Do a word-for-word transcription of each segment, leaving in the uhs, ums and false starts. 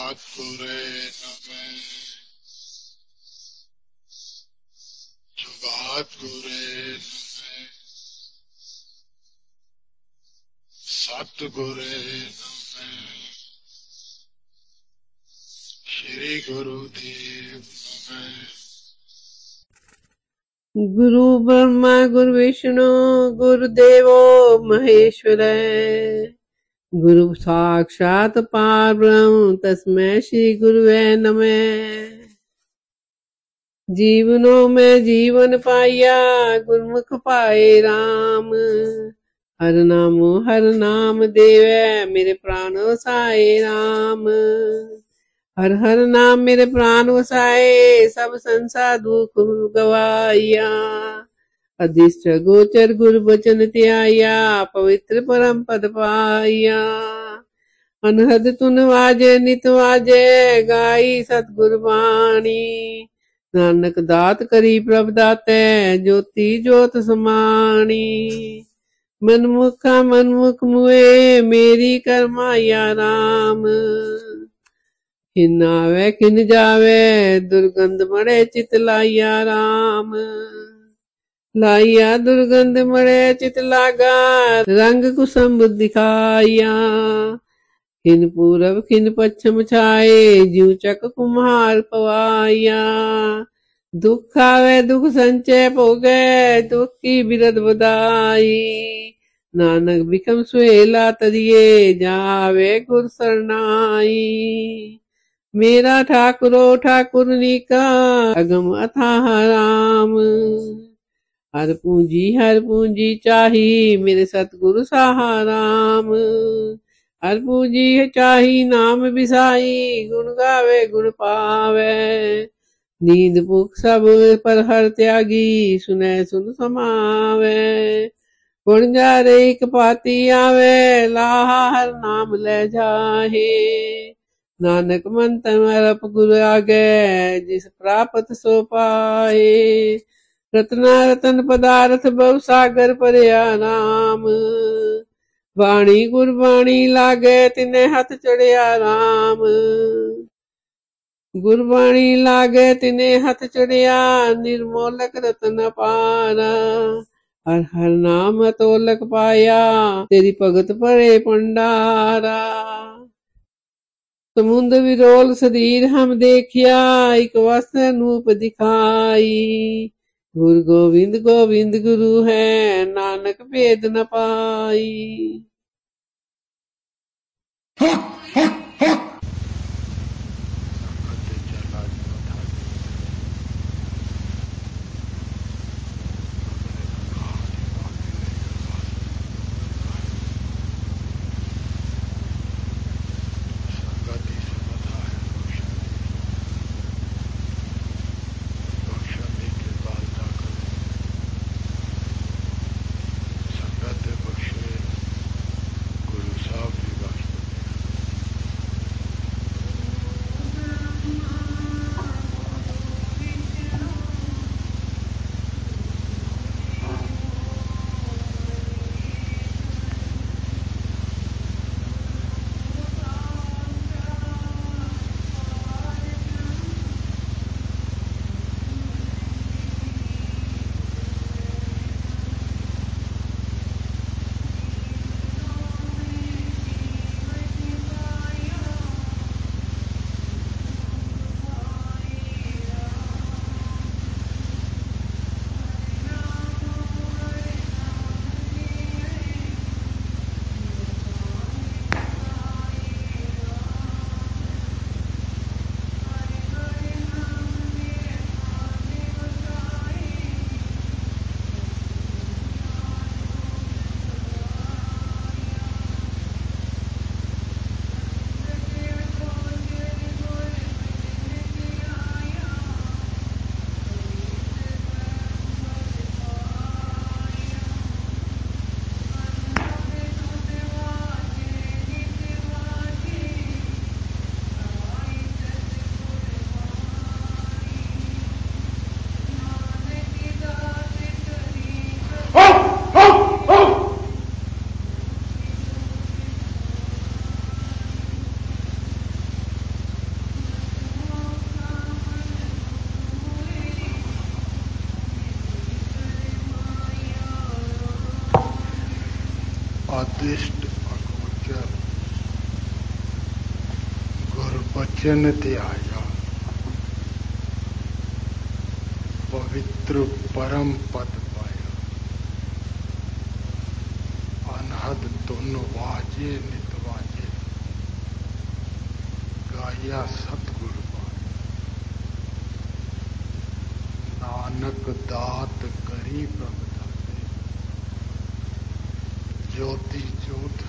ਸਤਿਗੁਰੇ ਨਮੈ ਸਤਿਗੁਰੇ ਨਮੈ ਸਤਿਗੁਰੇ ਨਮੈ ਸ਼੍ਰੀ ਗੁਰੂ ਦੇਵ ਨਮੈ। गुरु ब्रह्मा गुरु विष्णु गुरुदेवो महेश्वर गुरु साक्षात पार ब्रह्म तस्मै श्री गुरुवे नमः। जीवनों में जीवन पाया गुरमुख पाए राम। हर नाम हर नाम देवे मेरे प्राण साए राम। हर हर नाम मेरे प्राण वसाए सब संसार दुख गवाया। अधिष्ठ गोचर गुरु बचन त्याया पवित्र परम पद पाया। अनहद तुन वाजे नित वाजे गाई सतगुरु बाणी। नानक दात करी प्रभ दाते ज्योति जोत समाणी। मनमुखा मनमुख मुए मेरी करमाया राम। खिन आवे खिन जावे दुर्गंध मरे चित लाइया राम। लाइया दुर्गंध मरे चित लागा रंग कुसुम दिखाया। खिन पूरब खिन पश्चिम छाए जीव चक कुम्हार पवाया। दुख आवे दुख संचय भोगे दुख की बिरद बदाई। नानक बिकम सुहेला तरिए जावे गुर सरनाई। मेरा ठाकुरो ठाकुरनी का अगम अथाह राम। हर पूंजी हर पूंजी चाही मेरे सतगुरु साहा राम। हर पूंजी चाही नाम बिसाई गुण गावे गुण पावे। नींद भूख सब पर हर त्यागी सुने सुन समावे। गुण जा रे एक पाती आवे लाहा हर नाम ले जाहे। नानक मन तन अरप गुरु आगे जिस प्राप्त सो पाए। रत्ना रतन पदार्थ बहु सागर परया राम। बाणी गुरबाणी लागे तिने हथ चढ़िया राम। गुरबाणी लागे तिने हथ चढ़िया निर्मोलक रतन पारा। हर हर नाम अतोलक पाया तेरी भगत परे भंडारा। समुंद विरोल शरीर हम देखिया एक वस्त्र नूप दिखाई। गुरु गोविंद गोविंद गुरु है नानक भेद न पाई। स्वादिष्ट अगोचर गुरबचन ध्याया पवित्र परम पद पाया अनहद धुन वाजे नित वाजे गाया सतगुर नानक दात करी प्रभ दाते ज्योति ज्योत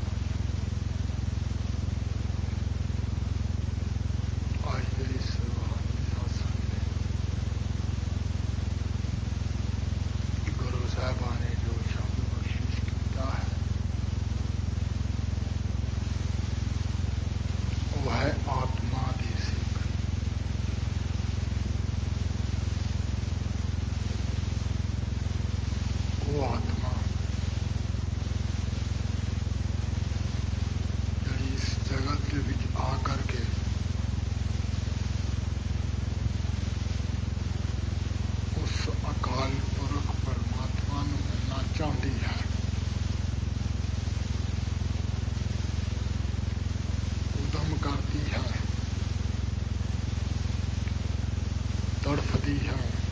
तड़फती है,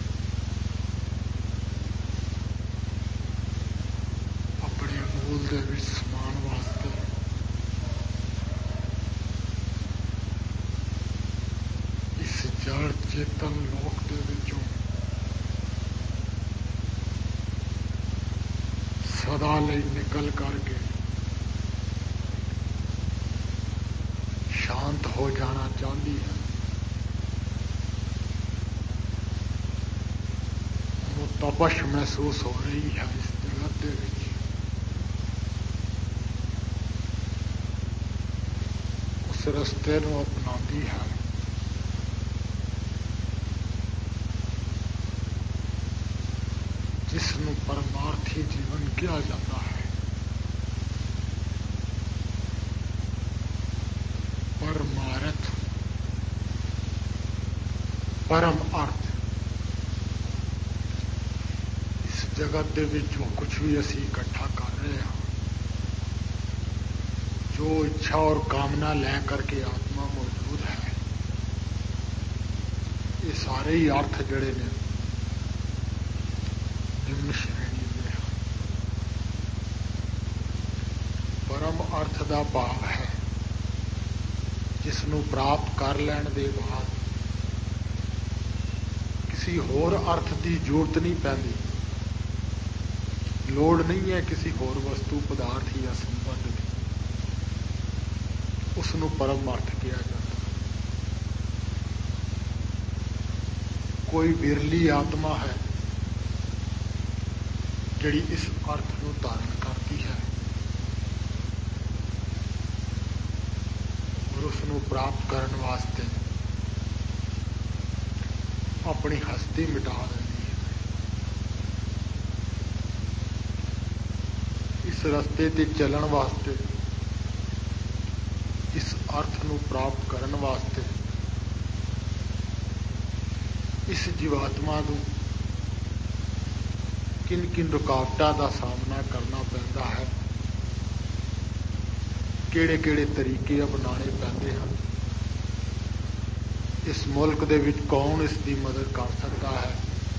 अपने मूल दे विच समान वास्ते इस जड़ चेतन लोक दे विचों सदा लई निकल करके शांत हो जाना चाहती है। तपश महसूस हो रही है इस जगत दे विच। उस रस्ते नूं अपनाती है। जिसनूं परमार्थी जीवन कहा जाता है। परमार्थ, परम अर्थ जगत दे विच जो कुछ भी असी इकट्ठा कर रहे हैं, जो इच्छा और कामना ले करके आत्मा मौजूद है, ये सारे ही अर्थ जड़े ने निम्न श्रेणी में हैं। परम अर्थ का भाव है जिसनों प्राप्त कर लैण दे बाद किसी होर अर्थ की जरूरत नहीं पैंदी। लोड़ नहीं है किसी होर वस्तु पदार्थ या संबंध की। उसनों परम अर्थ किया जाता है। कोई बिरली आत्मा है जिहड़ी इस अर्थ को धारण करती है और उसनों प्राप्त करने वास्ते अपनी हस्ती मिटा देती है। इस रस्ते ते चलन वास्ते, इस अर्थ नूं प्राप्त करने वास्ते इस जीवात्मा नूं किन किन रुकावटां का सामना करना पैंदा है, किहड़े किहड़े तरीके अपनाने पैंदे हैं, इस मुल्क दे विच कौन इसकी मदद कर सकता है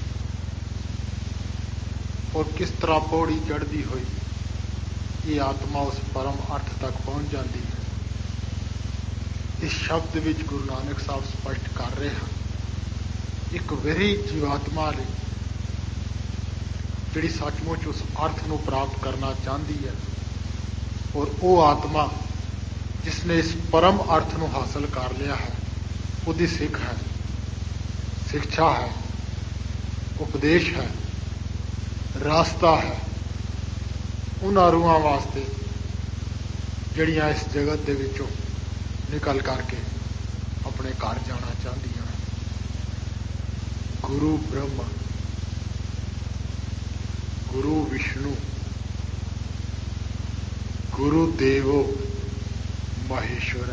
और किस तरह पौड़ी चढ़ती हुई ये आत्मा उस परम अर्थ तक पहुंच जाती है। इस शब्द विच गुरु नानक साहब स्पष्ट कर रहे हैं, एक वेरी जीवात्मा ने जिहड़ी सचमुच उस अर्थ को प्राप्त करना चाहती है और वो आत्मा जिसने इस परम अर्थ को हासिल कर लिया है, उसकी सिख है, शिक्षा है, उपदेश है, रास्ता है उन्हां रूहां वास्ते जड़ियां इस जगत दे विचों निकल करके अपने घर जाना चाहदियां। गुरु ब्रह्मा, गुरु विष्णु, गुरु देवो महेश्वर,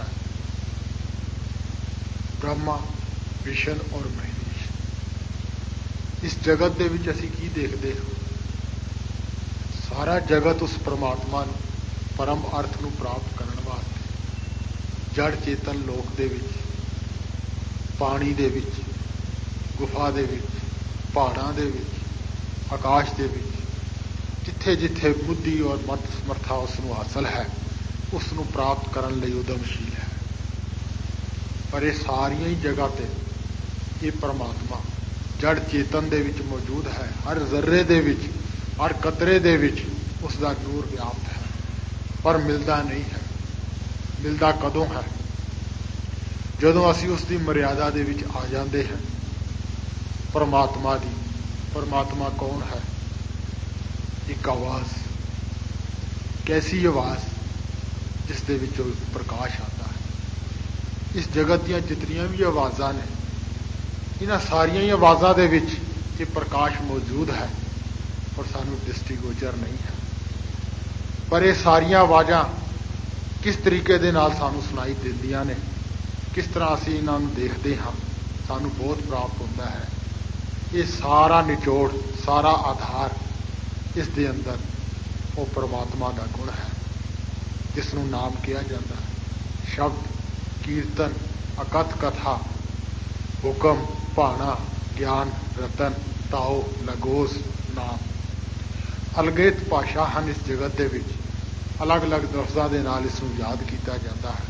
ब्रह्मा, विष्णु और महेश। इस जगत दे विच असीं की देखते हैं? सारा जगत उस परमात्मा ਪਰਮ ਅਰਥ ਨੂੰ ਪ੍ਰਾਪਤ ਕਰਨ ਵਾਸਤੇ ਜੜ ਚੇਤਨ ਲੋਕ ਦੇ ਵਿੱਚ, ਪਾਣੀ ਦੇ ਵਿੱਚ, ਗੁਫਾ ਦੇ ਵਿੱਚ, ਪਹਾੜਾਂ ਦੇ ਵਿੱਚ, ਆਕਾਸ਼ ਦੇ ਵਿੱਚ, ਜਿੱਥੇ ਜਿੱਥੇ ਬੁੱਧੀ ਔਰ ਮਤ ਸਮਰਥਾ ਉਸ ਨੂੰ ਹਾਸਲ ਹੈ, ਉਸ ਨੂੰ ਪ੍ਰਾਪਤ ਕਰਨ ਲਈ ਉਦਮਸ਼ੀਲ ਹੈ। ਪਰ ਇਹ ਸਾਰੀਆਂ ਹੀ ਜਗ੍ਹਾ ਤੇ ਇਹ ਪਰਮਾਤਮਾ ਜੜ ਚੇਤਨ ਦੇ ਵਿੱਚ ਮੌਜੂਦ ਹੈ। ਹਰ ਜ਼ਰਰੇ ਦੇ ਵਿੱਚ, ਹਰ ਕਤਰੇ ਦੇ ਵਿੱਚ ਉਸ ਦਾ ਨੂਰ ਵਿਆਪਤ ਹੈ, ਪਰ ਮਿਲਦਾ ਨਹੀਂ ਹੈ। ਮਿਲਦਾ ਕਦੋਂ ਹੈ? ਜਦੋਂ ਅਸੀਂ ਉਸ ਦੀ ਮਰਿਆਦਾ ਦੇ ਵਿੱਚ ਆ ਜਾਂਦੇ ਹਾਂ ਪਰਮਾਤਮਾ ਦੀ। ਪਰਮਾਤਮਾ ਕੌਣ ਹੈ? ਇੱਕ ਆਵਾਜ਼, ਕੈਸੀ ਆਵਾਜ਼ ਜਿਸ ਦੇ ਵਿੱਚੋਂ ਪ੍ਰਕਾਸ਼ ਆਉਂਦਾ ਹੈ। ਇਸ ਜਗਤ ਦੀਆਂ ਜਿਤਨੀਆਂ ਵੀ ਆਵਾਜ਼ਾਂ ਨੇ, ਇਹਨਾਂ ਸਾਰੀਆਂ ਹੀ ਆਵਾਜ਼ਾਂ ਦੇ ਵਿੱਚ ਇਹ ਪ੍ਰਕਾਸ਼ ਮੌਜੂਦ ਹੈ, ਪਰ ਸਾਨੂੰ ਦ੍ਰਿਸ਼ਟੀਗੋਚਰ ਨਹੀਂ ਹੈ। ਪਰ ਇਹ ਸਾਰੀਆਂ ਆਵਾਜ਼ਾਂ ਕਿਸ ਤਰੀਕੇ ਦੇ ਨਾਲ ਸਾਨੂੰ ਸੁਣਾਈ ਦਿੰਦੀਆਂ ਨੇ, ਕਿਸ ਤਰ੍ਹਾਂ ਅਸੀਂ ਇਹਨਾਂ ਨੂੰ ਦੇਖਦੇ ਹਾਂ, ਸਾਨੂੰ ਬਹੁਤ ਪ੍ਰਾਪਤ ਹੁੰਦਾ ਹੈ। ਇਹ ਸਾਰਾ ਨਿਚੋੜ, ਸਾਰਾ ਆਧਾਰ ਇਸ ਦੇ ਅੰਦਰ ਉਹ ਪਰਮਾਤਮਾ ਦਾ ਗੁਣ ਹੈ, ਜਿਸ ਨੂੰ ਨਾਮ ਕਿਹਾ ਜਾਂਦਾ ਹੈ। ਸ਼ਬਦ, ਕੀਰਤਨ, ਅਕਥ ਕਥਾ, ਹੁਕਮ, ਭਾਣਾ, ਗਿਆਨ, ਰਤਨ, ਤਾਓ, ਲਗੋਸ, ਨਾਮ, ਅਲਗਿਤ ਭਾਸ਼ਾ ਹਨ ਇਸ ਜਗਤ ਦੇ ਵਿੱਚ। ਅਲੱਗ-ਅਲੱਗ ਲਫ਼ਜ਼ਾਂ ਦੇ ਨਾਲ ਇਸ ਨੂੰ ਯਾਦ ਕੀਤਾ ਜਾਂਦਾ ਹੈ।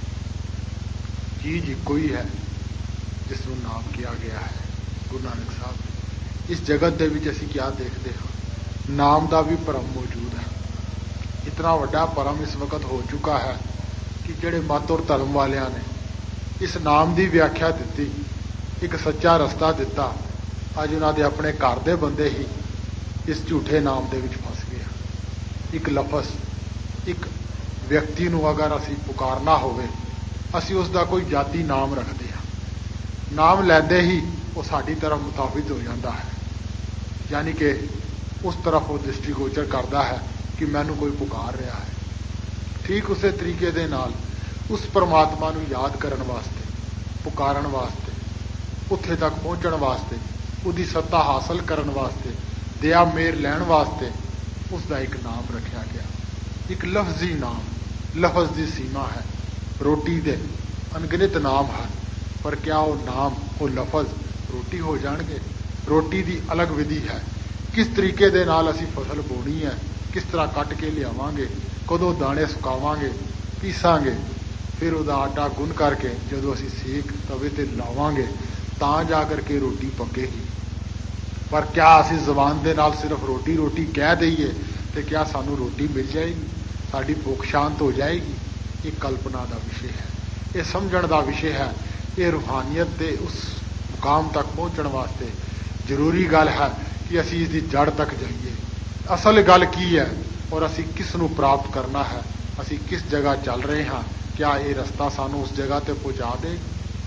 ਚੀਜ਼ ਇੱਕੋ ਹੀ ਹੈ ਜਿਸ ਨੂੰ ਨਾਮ ਕਿਹਾ ਗਿਆ ਹੈ। ਗੁਰੂ ਨਾਨਕ ਸਾਹਿਬ, ਇਸ ਜਗਤ ਦੇ ਵਿੱਚ ਅਸੀਂ ਕਿਆ ਦੇਖਦੇ ਹਾਂ? ਨਾਮ ਦਾ ਵੀ ਭਰਮ ਮੌਜੂਦ ਹੈ। ਇਤਨਾ ਵੱਡਾ ਭਰਮ ਇਸ ਵਕਤ ਹੋ ਚੁੱਕਾ ਹੈ ਕਿ ਜਿਹੜੇ ਮਤ ਔਰ ਧਰਮ ਵਾਲਿਆਂ ਨੇ ਇਸ ਨਾਮ ਦੀ ਵਿਆਖਿਆ ਦਿੱਤੀ, ਇੱਕ ਸੱਚਾ ਰਸਤਾ ਦਿੱਤਾ, ਅੱਜ ਉਹਨਾਂ ਦੇ ਆਪਣੇ ਘਰ ਦੇ ਬੰਦੇ ਹੀ ਇਸ ਝੂਠੇ ਨਾਮ ਦੇ ਵਿੱਚ ਫਸ ਗਏ। ਇੱਕ ਲਫ਼ਜ਼, ਇੱਕ ਵਿਅਕਤੀ ਨੂੰ ਅਗਰ ਅਸੀਂ ਪੁਕਾਰਨਾ ਹੋਵੇ, ਅਸੀਂ ਉਸ ਦਾ ਕੋਈ ਜਾਤੀ ਨਾਮ ਰੱਖਦੇ ਹਾਂ। ਨਾਮ ਲੈਂਦੇ ਹੀ ਉਹ ਸਾਡੀ ਤਰਫ ਮੁਤਾਬਿਕ ਹੋ ਜਾਂਦਾ ਹੈ, ਯਾਨੀ ਕਿ ਉਸ ਤਰਫ ਉਹ ਦ੍ਰਿਸ਼ਟੀਗੋਚਰ ਕਰਦਾ ਹੈ ਕਿ ਮੈਨੂੰ ਕੋਈ ਪੁਕਾਰ ਰਿਹਾ ਹੈ। ਠੀਕ ਉਸੇ ਤਰੀਕੇ ਦੇ ਨਾਲ ਉਸ ਪਰਮਾਤਮਾ ਨੂੰ ਯਾਦ ਕਰਨ ਵਾਸਤੇ, ਪੁਕਾਰਨ ਵਾਸਤੇ, ਉੱਥੇ ਤੱਕ ਪਹੁੰਚਣ ਵਾਸਤੇ, ਉਹਦੀ ਸੱਤਾ ਹਾਸਲ ਕਰਨ ਵਾਸਤੇ, ਦਇਆ ਮੇਰ ਲੈਣ ਵਾਸਤੇ ਉਸ ਦਾ ਇੱਕ ਨਾਮ ਰੱਖਿਆ ਗਿਆ। ਇੱਕ ਲਫ਼ਜ਼ੀ ਨਾਮ, ਲਫ਼ਜ਼ ਦੀ ਸੀਮਾ ਹੈ। ਰੋਟੀ ਦੇ ਅਣਗਿਣਤ ਨਾਮ ਹਨ, ਪਰ ਕਿਆ ਉਹ ਨਾਮ, ਉਹ ਲਫ਼ਜ਼ ਰੋਟੀ ਹੋ ਜਾਣਗੇ? ਰੋਟੀ ਦੀ ਅਲੱਗ ਵਿਧੀ ਹੈ। ਕਿਸ ਤਰੀਕੇ ਦੇ ਨਾਲ ਅਸੀਂ ਫਸਲ ਬੋਣੀ ਹੈ, ਕਿਸ ਤਰ੍ਹਾਂ ਕੱਟ ਕੇ ਲਿਆਵਾਂਗੇ, ਕਦੋਂ ਦਾਣੇ ਸੁਕਾਵਾਂਗੇ, ਪੀਸਾਂਗੇ, ਫਿਰ ਉਹਦਾ ਆਟਾ ਗੁੰਨ ਕਰਕੇ ਜਦੋਂ ਅਸੀਂ ਸੇਕ ਤਵੇ ਤੇ ਲਾਵਾਂਗੇ ਤਾਂ ਜਾ ਕਰਕੇ ਰੋਟੀ ਪੱਕੇਗੀ। ਪਰ ਕਿਆ ਅਸੀਂ ਜ਼ੁਬਾਨ ਦੇ ਨਾਲ ਸਿਰਫ ਰੋਟੀ ਰੋਟੀ ਕਹਿ ਦਈਏ ਤੇ ਕਿਆ ਸਾਨੂੰ ਰੋਟੀ ਮਿਲ ਜਾਏਗੀ, ਸਾਡੀ ਭੁੱਖ ਸ਼ਾਂਤ ਹੋ ਜਾਏਗੀ? ਇਹ ਕਲਪਨਾ ਦਾ ਵਿਸ਼ੇ ਹੈ, ਇਹ ਸਮਝਣ ਦਾ ਵਿਸ਼ੇ ਹੈ। ਇਹ ਰੂਹਾਨੀਅਤ ਦੇ ਉਸ ਮੁਕਾਮ ਤੱਕ ਪਹੁੰਚਣ ਵਾਸਤੇ ਜ਼ਰੂਰੀ ਗੱਲ ਹੈ ਕਿ ਅਸੀਂ ਇਸ ਦੀ ਜੜ ਤੱਕ ਜਾਈਏ। ਅਸਲ ਗੱਲ ਕੀ ਹੈ ਔਰ ਅਸੀਂ ਕਿਸ ਨੂੰ ਪ੍ਰਾਪਤ ਕਰਨਾ ਹੈ, ਅਸੀਂ ਕਿਸ ਜਗ੍ਹਾ ਚੱਲ ਰਹੇ ਹਾਂ, ਕਿਆ ਇਹ ਰਸਤਾ ਸਾਨੂੰ ਉਸ ਜਗ੍ਹਾ ਤੇ ਪਹੁੰਚਾ ਦੇ?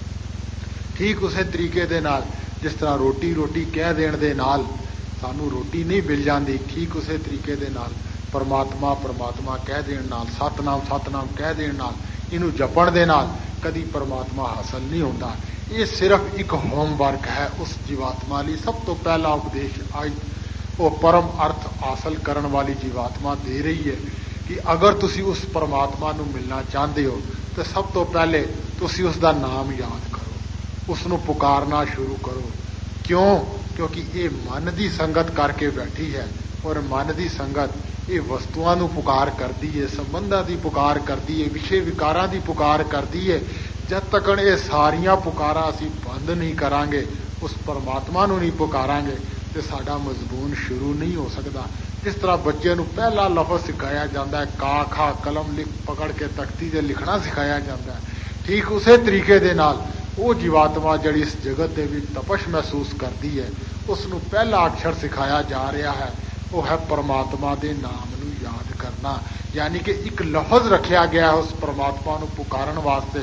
ਠੀਕ ਉਸੇ ਤਰੀਕੇ ਦੇ ਨਾਲ ਜਿਸ ਤਰ੍ਹਾਂ ਰੋਟੀ ਰੋਟੀ ਕਹਿ ਦੇਣ ਦੇ ਨਾਲ ਸਾਨੂੰ ਰੋਟੀ ਨਹੀਂ ਮਿਲ ਜਾਂਦੀ, ਠੀਕ ਉਸੇ ਤਰੀਕੇ ਦੇ ਨਾਲ ਪਰਮਾਤਮਾ ਪਰਮਾਤਮਾ ਕਹਿ ਦੇਣ ਨਾਲ, ਸਤਨਾਮ ਸਤਨਾਮ ਕਹਿ ਦੇਣ ਨਾਲ, ਇਹਨੂੰ ਜਪਣ ਦੇ ਨਾਲ ਕਦੀ ਪਰਮਾਤਮਾ ਹਾਸਲ ਨਹੀਂ ਹੁੰਦਾ। ਇਹ ਸਿਰਫ ਇੱਕ ਹੋਮਵਰਕ ਹੈ ਉਸ ਜੀਵਾਤਮਾ ਲਈ। ਸਭ ਤੋਂ ਪਹਿਲਾ ਉਪਦੇਸ਼ ਅੱਜ ਉਹ ਪਰਮ ਅਰਥ ਹਾਸਲ ਕਰਨ ਵਾਲੀ ਜੀਵਾਤਮਾ ਦੇ ਰਹੀ ਹੈ ਕਿ ਅਗਰ ਤੁਸੀਂ ਉਸ ਪਰਮਾਤਮਾ ਨੂੰ ਮਿਲਣਾ ਚਾਹੁੰਦੇ ਹੋ ਤਾਂ ਸਭ ਤੋਂ ਪਹਿਲੇ ਤੁਸੀਂ ਉਸ ਦਾ ਨਾਮ ਯਾਦ ਕਰੋ, ਉਸ ਨੂੰ ਪੁਕਾਰਨਾ ਸ਼ੁਰੂ ਕਰੋ। ਕਿਉਂ? ਕਿਉਂਕਿ ਇਹ ਮਨ ਦੀ ਸੰਗਤ ਕਰਕੇ ਬੈਠੀ ਹੈ, ਔਰ ਮਨ ਦੀ ਸੰਗਤ ਇਹ ਵਸਤੂਆਂ ਨੂੰ ਪੁਕਾਰ ਕਰਦੀ ਹੈ, ਸੰਬੰਧਾਂ ਦੀ ਪੁਕਾਰ ਕਰਦੀ ਹੈ, ਵਿਸ਼ੇ ਵਿਕਾਰਾਂ ਦੀ ਪੁਕਾਰ ਕਰਦੀ ਹੈ। ਜਦ ਤੱਕ ਇਹ ਸਾਰੀਆਂ ਪੁਕਾਰਾਂ ਅਸੀਂ ਬੰਦ ਨਹੀਂ ਕਰਾਂਗੇ, ਉਸ ਪਰਮਾਤਮਾ ਨੂੰ ਨਹੀਂ ਪੁਕਾਰਾਂਗੇ, ਤੇ ਸਾਡਾ ਮਜ਼ਬੂਨ ਸ਼ੁਰੂ ਨਹੀਂ ਹੋ ਸਕਦਾ। ਜਿਸ ਤਰ੍ਹਾਂ ਬੱਚੇ ਨੂੰ ਪਹਿਲਾ ਲਫ਼ਜ਼ ਸਿਖਾਇਆ ਜਾਂਦਾ ਹੈ, ਕਾ ਖਾ ਕਲਮ ਲਿਖ ਪਕੜ ਕੇ ਤਖਤੀ ਤੇ ਲਿਖਣਾ ਸਿਖਾਇਆ ਜਾਂਦਾ ਹੈ, ਠੀਕ ਉਸੇ ਤਰੀਕੇ ਦੇ ਨਾਲ ਉਹ ਜੀਵਾਤਮਾ ਜਿਹੜੀ ਇਸ ਜਗਤ ਦੇ ਵਿੱਚ ਤਪਸ਼ ਮਹਿਸੂਸ ਕਰਦੀ ਹੈ, ਉਸ ਨੂੰ ਪਹਿਲਾ ਅਕਸ਼ਰ ਸਿਖਾਇਆ ਜਾ ਰਿਹਾ ਹੈ, ਉਹ ਹੈ ਪਰਮਾਤਮਾ ਦੇ ਨਾਮ ਨੂੰ ਯਾਦ ਕਰਨਾ। ਯਾਨੀ ਕਿ ਇੱਕ ਲਫ਼ਜ਼ ਰੱਖਿਆ ਗਿਆ ਉਸ ਪਰਮਾਤਮਾ ਨੂੰ ਪੁਕਾਰਨ ਵਾਸਤੇ।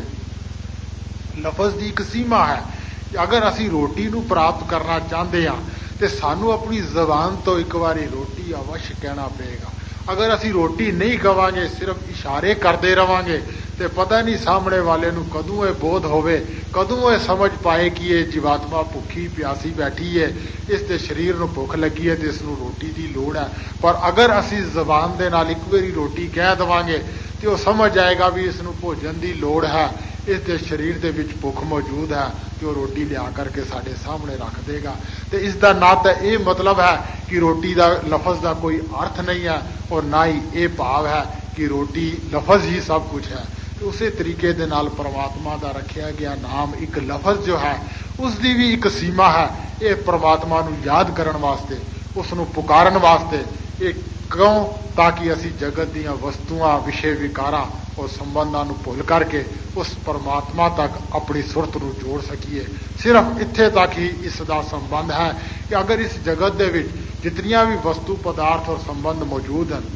ਲਫ਼ਜ਼ ਦੀ ਇੱਕ ਸੀਮਾ ਹੈ ਕਿ ਅਗਰ ਅਸੀਂ ਰੋਟੀ ਨੂੰ ਪ੍ਰਾਪਤ ਕਰਨਾ ਚਾਹੁੰਦੇ ਹਾਂ ਤੇ ਸਾਨੂੰ ਆਪਣੀ ਜ਼ਬਾਨ ਤੋਂ ਇੱਕ ਵਾਰੀ ਰੋਟੀ ਅਵਸ਼ ਕਹਿਣਾ ਪਏਗਾ। अगर असी रोटी नहीं खावांगे, सिर्फ इशारे करते रवांगे, तो पता नहीं सामने वाले नूं कदों ये बोध होवे, कदों ये समझ पाए कि ये जीवात्मा भुखी प्यासी बैठी है, इसके शरीर नूं भुख लगी है तो इसनूं रोटी की लोड़ है। पर अगर असी जबान दे नाल एक बारी रोटी कह देवांगे तो वह समझ जाएगा भी इसनूं भोजन की लोड़ है, इसके शरीर के विच भुख मौजूद है, तो रोटी लिया करके साढ़े सामने रख देगा। तो इसका ना तो ये मतलब है कि रोटी का लफज का कोई अर्थ नहीं है, और ना ही ये भाव है कि रोटी लफज ही सब कुछ है। तो उस तरीके दे नाल परमात्मा का रखा गया नाम एक लफज जो है उसकी भी एक सीमा है। ये परमात्मा नूं याद करन वास्ते, उसनूं पुकारन वास्ते, ये क्यों? ताकि असी जगत दीयां वस्तुआं, विषय विकारां और संबंधां नूं भुल करके उस परमात्मा तक अपनी सुरत नूं जोड़ सकीए। सिर्फ इत्थे तक ही इसका संबंध है कि अगर इस जगत दे विच जितनियां भी वस्तु पदार्थ और संबंध मौजूद हैं,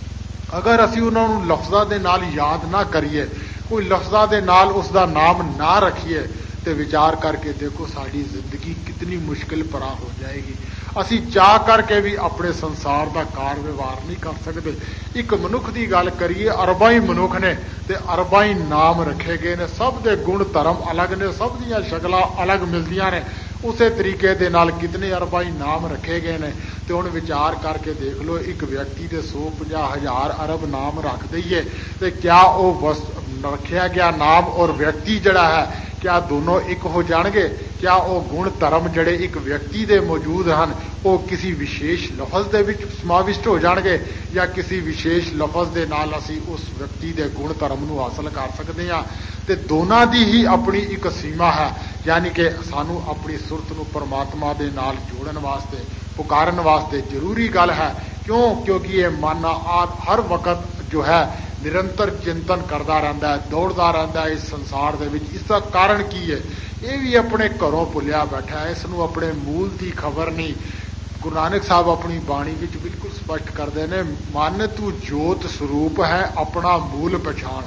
अगर असी उन्होंने लफ्ज़ां दे नाल याद ना करिए, कोई लफ्ज़ां दे नाल उसका नाम ना रखिए, तो विचार करके देखो साड़ी जिंदगी कितनी मुश्किल परा हो जाएगी। असी चाह करके भी अपने संसार का कार व्यवहार नहीं कर सकते। एक मनुख की गल करिए, अरबां ही मनुख ने ते अरबां ही नाम रखे गए ने, सब दे गुण धर्म अलग ने, सब दियां शक्लां अलग मिलदियां ने, उस तरीके दे नाल कितने अरबां ही नाम रखे गए ने। तो हुण विचार करके देख लो, एक व्यक्ति के सौ पंजाह हजार अरब नाम रख दईए तो क्या वो रखा गया नाम और व्यक्ति जड़ा है क्या दोनों एक हो जाएंगे? क्या वो गुण धर्म जड़े एक व्यक्ति दे मौजूद हैं वो किसी विशेष लफज दे विच समाविष्ट हो जाएंगे, या किसी विशेष लफज दे नाल असी उस व्यक्ति दे गुण धर्म नूं हासिल कर सकते हैं? तो दोनों की ही अपनी एक सीमा है। यानी कि सानू अपनी सुरत नूं परमात्मा दे नाल जोड़न वास्ते, पुकारन वास्ते जरूरी गल है। क्यों? क्योंकि ये मन हर वक्त जो है निरंतर चिंतन करता रहता है, दौड़ता रहता है इस संसार दे विच। इसका कारण की है? ये भी अपने घरों भुलिया बैठा है, इसनूं अपने मूल की खबर नहीं। गुरु नानक साहब अपनी बाणी विच बिल्कुल स्पष्ट करते हैं, मन तू जोत स्वरूप है, अपना मूल पछाण।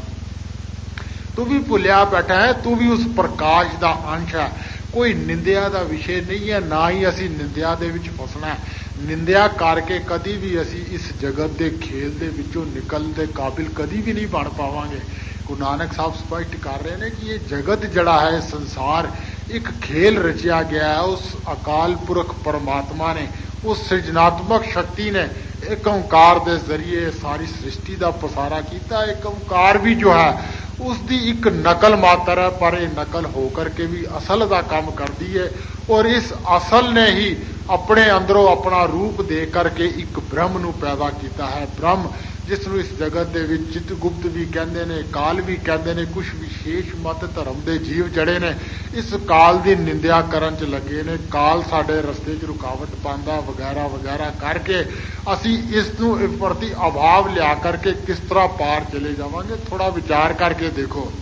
तू भी भुलिया बैठा है, तू भी उस प्रकाश का अंश है। कोई निंदिया का विषय नहीं है, ना ही असी निंदिया दे विच फसना है। निंदिया करके कभी भी असी इस जगत के खेल दे विचों निकलने के काबिल कभी भी नहीं बन पावांगे। गुरु नानक साहब स्पष्ट कर रहे हैं कि ये जगत जड़ा है, संसार एक खेल रचिया गया है। उस अकाल पुरख परमात्मा ने, उस सृजनात्मक शक्ति ने एक ओंकार के जरिए सारी सृष्टि का पसारा किया। एक ओंकार भी जो है उसकी एक नकल मात्र है, पर यह नकल होकर के भी असल का काम करती है। और इस असल ने ही अपने अंदरों अपना रूप दे करके एक ब्रह्म नूं पैदा किया है। ब्रह्म जिसनूं इस जगत दे विच चितगुप्त भी कहते हैं, काल भी कहते हैं। कुछ विशेष मत धर्म के जीव जड़े ने इस काल की निंदिया करन च लगे ने। काल साडे रस्ते च रुकावट पांदा वगैरह वगैरह करके असी इस नूं प्रति अभाव लिया करके किस तरह पार चले जावांगे? थोड़ा विचार करके देखो।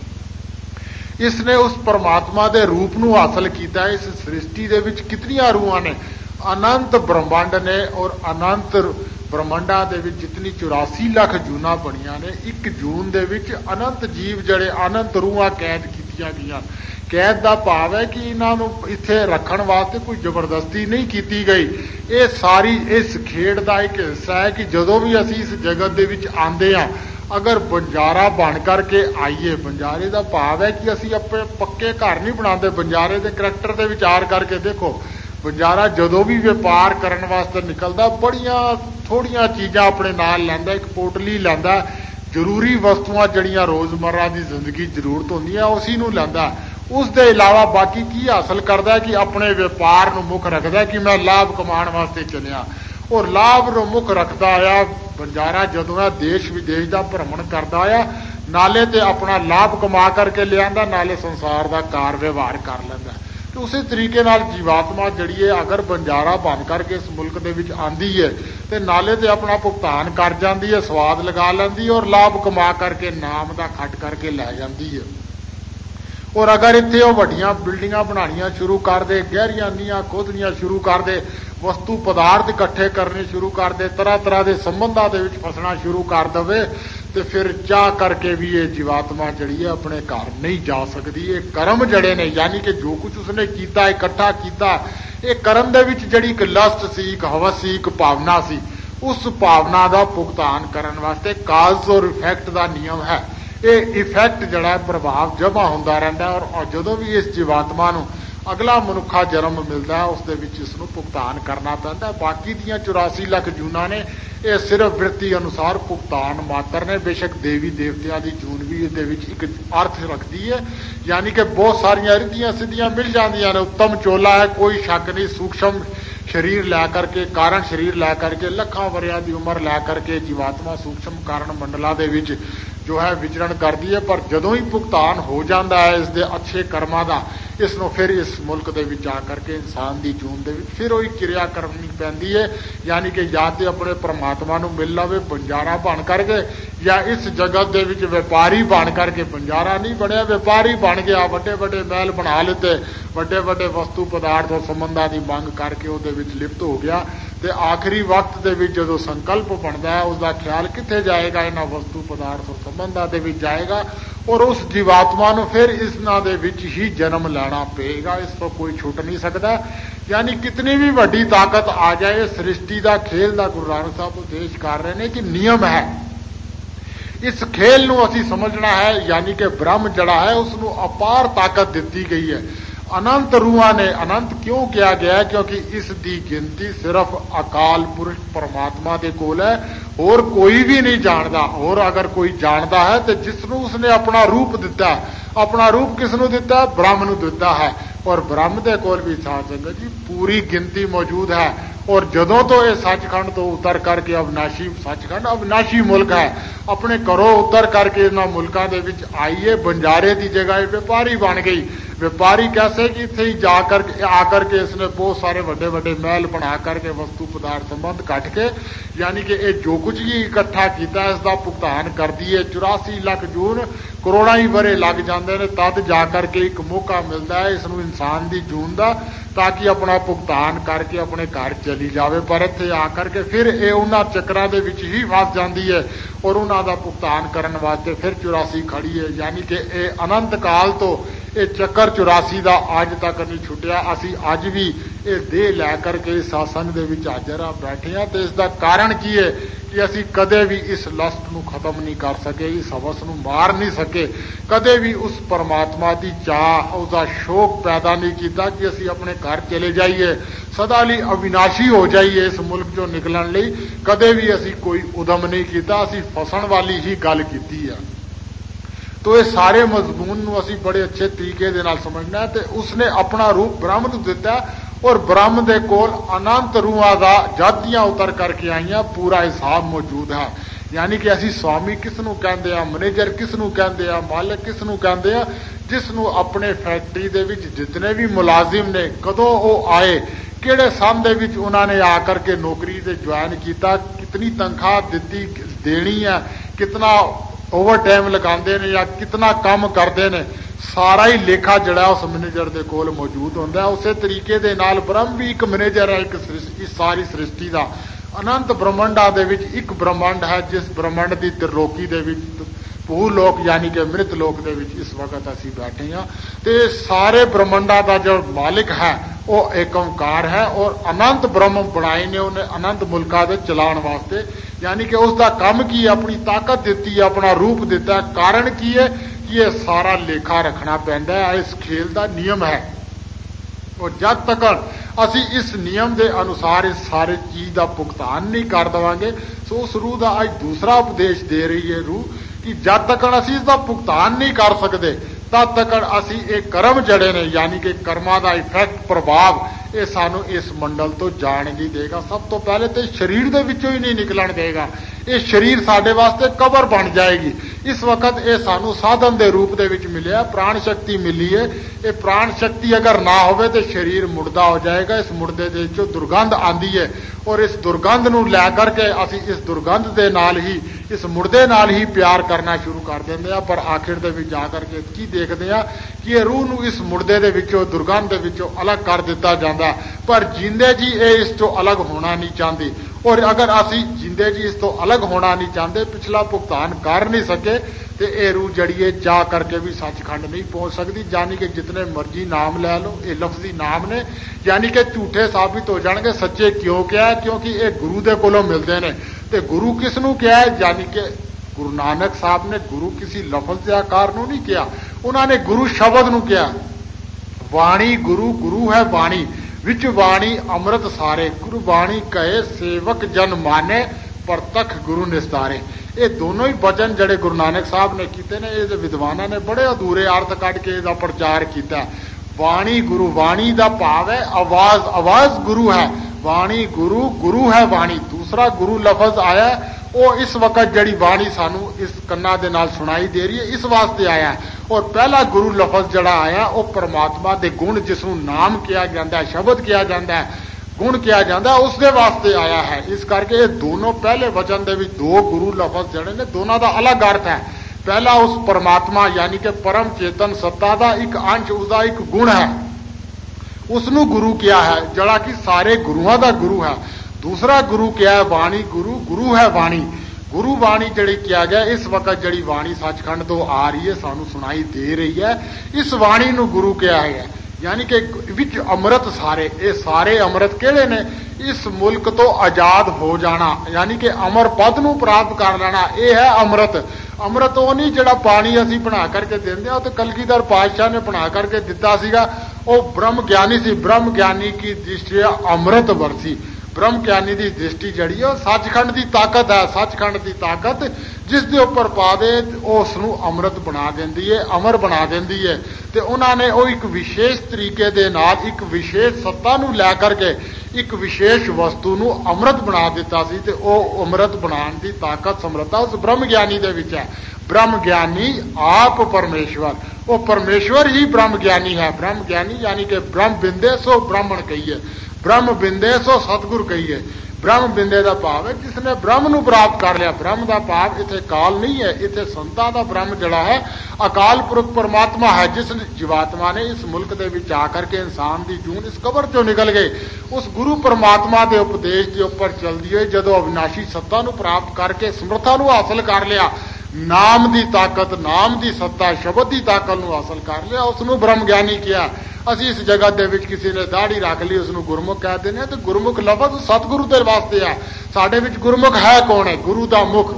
इसने उस परमात्मा के रूप नूं हासिल किया। इस सृष्टि दे विच कितनियां रूहां ने, अनंत ब्रह्मांड ने, और अनंत ब्रह्मांडा दे विच जितनी चौरासी लाख जूना बनिया ने, एक जून दे विच अनंत जीव जड़े अनंत रूहां कैद कीतियां गईयां। कैद का भाव है कि इन्हों इत्थे रखण वास्ते कोई जबरदस्ती नहीं की गई। ये सारी इस खेड का एक हिस्सा है कि जदों भी असी इस जगत दे विच आंदे हां, अगर बंजारा बन करके आईए, बंजारे का भाव है कि असी अपने पक्के घर नहीं बनाते। बंजारे के करैक्टर से विचार करके देखो, बंजारा जदों भी व्यापार करने वास्ते निकलता बड़िया थोड़िया चीज़ां अपने नाल लैंदा, एक पोटली लैंदा, जरूरी वस्तुआं जड़ियां रोजमर्रा की जिंदगी जरूरत होंदी है उसी नूं लैंदा। उस दे इलावा बाकी की हासिल करता है कि अपने व्यापार नूं मुख रखता है कि मैं लाभ कमाने वास्ते चलिया। और लाभ नूं मुख रखता आया बंजारा जदों है देश विदेश का भ्रमण करता आया, नाले ते अपना लाभ कमा करके लिया, नाले संसार का कार व्यवहार कर लैंदा। तो उसी तरीके नाल जीवात्मा जड़ी है अगर बंजारा बन करके इस मुल्क दे विच आंदी है तो नाले ते अपना भुगतान कर जाती है, स्वाद लगा लैंदी है और लाभ कमा करके नाम का खट करके लै जाती है। और अगर इत्थे वो वड्डियां बिल्डिंगां बनानियां शुरू कर दे, गहरियां नीआं खोदनियां शुरू कर दे, वस्तु पदार्थ इकट्ठे करने शुरू कर दे, तरह तरह के संबंधां दे विच फसना शुरू कर दे, तो फिर चाह करके भी ये जीवात्मा जड़ी है अपने घर नहीं जा सकती। ये कर्म जड़े ने, यानी कि जो कुछ उसने किया इकट्ठा किया, ये कर्म दे विच जड़ी एक लस्ट सी, एक हवस सी, एक भावना सी, उस भावना का भुगतान करने वास्ते काज और इफैक्ट का नियम है। ये इफैक्ट जड़ा प्रभाव जमा होंदा रहिंदा और जदों भी इस जीवात्मा नूं अगला मनुखा जन्म मिलता है उस दे विच इसनूं भुगतान करना पैंदा। बाकी दियां चौरासी लख जूनां ने ये सिर्फ वृत्ति अनुसार भुगतान मात्र ने। बेशक देवी देवतियां दी जून भी इहदे विच एक अर्थ रखती है, यानी कि बहुत सारियां रिद्धियां सिद्धियां मिल जांदियां ने। उत्तम चोला है, कोई शक नहीं। सूक्ष्म शरीर लै करके, कारण शरीर लै करके, लखां वरियां दी उम्र लै करके जीवात्मा सूक्ष्म कारण मंडलां दे विच जो है विचरण करती है। पर जदों ही भुगतान हो जाता है इसके अच्छे कर्मां दा, इसनों फिर इस मुल्क दे विच आकर के इंसान की जून दे विच फिर वही क्रिया करनी पैंदी है, यानी कि या तो अपने परमात्मा नूं मिल लवे बंजारा बन करके, या इस जगत दे विच व्यापारी बन करके। बंजारा नहीं बनया, व्यापारी बन गया, वड्डे वड्डे महल बना लेते, वड्डे वड्डे वस्तु पदार्थ और संबंधां की मंग करके उहदे विच लिप्त हो गया। ते आखिरी वक्त दे विच जदों संकल्प बनता है उसका ख्याल कित्थे जाएगा, इन्हां वस्तु पदार्थ और संबंधां दे विच जाएगा और उस जीवात्मा नूं फिर इन्हां दे विच ही जन्म लेना पेगा। इस तो कोई छुट नहीं सकता। यानी कितनी भी वड्डी ताकत आ जाए, सृष्टि का खेल का गुरु नानक साहब उपदेश कर रहे हैं कि नियम है। इस खेल नूं असीं समझना है, यानी कि ब्रह्म जड़ा है उसनूं अपार ताकत दिती गई है। अनंत रूहां ने, अनंत क्यों किया गया है? क्योंकि इस दी गिनती सिर्फ अकाल पुरुष परमात्मा दे कोल है, और कोई भी नहीं जानता। और अगर कोई जानता है तो जिसनूं उसने अपना रूप दिता है, अपना रूप किसनूं दिता है? ब्रह्म नूं दिता है। और ब्रह्म दे कोल भी साध संगत जी पूरी गिनती मौजूद है। और जदों तो ये सचखंड तो उतर करके अविनाशी, सचखंड अविनाशी मुल्क है, अपने घरों उतर करके इन्हां मुल्कां दे विच आईए, बंजारे की जगह व्यापारी बन गई। व्यापारी कैसे कि इत्थे ही जाकर आकर के इसने बहुत सारे वड्डे वड्डे महल बना करके वस्तु पदार्थ संबंध कट के, यानी कि ये जो कुछ भी इकट्ठा किया इसका भुगतान कर दिए। चौरासी लख जून करोड़ां ही वरे लग जाते हैं, तद जाकर के एक मौका मिलता है इसनूं इंसान की जून का, ताकि अपना भुगतान करके अपने घर चली जाए। पर इत्थे आकर के फिर ये उन्हां चक्रां दे विच ही फस जाती है और उन्हां दा भुगतान करने वास्ते फिर चौरासी खड़ी है। यानी कि ये अनंत काल तो ये चक्कर चौरासी का अज तक नहीं छुटिया। असी अज भी ये देह लैकर के सत्संग दे विच हाज़र आ बैठे हैं। तो इसका कारण की है कि असी कदे भी इस लस्ट नूं खत्म नहीं कर सके, इस हवस नूं मार नहीं सके, कदे भी उस परमात्मा की चाह, उसका शौक पैदा नहीं किया कि असी अपने घर चले जाइए, सदा लई अविनाशी हो जाइए इस मुल्क चों निकलण लई। कदे भी असी कोई उदम नहीं किया, असी फसण वाली ही गल कीती है। तो ये सारे मजमून नूं असी बड़े अच्छे तरीके दे नाल समझना है। तो उसने अपना रूप ब्रह्म नूं दिता और ब्रह्म दे कोल अनंत रूहां दा जातियां उतर करके आईयां, पूरा हिसाब मौजूद है। यानी कि असी स्वामी किसनूं कहंदे आ, मैनेजर किसनूं कहंदे आ, मालिक किसनूं कहंदे आ? जिसनूं अपने फैक्ट्री दे विच जितने भी मुलाजिम ने, कदों वो आए, किहड़े सन दे विच उन्होंने आकर के नौकरी ते ज्वाइन किया, कितनी तनख्वाह दिती देनी है, कितना ओवर टाइम लगाते हैं या कितना काम करते हैं, सारा ही लेखा जड़ा उस मैनेजर के कोल मौजूद होंदा है। उस तरीके दे नाल ब्रह्म भी एक मैनेजर है, एक इस सारी सृष्टि का। अनंत ब्रह्मंडा दे विच एक ब्रह्मंड है, जिस ब्रह्मंड की त्रिलोकी दे विच भूलोक यानी कि मृत लोक दे विच इस वक्त असी बैठे हैं। तो सारे ब्रह्मंडा का जो मालिक है वो एक ओंकार है, और अनंत ब्रह्म बनाए ने उन्हें अनंत मुल्का दे चलाण वास्ते। यानी कि उसका काम की है, अपनी ताकत दी है, अपना रूप दिता है। कारण की है कि ये सारा लेखा रखना पैंदा है, इस खेल का नियम है। और जब तक असी इस नियम के अनुसार इस सारे चीज का भुगतान नहीं कर देवांगे, सो उस रूह का अज दूसरा उपदेश दे रही है रूह कि जब तक असी इसका भुगतान नहीं कर सकते तब तक असी एक कर्म जड़े ने, यानी कि कर्मा का इफैक्ट प्रभाव ये सानू इस मंडल तो जान नहीं देगा। सब तो पहले तो शरीर के विचों ही नहीं निकलन देगा। ये शरीर साडे वास्ते कबर बन जाएगी। इस वक्त ये सानू साधन के रूप दे विच मिलिया, प्राण शक्ति मिली है। ये प्राण शक्ति अगर ना होवे तो शरीर मुर्दा हो जाएगा। इस मुर्दे दे विचों दुर्गंध आंदी है, और इस दुर्गंध नूं लै करके असी इस दुर्गंध दे नाल ही, इस मुर्दे नाल ही प्यार करना शुरू कर देंगे हैं। पर आखिर दे विच जा करके की देखते हैं कि ये रूह नूं इस मुर्दे दे विचों, दुर्गंध दे विचों अलग कर दिता जाता, पर जिंदे जी ये इस तो अलग होना नहीं चाहती। और अगर असी जिंदे जी इस तो अलग होना नहीं चाहते, पिछला भुगतान कर नहीं सके, तो यह रूह जड़िए जा करके भी सचखंड नहीं पहुंच सकती। यानी कि जितने मर्जी नाम लै लो, ये लफ्जी नाम ने, यानी कि झूठे साबित हो जाएंगे। सच्चे क्यों क्या है? क्योंकि ये गुरु दे कोलों मिलते हैं। तो गुरु किसनू क्या है? यानी कि गुरु नानक साहब ने गुरु किसी लफज के आकार नू नहीं किया, उन्होंने गुरु शब्द नू किया। वाणी गुरु, गुरु है वाणी, विच वाणी अमृत सारे, गुरु वाणी कहे सेवक जन माने, परतख गुरु निस्तारे। ये दोनों ही वचन जड़े गुरु नानक साहब ने किए ने, ये विद्वाना ने बड़े अधूरे अर्थ कढ़ के इसका प्रचार किया। वाणी गुरु, वाणी का भाव है आवाज, आवाज गुरु है। वाणी गुरु, गुरु है वाणी। दूसरा गुरु लफज आया वो इस वक्त जड़ी वाणी सानू इस कन्ना दे नाल सुनाई दे रही है, इस वास्ते आया। और पहला गुरु लफज जड़ा आया वो परमात्मा के गुण, जिसनू नाम किया जाता है, शब्द किया जाता है, गुण किया जाता है, उसके वास्ते आया है। इस करके ये दोनों पहले वचन दे विच दो गुरु लफज जड़े ने, दोनों का अलग अर्थ है। पहला उस परमात्मा यानी कि परम चेतन सत्ता का एक अंश, उसका एक गुण है, उसनू गुरु किया है, जड़ा कि सारे गुरुओं का गुरु है। दूसरा गुरु क्या है? वाणी गुरु, गुरु है वाणी। गुरु वाणी जड़ी किया गया, इस वक्त जड़ी वाणी सचखंड तो आ रही है, सानू सुनाई दे रही है, इस वाणी नू गुरु किया है। यानी कि विच अमृत सारे, ये सारे अमृत केड़े ने? इस मुल्क तो आजाद हो जाना, यानी कि अमर पद नू प्राप्त कर लेना, यह है अमृत। अमृत वो नहीं जड़ा पानी असी बना करके देंदे आ, तो कलगीधर पातशाह ने बना करके दिता सीगा, वो ब्रह्म ज्ञानी सी। ब्रह्म ज्ञानी की दृष्टि अमृत वरसी। ब्रह्म ज्ञानी की दृष्टि जड़ी है सचखंड की ताकत है। सचखंड की ताकत जिस दे उपर पा दे उसनू अमृत बना देंदी है, अमर बना देंदी है। तो उन्होंने वो एक विशेष तरीके दे नाल एक विशेष सत्ता नू लै करके एक विशेष वस्तु नू अमृत बना दिता सी, ते वो अमृत बनाने की ताकत समर्था उस ब्रह्म ज्ञानी दे विच है। ब्रह्म ज्ञानी आप परमेश्वर, वो परमेश्वर ही ब्रह्म ज्ञानी है। ब्रह्म ज्ञानी यानी कि ब्रह्म बिंदे सो ब्राह्मण कहिए, ब्रह्म बिंदे सो सतगुर कहिए। ब्रह्म बिंदे का भाव है जिसने ब्रह्म नू प्राप्त कर लिया। ब्रह्म का भाव इत्थे काल नहीं है, इत्थे संतां दा ब्रह्म जड़ा है अकाल पुरख परमात्मा है, जिस जीवात्मा ने इस मुल्क दे विच आकर के इंसान दी जून इस कबर चों निकल गई, उस गुरु परमात्मा के उपदेश के उपर चलदी होई जदों अविनाशी सत्ता नू प्राप्त करके समर्था नू हासिल कर लिया, नाम की ताकत, नाम की सत्ता, शब्द की ताकत नू हासिल कर लिया, उसनू ब्रह्म ज्ञानी किया। असी इस जगह दे विच किसी ने दाढ़ी रख ली उसनू गुरमुख कह देने, तो गुरमुख लफज सतगुरु दे वास्ते है। साडे विच गुरमुख है कौन है? गुरु दा मुख।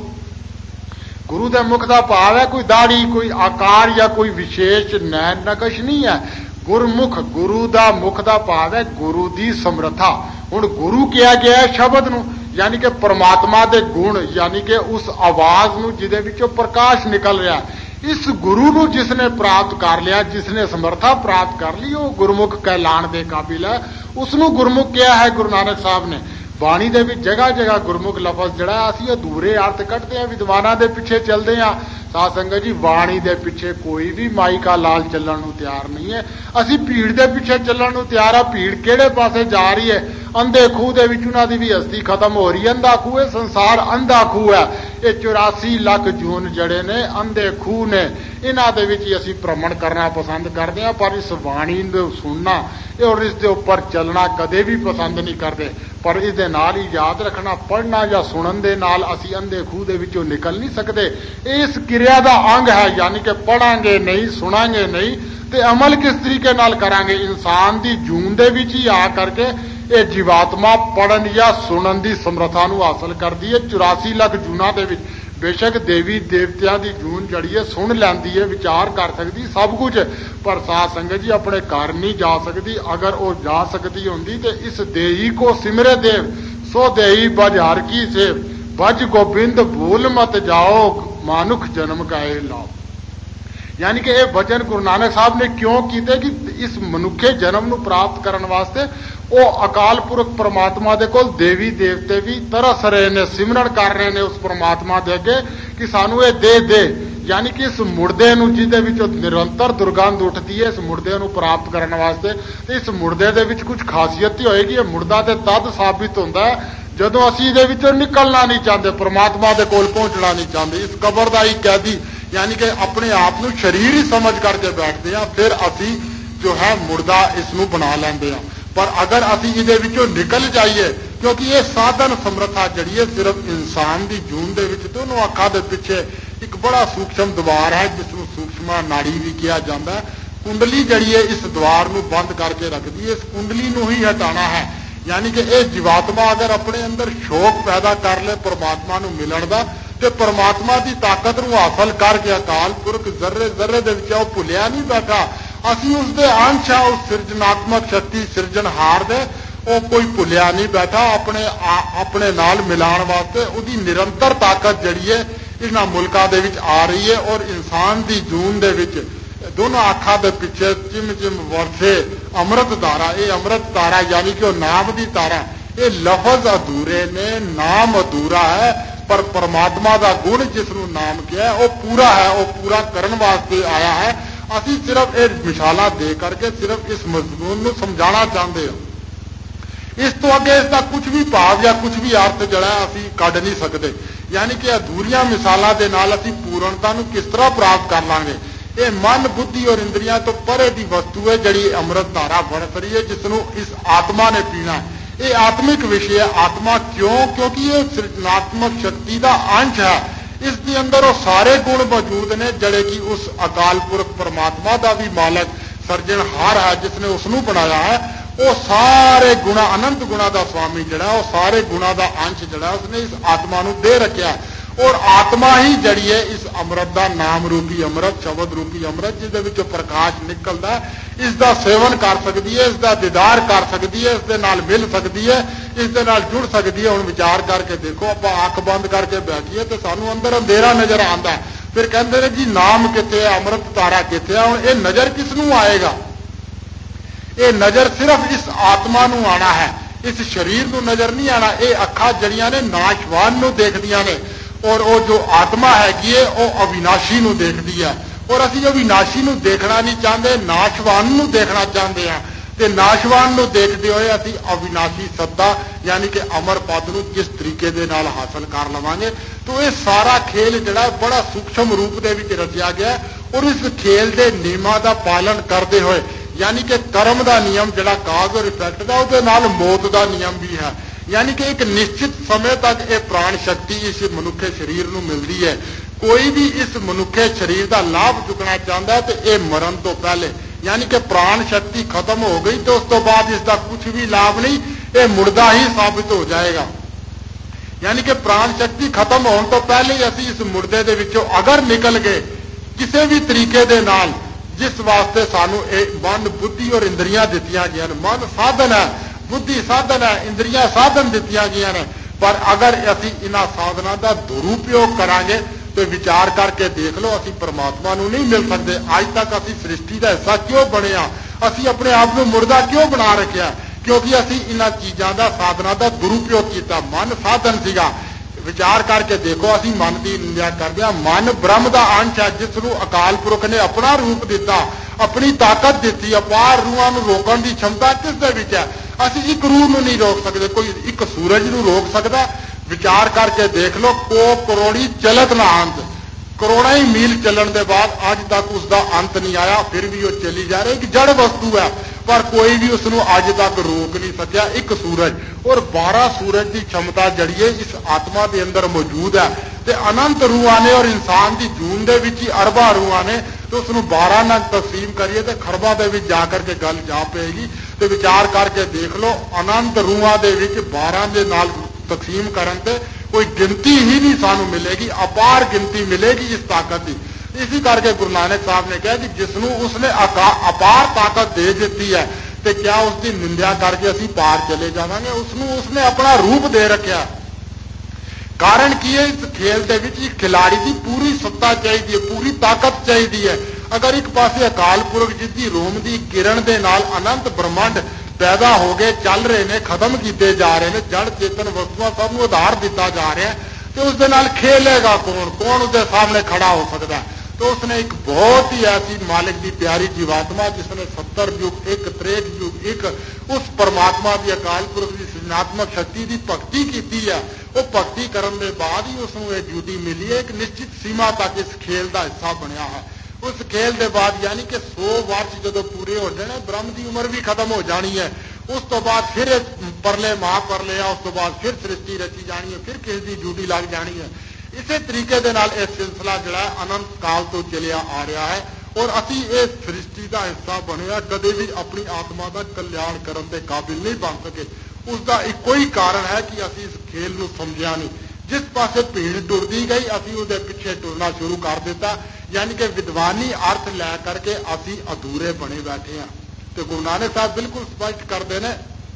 गुरु दे मुख दा भाव है कोई दाढ़ी, कोई आकार या कोई विशेष नैन नकश नहीं है। गुरमुख, गुरु दा मुख दा भाव है गुरु दी समर्था। हुण गुरु किया गया है शब्द नू, यानी कि परमात्मा दे गुण, यानी कि उस आवाज नू जिहदे विचों प्रकाश निकल रहा है। इस गुरु नू जिसने प्राप्त कर लिया, जिसने समर्था प्राप्त कर ली, वो गुरमुख कहलाण दे काबिल है। उसनू गुरमुख किया है गुरु नानक साहब ने। बाणी दे विच जगह जगह गुरमुख लफज जड़ा असीं अधूरे अर्थ कढ़दे हैं, विद्वानां दे पिछे चलदे हैं। साध संगत जी, वाणी दे पिछे कोई भी माई का लाल चलण नूं तैयार नहीं है। असीं भीड़ दे पिछे चलण नूं तैयार आ। भीड़ किहड़े पासे जा रही है? अंधे खूह दे विच उन्हां दी भी हस्ती खत्म हो रही है। अंधा खूह है, संसार अंधा खूह है। ये चौरासी लख जून जड़े ने अंधे खूह ने, इन्हां दे विच असीं भ्रमण करना पसंद करते हैं, पर इस वाणी नूं सुनना और इस दे उपर चलना कदे भी पसंद नहीं करते। पर इस दे नाल ही याद रखना, पढ़ना या सुनन दे नाल असीं अंधे खूह दे विचों निकल नहीं सकते। इस क्रिया दा अंग है, यानी कि पढ़ांगे नहीं, सुनांगे नहीं, ते अमल किस तरीके नाल करांगे? इंसान दी जून दे विच ही आ करके ये जीवात्मा पढ़न या सुनन दी समर्था नूं हासिल करदी है। चौरासी लख जूनां दे विच बेशक देवी देवतियां दी जून जड़ी है सुन लैंदी है, विचार कर सकती सब कुछ, पर साध संगत जी अपने घर नहीं जा सकती। अगर वो जा सकती होंदी तो इस देही को सिमरे देव, सो देही बज हर की सेव, बज गोबिंद भूल मत जाओ, मानुख जन्म का ए लाओ। यानी कि यह वचन गुरु नानक साहब ने क्यों किए कि इस मनुखे जन्म नूं प्राप्त करने वास्ते वो अकाल पुरख परमात्मा दे कोल देवी देवते भी तरस रहे ने, सिमरन कर रहे ने उस परमात्मा दे अगे कि सानू ये दे दे। यानी कि इस मुर्दे नूं जिहदे विचों निरंतर दुर्गंध उठती है, इस मुर्दे नूं प्राप्त करने वास्ते ते इस मुर्दे दे विच कुछ खासियत ही होएगी। ये मुर्दा ते तद साबित होंदा है जदों असीं इहदे विचों निकलना नहीं चाहते, परमात्मा दे कोल पहुंचना नहीं चाहते। इस कबर दा ही कैदी यानी कि अपने आप नूं शरीर ही समझ करके बैठते हैं, फिर असीं जो है मुर्दा इसनूं बना लैंदे हैं। पर अगर असीं इहदे विचों निकल जाइए, क्योंकि ये साधन समर्था जड़ी है सिर्फ इंसान दी जून दे विच दोनों अखां दे पिछे ਇੱਕ ਬੜਾ ਸੂਖਸ਼ਮ ਦਵਾਰ ਹੈ ਜਿਸ ਨੂੰ ਸੂਖਸ਼ਮਾ ਨਾੜੀ ਵੀ ਕਿਹਾ ਜਾਂਦਾ ਹੈ। ਕੁੰਡਲੀ ਜਿਹੜੀ ਹੈ ਇਸ ਦਵਾਰ ਨੂੰ ਬੰਦ ਕਰਕੇ ਰੱਖਦੀ ਹੈ, ਇਸ ਕੁੰਡਲੀ ਨੂੰ ਹੀ ਹਟਾਣਾ ਹੈ। ਯਾਨੀ ਕਿ ਇਹ ਜੀਵਾਤਮਾ ਅਗਰ ਆਪਣੇ ਅੰਦਰ ਸ਼ੌਕ ਪੈਦਾ ਕਰ ਲੈ ਪਰਮਾਤਮਾ ਨੂੰ ਮਿਲਣ ਦਾ ਤੇ ਪਰਮਾਤਮਾ ਦੀ ਤਾਕਤ ਨੂੰ ਹਾਸਲ ਕਰਕੇ ਅਕਾਲ ਪੁਰਖ ਜ਼ਰਰੇ ਜ਼ਰਰੇ ਦੇ ਵਿੱਚ ਉਹ ਭੁੱਲਿਆ ਨਹੀਂ ਬੈਠਾ, ਅਸੀਂ ਉਸ ਦੇ ਅੰਸ਼ ਆ, ਉਸ ਸਿਰਜਨਾਤਮਕ ਸ਼ਕਤੀ ਸਿਰਜਣਹਾਰ ਦੇ, ਉਹ ਕੋਈ ਭੁੱਲਿਆ ਨਹੀਂ ਬੈਠਾ। ਆਪਣੇ ਆਪਣੇ ਨਾਲ ਮਿਲਾਉਣ ਵਾਸਤੇ ਉਹਦੀ ਨਿਰੰਤਰ ਤਾਕਤ ਜਿਹੜੀ ਹੈ ਇਹਨਾਂ ਮੁਲਕਾਂ ਦੇ ਵਿੱਚ ਆ ਰਹੀ ਹੈ। ਔਰ ਇਨਸਾਨ ਦੀ ਜੂਨ ਦੇ ਵਿੱਚ ਦੋਨੋਂ ਅੱਖਾਂ ਦੇ ਪਿੱਛੇ ਚਿਮ ਚਿਮ ਵਰਸੇ ਅੰਮ੍ਰਿਤ ਧਾਰਾ, ਇਹ ਅੰਮ੍ਰਿਤ ਧਾਰਾ ਯਾਨੀ ਕਿ ਉਹ ਨਾਮ ਦੀ ਧਾਰਾ, ਇਹ ਲਫ਼ਜ਼ ਅਧੂਰੇ ਨੇ, ਨਾਮ ਅਧੂਰਾ ਹੈ, ਪਰ ਪਰਮਾਤਮਾ ਦਾ ਗੁਣ ਜਿਸ ਨੂੰ ਨਾਮ ਕਿਹਾ ਉਹ ਪੂਰਾ ਹੈ, ਉਹ ਪੂਰਾ ਕਰਨ ਵਾਸਤੇ ਆਇਆ ਹੈ। ਅਸੀਂ ਸਿਰਫ ਇਹ ਮਿਸਾਲਾਂ ਦੇ ਕਰਕੇ ਸਿਰਫ ਇਸ ਮਜ਼ਮੂਨ ਨੂੰ ਸਮਝਾਉਣਾ ਚਾਹੁੰਦੇ ਹਾਂ। ਇਸ ਤੋਂ ਅੱਗੇ ਇਸ ਦਾ ਕੁਝ ਵੀ ਭਾਵ ਜਾਂ ਕੁਝ ਵੀ ਅਰਥ ਜਿਹੜਾ ਅਸੀਂ ਕੱਢ ਨਹੀਂ ਸਕਦੇ। ਯਾਨੀ ਕਿ ਅਧੂਰੀਆਂ ਮਿਸਾਲਾਂ ਦੇ ਨਾਲ ਅਸੀਂ ਪੂਰਨਤਾ ਨੂੰ ਕਿਸ ਤਰ੍ਹਾਂ ਪ੍ਰਾਪਤ ਕਰ ਲਾਂਗੇ। ਇਹ ਮਨ ਬੁੱਧੀ ਔਰ ਇੰਦਰੀਆਂ ਤੋਂ ਪਰੇ ਦੀ ਵਸਤੂ ਹੈ ਜਿਹੜੀ ਅੰਮ੍ਰਿਤ ਧਾਰਾ ਵਰਤ ਰਹੀ ਹੈ, ਜਿਸ ਨੂੰ ਇਸ ਆਤਮਾ ਨੇ ਪੀਣਾ। ਇਹ ਆਤਮਿਕ ਵਿਸ਼ੇ ਹੈ। ਆਤਮਾ ਕਿਉਂ? ਕਿਉਂਕਿ ਇਹ ਸਿਰਜਨਾਤਮਕ ਸ਼ਕਤੀ ਦਾ ਅੰਸ਼ ਹੈ। ਇਸ ਦੇ ਅੰਦਰ ਉਹ ਸਾਰੇ ਗੁਣ ਮੌਜੂਦ ਨੇ ਜਿਹੜੇ ਕਿ ਉਸ ਅਕਾਲ ਪੁਰਖ ਪਰਮਾਤਮਾ ਦਾ ਵੀ ਮਾਲਕ ਸਰਜਣਹਾਰ ਹੈ, ਜਿਸ ਨੇ ਉਸ ਨੂੰ ਬਣਾਇਆ ਹੈ। ਉਹ ਸਾਰੇ ਗੁਣਾ, ਅਨੰਤ ਗੁਣਾ ਦਾ ਸਵਾਮੀ ਜਿਹੜਾ, ਉਹ ਸਾਰੇ ਗੁਣਾ ਦਾ ਅੰਸ਼ ਜਿਹੜਾ ਉਸਨੇ ਇਸ ਆਤਮਾ ਨੂੰ ਦੇ ਰੱਖਿਆ। ਔਰ ਆਤਮਾ ਹੀ ਜਿਹੜੀ ਹੈ ਇਸ ਅੰਮ੍ਰਿਤ ਦਾ ਨਾਮ ਰੂਪੀ ਅੰਮ੍ਰਿਤ, ਸ਼ਬਦ ਰੂਪੀ ਅੰਮ੍ਰਿਤ, ਜਿਹਦੇ ਵਿੱਚੋਂ ਪ੍ਰਕਾਸ਼ ਨਿਕਲਦਾ, ਇਸ ਦਾ ਸੇਵਨ ਕਰ ਸਕਦੀ ਹੈ, ਇਸ ਦਾ ਦੀਦਾਰ ਕਰ ਸਕਦੀ ਹੈ, ਇਸ ਦੇ ਨਾਲ ਮਿਲ ਸਕਦੀ ਹੈ, ਇਸ ਦੇ ਨਾਲ ਜੁੜ ਸਕਦੀ ਹੈ। ਹੁਣ ਵਿਚਾਰ ਕਰਕੇ ਦੇਖੋ, ਆਪਾਂ ਅੱਖ ਬੰਦ ਕਰਕੇ ਬੈਠੀਏ ਤੇ ਸਾਨੂੰ ਅੰਦਰ ਅੰਧੇਰਾ ਨਜ਼ਰ ਆਉਂਦਾ, ਫਿਰ ਕਹਿੰਦੇ ਨੇ ਜੀ ਨਾਮ ਕਿੱਥੇ ਹੈ, ਅੰਮ੍ਰਿਤ ਧਾਰਾ ਕਿੱਥੇ ਹੈ। ਹੁਣ ਇਹ ਨਜ਼ਰ ਕਿਸ ਨੂੰ ਆਏਗਾ? ਇਹ ਨਜ਼ਰ ਸਿਰਫ ਇਸ ਆਤਮਾ ਨੂੰ ਆਣਾ ਹੈ, ਇਸ ਸਰੀਰ ਨੂੰ ਨਜ਼ਰ ਨਹੀਂ ਆਣਾ। ਇਹ ਅੱਖਾਂ ਜੜੀਆਂ ਨੇ ਨਾਸ਼ਵਾਨ ਨੂੰ ਦੇਖਦੀਆਂ ਨੇ, ਔਰ ਉਹ ਜੋ ਆਤਮਾ ਹੈਗੀ ਹੈ ਉਹ ਅਵਿਨਾਸ਼ੀ ਨੂੰ ਦੇਖਦੀ ਹੈ। ਔਰ ਅਸੀਂ ਅਵਿਨਾਸ਼ੀ ਨੂੰ ਦੇਖਣਾ ਨਹੀਂ ਚਾਹੁੰਦੇ, ਨਾਸ਼ਵਾਨ ਨੂੰ ਦੇਖਣਾ ਚਾਹੁੰਦੇ ਹਾਂ। ਤੇ ਨਾਸ਼ਵਾਨ ਨੂੰ ਦੇਖਦੇ ਹੋਏ ਅਸੀਂ ਅਵਿਨਾਸ਼ੀ ਸੱਤਾ ਯਾਨੀ ਕਿ ਅਮਰ ਪਦ ਨੂੰ ਕਿਸ ਤਰੀਕੇ ਦੇ ਨਾਲ ਹਾਸਲ ਕਰ ਲਵਾਂਗੇ। ਤੋਂ ਇਹ ਸਾਰਾ ਖੇਲ ਜਿਹੜਾ ਬੜਾ ਸੂਖਸ਼ਮ ਰੂਪ ਦੇ ਵਿੱਚ ਰਚਿਆ ਗਿਆ, ਔਰ ਇਸ ਖੇਲ ਦੇ ਨਿਯਮਾਂ ਦਾ ਪਾਲਣ ਕਰਦੇ ਹੋਏ, ਯਾਨੀ ਕਿ ਕਰਮ ਦਾ ਨਿਯਮ ਜਿਹੜਾ ਕਾਜ਼ ਔਰ ਇਫੈਕਟ ਦਾ, ਉਹਦੇ ਨਾਲ ਮੌਤ ਦਾ ਨਿਯਮ ਵੀ ਹੈ। ਯਾਨੀ ਕਿ ਇੱਕ ਨਿਸ਼ਚਿਤ ਸਮੇਂ ਤੱਕ ਇਹ ਪ੍ਰਾਣ ਸ਼ਕਤੀ ਇਸ ਮਨੁੱਖੇ ਸਰੀਰ ਨੂੰ ਮਿਲਦੀ ਹੈ। ਕੋਈ ਵੀ ਇਸ ਮਨੁੱਖੇ ਸਰੀਰ ਦਾ ਲਾਭ ਚੁੱਕਣਾ ਚਾਹੁੰਦਾ ਤੇ ਇਹ ਮਰਨ ਤੋਂ ਪਹਿਲੇ, ਯਾਨੀ ਕਿ ਪ੍ਰਾਣ ਸ਼ਕਤੀ ਖਤਮ ਹੋ ਗਈ ਤੇ ਉਸ ਤੋਂ ਬਾਅਦ ਇਸ ਦਾ ਕੁਝ ਵੀ ਲਾਭ ਨਹੀਂ, ਇਹ ਮੁਰਦਾ ਹੀ ਸਾਬਿਤ ਹੋ ਜਾਏਗਾ। ਯਾਨੀ ਕਿ ਪ੍ਰਾਣ ਸ਼ਕਤੀ ਖਤਮ ਹੋਣ ਤੋਂ ਪਹਿਲੇ ਹੀ ਅਸੀਂ ਇਸ ਮੁਰਦੇ ਦੇ ਵਿੱਚੋਂ ਅਗਰ ਨਿਕਲ ਗਏ ਕਿਸੇ ਵੀ ਤਰੀਕੇ ਦੇ ਨਾਲ, ਜਿਸ ਵਾਸਤੇ ਸਾਨੂੰ ਇਹ ਮਨ ਬੁੱਧੀ ਔਰ ਇੰਦਰੀਆਂ ਦਿੱਤੀਆਂ ਗਈਆਂ ਨੇ। ਮਨ ਸਾਧਨ ਹੈ, ਬੁੱਧੀ ਸਾਧਨ ਹੈ, ਇੰਦਰੀਆਂ ਸਾਧਨ ਦਿੱਤੀਆਂ ਗਈਆਂ ਨੇ, ਪਰ ਅਗਰ ਅਸੀਂ ਇਹਨਾਂ ਸਾਧਨਾਂ ਦਾ ਦੁਰਉਪਯੋਗ ਕਰਾਂਗੇ ਤੇ ਵਿਚਾਰ ਕਰਕੇ ਦੇਖ ਲਓ, ਅਸੀਂ ਪਰਮਾਤਮਾ ਨੂੰ ਨਹੀਂ ਮਿਲ ਸਕਦੇ। ਅੱਜ ਤੱਕ ਅਸੀਂ ਸ੍ਰਿਸ਼ਟੀ ਦਾ ਹਿੱਸਾ ਕਿਉਂ ਬਣੇ ਆ? ਅਸੀਂ ਆਪਣੇ ਆਪ ਨੂੰ ਮੁਰਦਾ ਕਿਉਂ ਬਣਾ ਰੱਖਿਆ? ਕਿਉਂਕਿ ਅਸੀਂ ਇਹਨਾਂ ਚੀਜ਼ਾਂ ਦਾ, ਸਾਧਨਾਂ ਦਾ ਦੁਰਉਪਯੋਗ ਕੀਤਾ। ਮਨ ਸਾਧਨ ਸੀਗਾ। ਵਿਚਾਰ ਕਰਕੇ ਦੇਖੋ, ਅਸੀਂ ਮਨ ਦੀ ਨਿੰਦਿਆ ਕਰਦੇ ਹਾਂ। ਮਨ ਬ੍ਰਹਮ ਦਾ ਅੰਸ਼ ਹੈ, ਜਿਸ ਨੂੰ ਅਕਾਲ ਪੁਰਖ ਨੇ ਆਪਣਾ ਰੂਪ ਦਿੱਤਾ, ਆਪਣੀ ਤਾਕਤ ਦਿੱਤੀ। ਅਪਾਰ ਰੂਹਾਂ ਨੂੰ ਰੋਕਣ ਦੀ क्षमता ਕਿਸ ਦੇ ਵਿੱਚ ਹੈ? ਅਸੀਂ ਇੱਕ ਰੂਹ ਨੂੰ ਨਹੀਂ ਰੋਕ ਸਕਦੇ। ਕੋਈ ਇੱਕ ਸੂਰਜ ਨੂੰ ਰੋਕ ਸਕਦਾ? ਵਿਚਾਰ ਕਰਕੇ ਦੇਖ ਲਓ, ਕੋ ਕਰੋੜੀ ਚਲਤ ਨਾ ਅੰਤ, ਕਰੋੜਾਂ ਹੀ ਮੀਲ ਚੱਲਣ ਦੇ ਬਾਅਦ ਅੱਜ ਤੱਕ ਉਸ ਦਾ ਅੰਤ ਨਹੀਂ ਆਇਆ, ਫਿਰ ਵੀ ਉਹ ਚੱਲੀ ਜਾ ਰਹੀ। ਇੱਕ ਜੜ ਵਸਤੂ ਹੈ, ਪਰ ਕੋਈ ਵੀ ਉਸ ਨੂੰ ਅੱਜ ਤੱਕ ਰੋਕ ਨਹੀਂ ਸਕਿਆ। ਇੱਕ ਸੂਰਜ ਔਰ ਬਾਰਾਂ ਸੂਰਜ ਦੀ क्षमता ਜੜੀਏ ਇਸ ਆਤਮਾ ਦੇ ਅੰਦਰ ਮੌਜੂਦ ਹੈ। ਤੇ ਅਨੰਤ ਰੂਹਾਂ ਨੇ, ਔਰ ਇਨਸਾਨ ਦੀ ਜੂਨ ਦੇ ਵਿੱਚ ਹੀ ਅਰਬਾਂ ਰੂਹਾਂ ਨੇ, ਤੇ ਉਸ ਨੂੰ ਬਾਰਾਂ ਨਾਲ ਤਕਸੀਮ ਕਰੀਏ ਤੇ ਖਰਬਾਂ ਦੇ ਵਿੱਚ ਜਾ ਕਰਕੇ ਗੱਲ ਜਾ ਪਏਗੀ। ਤੇ ਵਿਚਾਰ ਕਰਕੇ ਦੇਖ ਲਓ, ਅਨੰਤ ਰੂਹਾਂ ਦੇ ਵਿੱਚ ਬਾਰਾਂ ਦੇ ਨਾਲ ਤਕਸੀਮ ਕਰਨ ਤੇ ਕੋਈ ਗਿਣਤੀ ਹੀ ਨਹੀਂ ਸਾਨੂੰ ਮਿਲੇਗੀ, ਅਪਾਰ ਗਿਣਤੀ ਮਿਲੇਗੀ ਇਸ ਤਾਕਤ ਦੀ। ਇसी ਕਰਕੇ ਗੁਰੂ ਨਾਨਕ ਸਾਹਿਬ ਨੇ ਕਿਹਾ ਕਿ ਜਿਸ ਨੂੰ ਉਸਨੇ ਅਪਾਰ ਤਾਕਤ ਦੇ ਦਿੱਤੀ ਹੈ ਤੇ ਕਿਆ ਉਸ ਦੀ ਨਿੰਦਿਆ ਕਰਕੇ ਅਸੀਂ ਪਾਰ ਚਲੇ ਜਾਵਾਂਗੇ? ਉਸ ਨੂੰ ਉਸਨੇ ਆਪਣਾ ਰੂਪ ਦੇ ਰੱਖਿਆ। ਕਾਰਨ ਕੀ ਹੈ? ਇਸ ਖੇਲ ਦੇ ਵਿੱਚ ਇੱਕ ਖਿਲਾੜੀ ਦੀ ਪੂਰੀ ਸੱਤਾ ਚਾਹੀਦੀ ਹੈ, ਪੂਰੀ ਤਾਕਤ ਚਾਹੀਦੀ ਹੈ। ਅਗਰ ਇੱਕ ਪਾਸੇ ਅਕਾਲ ਪੁਰਖ ਜੀ ਦੀ ਰੋਮ ਦੀ ਕਿਰਨ ਦੇ ਨਾਲ ਅਨੰਤ ਬ੍ਰਹਮੰਡ ਪੈਦਾ ਹੋ ਗਏ, ਚੱਲ ਰਹੇ ਨੇ, ਖਤਮ ਕੀਤੇ ਜਾ ਰਹੇ ਨੇ, ਜੜ ਚੇਤਨ ਵਸਤੂਆਂ ਸਭ ਨੂੰ ਆਧਾਰ ਦਿੱਤਾ ਜਾ ਰਿਹਾ, ਤੇ ਉਸ ਦੇ ਨਾਲ ਖੇਲੇਗਾ ਕੌਣ? ਕੌਣ ਉਹਦੇ ਸਾਹਮਣੇ ਖੜਾ ਹੋ ਸਕਦਾ? तो उसने एक बहुत ही ऐसी मालिक की प्यारी जीवात्मा, जिसने सत्तर युग एक त्रेट युग एक उस परमात्मा की अकाल पुरख की सृजनात्मक शक्ति की भगती की है। वो भगती करने के बाद ही उसको ये ड्यूटी मिली है, एक निश्चित सीमा तक इस खेल का हिस्सा बनया है। उस खेल के बाद यानी कि सौ वर्ष जो पूरे हो जाने, ब्रह्म की उम्र भी खत्म हो जानी है। उस तो बाद फिर परले मां पर लिया, उस तो बाद फिर सृष्टि रची जानी है, फिर किसी की ड्यूटी लग जानी है। ਇਸੇ ਤਰੀਕੇ ਦੇ ਨਾਲ ਇਹ ਸਿਲਸਿਲਾ ਜਿਹੜਾ ਅਨੰਤ ਕਾਲ ਤੋਂ ਚੱਲਿਆ ਆ ਰਿਹਾ ਹੈ ਔਰ ਅਸੀਂ ਇਹ ਸ੍ਰਿਸ਼ਟੀ ਦਾ ਹਿੱਸਾ ਬਣਿਆ ਕਦੇ ਵੀ ਆਪਣੀ ਆਤਮਾ ਦਾ ਕਲਿਆਣ ਕਰਨ ਦੇ ਕਾਬਿਲ ਨਹੀਂ ਬਣ ਸਕੇ। ਉਸ ਦਾ ਇੱਕੋ ਹੀ ਕਾਰਨ ਹੈ ਕਿ ਅਸੀਂ ਇਸ ਖੇਲ ਨੂੰ ਸਮਝਿਆ ਨਹੀਂ। ਜਿਸ ਪਾਸੇ ਭੀੜ ਟੁਰਦੀ ਗਈ ਅਸੀਂ ਉਹਦੇ ਪਿੱਛੇ ਟੁਰਨਾ ਸ਼ੁਰੂ ਕਰ ਦਿੱਤਾ, ਯਾਨੀ ਕਿ ਵਿਦਵਾਨੀ ਅਰਥ ਲੈ ਕਰਕੇ ਅਸੀਂ ਅਧੂਰੇ ਬਣੇ ਬੈਠੇ ਹਾਂ। ਤੇ ਗੁਰੂ ਨਾਨਕ ਸਾਹਿਬ ਬਿਲਕੁਲ ਸਪਸ਼ਟ ਕਰਦੇ ਨੇ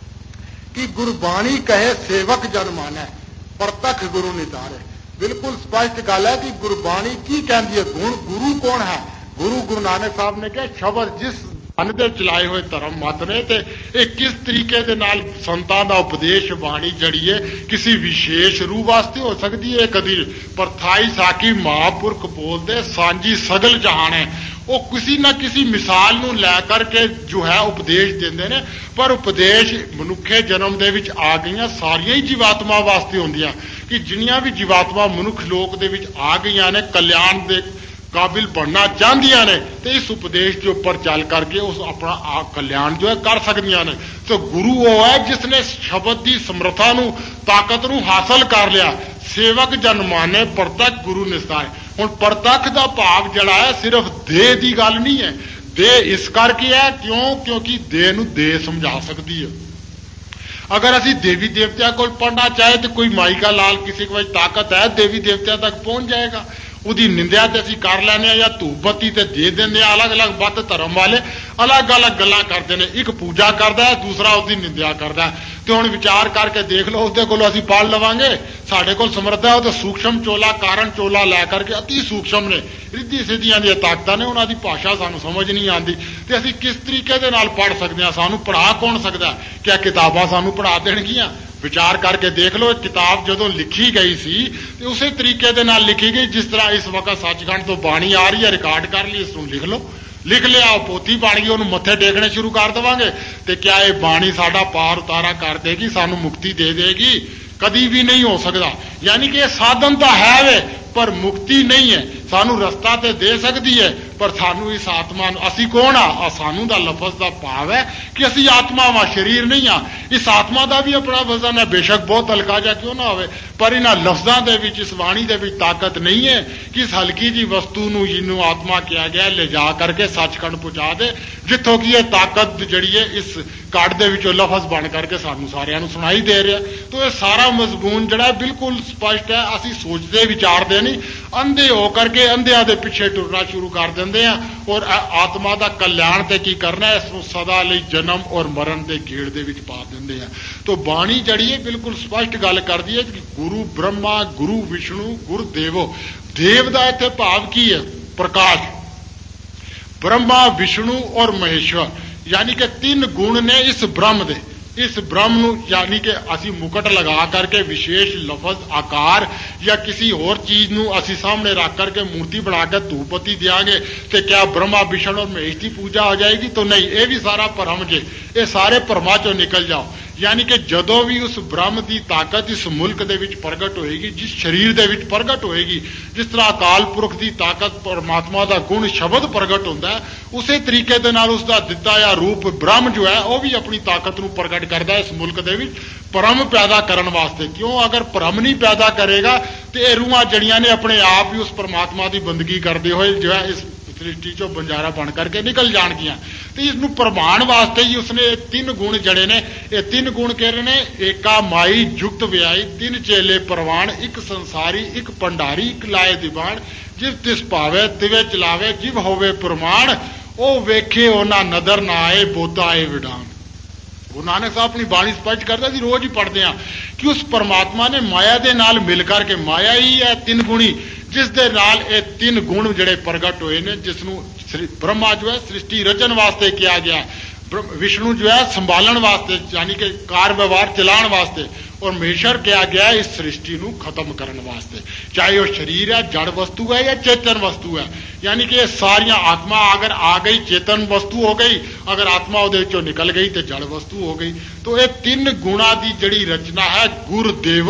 ਕਿ ਗੁਰਬਾਣੀ ਕਹੇ ਸੇਵਕ ਜਨ ਮਾਨੈ ਪ੍ਰਤੱਖ ਗੁਰੂ ਨਿਤਾਰੇ। ਬਿਲਕੁਲ ਸਪਸ਼ਟ ਗੱਲ ਹੈ ਕਿ ਗੁਰਬਾਣੀ ਕੀ ਕਹਿੰਦੀ ਹੈ, ਗੁਣ ਗੁਰੂ ਕੌਣ ਹੈ। ਗੁਰੂ ਗੁਰੂ ਨਾਨਕ ਸਾਹਿਬ ਨੇ ਕਿਹਾ ਸ਼ਬਦ ਜਿਸ ਮਨ ਦੇ ਚਲਾਏ ਹੋਏ ਧਰਮ ਮਤ ਨੇ, ਤੇ ਇਹ ਕਿਸ ਤਰੀਕੇ ਦੇ ਨਾਲ ਸੰਤਾਂ ਦਾ ਉਪਦੇਸ਼ ਬਾਣੀ ਜੜੀ ਹੈ ਕਿਸੇ ਵਿਸ਼ੇਸ਼ ਰੂਹ ਵਾਸਤੇ ਹੋ ਸਕਦੀ ਹੈ ਕਦੀ ਪਰਥਾਈ ਸਾਕੀ ਮਹਾਂਪੁਰਖ ਬੋਲਦੇ ਸਾਂਝੀ ਸਗਲ ਜਹਾਨ ਹੈ। ਉਹ ਕਿਸੇ ਨਾ ਕਿਸੇ ਮਿਸਾਲ ਨੂੰ ਲੈ ਕਰਕੇ ਜੋ ਹੈ ਉਪਦੇਸ਼ ਦਿੰਦੇ ਨੇ, ਪਰ ਉਪਦੇਸ਼ ਮਨੁੱਖੇ ਜਨਮ ਦੇ ਵਿੱਚ ਆ ਗਈਆਂ ਸਾਰੀਆਂ ਹੀ ਜੀਵਾਤਮਾ ਵਾਸਤੇ ਹੁੰਦੀਆਂ ਕਿ ਜਿੰਨੀਆਂ ਵੀ ਜੀਵਾਤਮਾ ਮਨੁੱਖ ਲੋਕ ਦੇ ਵਿੱਚ ਆ ਗਈਆਂ ਨੇ ਕਲਿਆਣ ਦੇ ਕਾबिल बनना चाहदियां ने तो इस उपदेश के ऊपर चल करके उस अपना कल्याण जो है कर सकदियां ने। तो गुरु वो है जिसने शब्द की समर्था नू ताकत नू हासिल कर लिया। सेवक जन माने प्रतख गुरु निस्तारे। हुण प्रतख का भाव जड़ा है सिर्फ देह की गल नहीं है, देह इस करके है क्यों क्योंकि देह नू देह समझा सकती है। अगर असी देवी देवत्या को पढ़ना चाहे तो कोई माई का लाल किसी को ताकत है देवी देवत्या तक पहुंच जाएगा। उसकी निंदा तो असीं कर लैने या धूप बत्ती तो दे देंगे। अलग अलग बद धर्म वाले अलग अलग गल्लां करते हैं, एक पूजा करता है दूसरा उसकी निंदा करता है। तो हुण विचार करके देख लो उसदे कोलों असीं पढ़ लवांगे, साडे कोल समर्थ है वो तो सूक्ष्म चोला कारण चोला लै करके अति सूक्ष्म ने रिद्धि सिद्धियां दी ताकतां ने, उन्हां दी भाषा सानूं समझ नहीं आती ते असीं किस तरीके दे नाल पढ़ सकदे हां। सानूं पढ़ा कौन सकदा? क्या किताबां सानूं पढ़ा देणगीਆਂ? विचार करके देख लो किताब जदों लिखी गई सी तो उसी तरीके दे नाल लिखी गई जिस तरह इस वक्त सचखंड तो बाणी आ रही है, रिकॉर्ड कर ली, इसनूं लिख लो, लिख लिया पोथी बन गई, उन्होंने मत्थे टेकने शुरू कर देवांगे तो क्या ये बाणी साडा पार उतारा कर देगी, सानूं मुक्ति दे देगी? कदी भी नहीं हो सकता। यानी कि साधन तो है वे पर मुक्ति नहीं है। सानू रस्ता तो दे सकती है पर सानू इस आत्मा असी कौन आ सानू दा लफज का भाव है कि असी आत्मा वा शरीर नहीं आ। इस आत्मा का भी अपना वजन है, बेशक बहुत हल्का जा क्यों ना हो, पर इन्हां लफ्जां दे विच इस वाणी दे विच ताकत नहीं है कि इस हल्की जी वस्तु नूं जिन्नू आत्मा किया गया ले जा करके सचखंड पहुंचा दे, जिथों की यह ताकत जिहड़ी है इस कड़ दे विचों लफज बन करके सानू सारियां नूं सुनाई दे रहा। तो यह सारा मजमून जिहड़ा बिल्कुल स्पष्ट है। असी सोचते विचारते नहीं, अंधे हो करके अंधिया दे पिछे टुरना शुरू कर देंगे हैं और आत्मा का कल्याण ते की करना है इसनूं सदा लई जन्म और मरण के गेड़ दे विच पा देंगे हैं। तो बाणी जड़ी है बिल्कुल स्पष्ट गल करती है कि गुरु ब्रह्मा गुरु विष्णु गुरु देवो। देव का इत्थे भाव की है? प्रकाश। ब्रह्मा विष्णु और महेश्वर यानी कि तीन गुण ने इस ब्रह्म दे। इस ब्रह्म नूं यानी कि असी मुकट लगा करके विशेष लफज आकार या किसी और चीज नूं असी सामने रख करके मूर्ति बना के धूपबत्ती देंगे तो क्या ब्रह्मा विष्णु और महेश की पूजा हो जाएगी? तो नहीं, ये भी सारा भरम जे, ये सारे भरमा चों निकल जाओ। यानी कि जदों भी उस ब्रह्म की ताकत इस मुल्क दे विच प्रगट होएगी, जिस शरीर दे विच प्रगट होएगी, जिस तरह अकाल पुरख की ताकत परमात्मा का गुण शब्द प्रगट होंदा है, उसी तरीके दे नाल उसका दिता या रूप ब्रह्म जो है वह भी अपनी ताकत नूं प्रगट करता है इस मुल्क दे विच भरम पैदा करने वास्ते। क्यों? अगर भरम नहीं पैदा करेगा तो ये रूहां जड़ियां ने अपने आप ही उस परमात्मा की बंदगी करते हुए जो है इस सृष्टि चो बंजारा बन करके निकल जाणगियां। तो इसनूं प्रमाण वास्ते ही उसने तीन गुण जड़े ने, ये तीन गुण कह रहे ने एका माई जुगत व्याई तीन चेले परवान, एक संसारी एक भंडारी एक लाए दीवान, जिव तिस पावे तिवे चलावे जिव होवे प्रमाण, ओ वेखे ओ ना नदर ना आए बोता आए विडान। गुरु नानक साहब अपनी बाणी स्पष्ट करते सी, रोज ही पढ़ते हैं कि उस परमात्मा ने माया दे नाल मिल करके, माया ही है तीन गुणी जिस दे नाल ये तीन गुण जड़े प्रगट होए ने, जिसनों ब्रह्मा जो है सृष्टि रचन वास्ते किया गया, विष्णु जो है संभालन वास्ते यानी कि कार व्यवहार चलाने वास्ते, और महेश्वर किया गया इस सृष्टि नूं खत्म करने वास्ते। चाहे वह शरीर है जड़ वस्तु है या चेतन वस्तु है, यानी कि सारियां आत्मा अगर आ गई चेतन वस्तु हो गई, अगर आत्मा उहदे विचों निकल गई तो जड़ वस्तु हो गई। तो ये तीन गुणा की जड़ी रचना है गुरदेवो,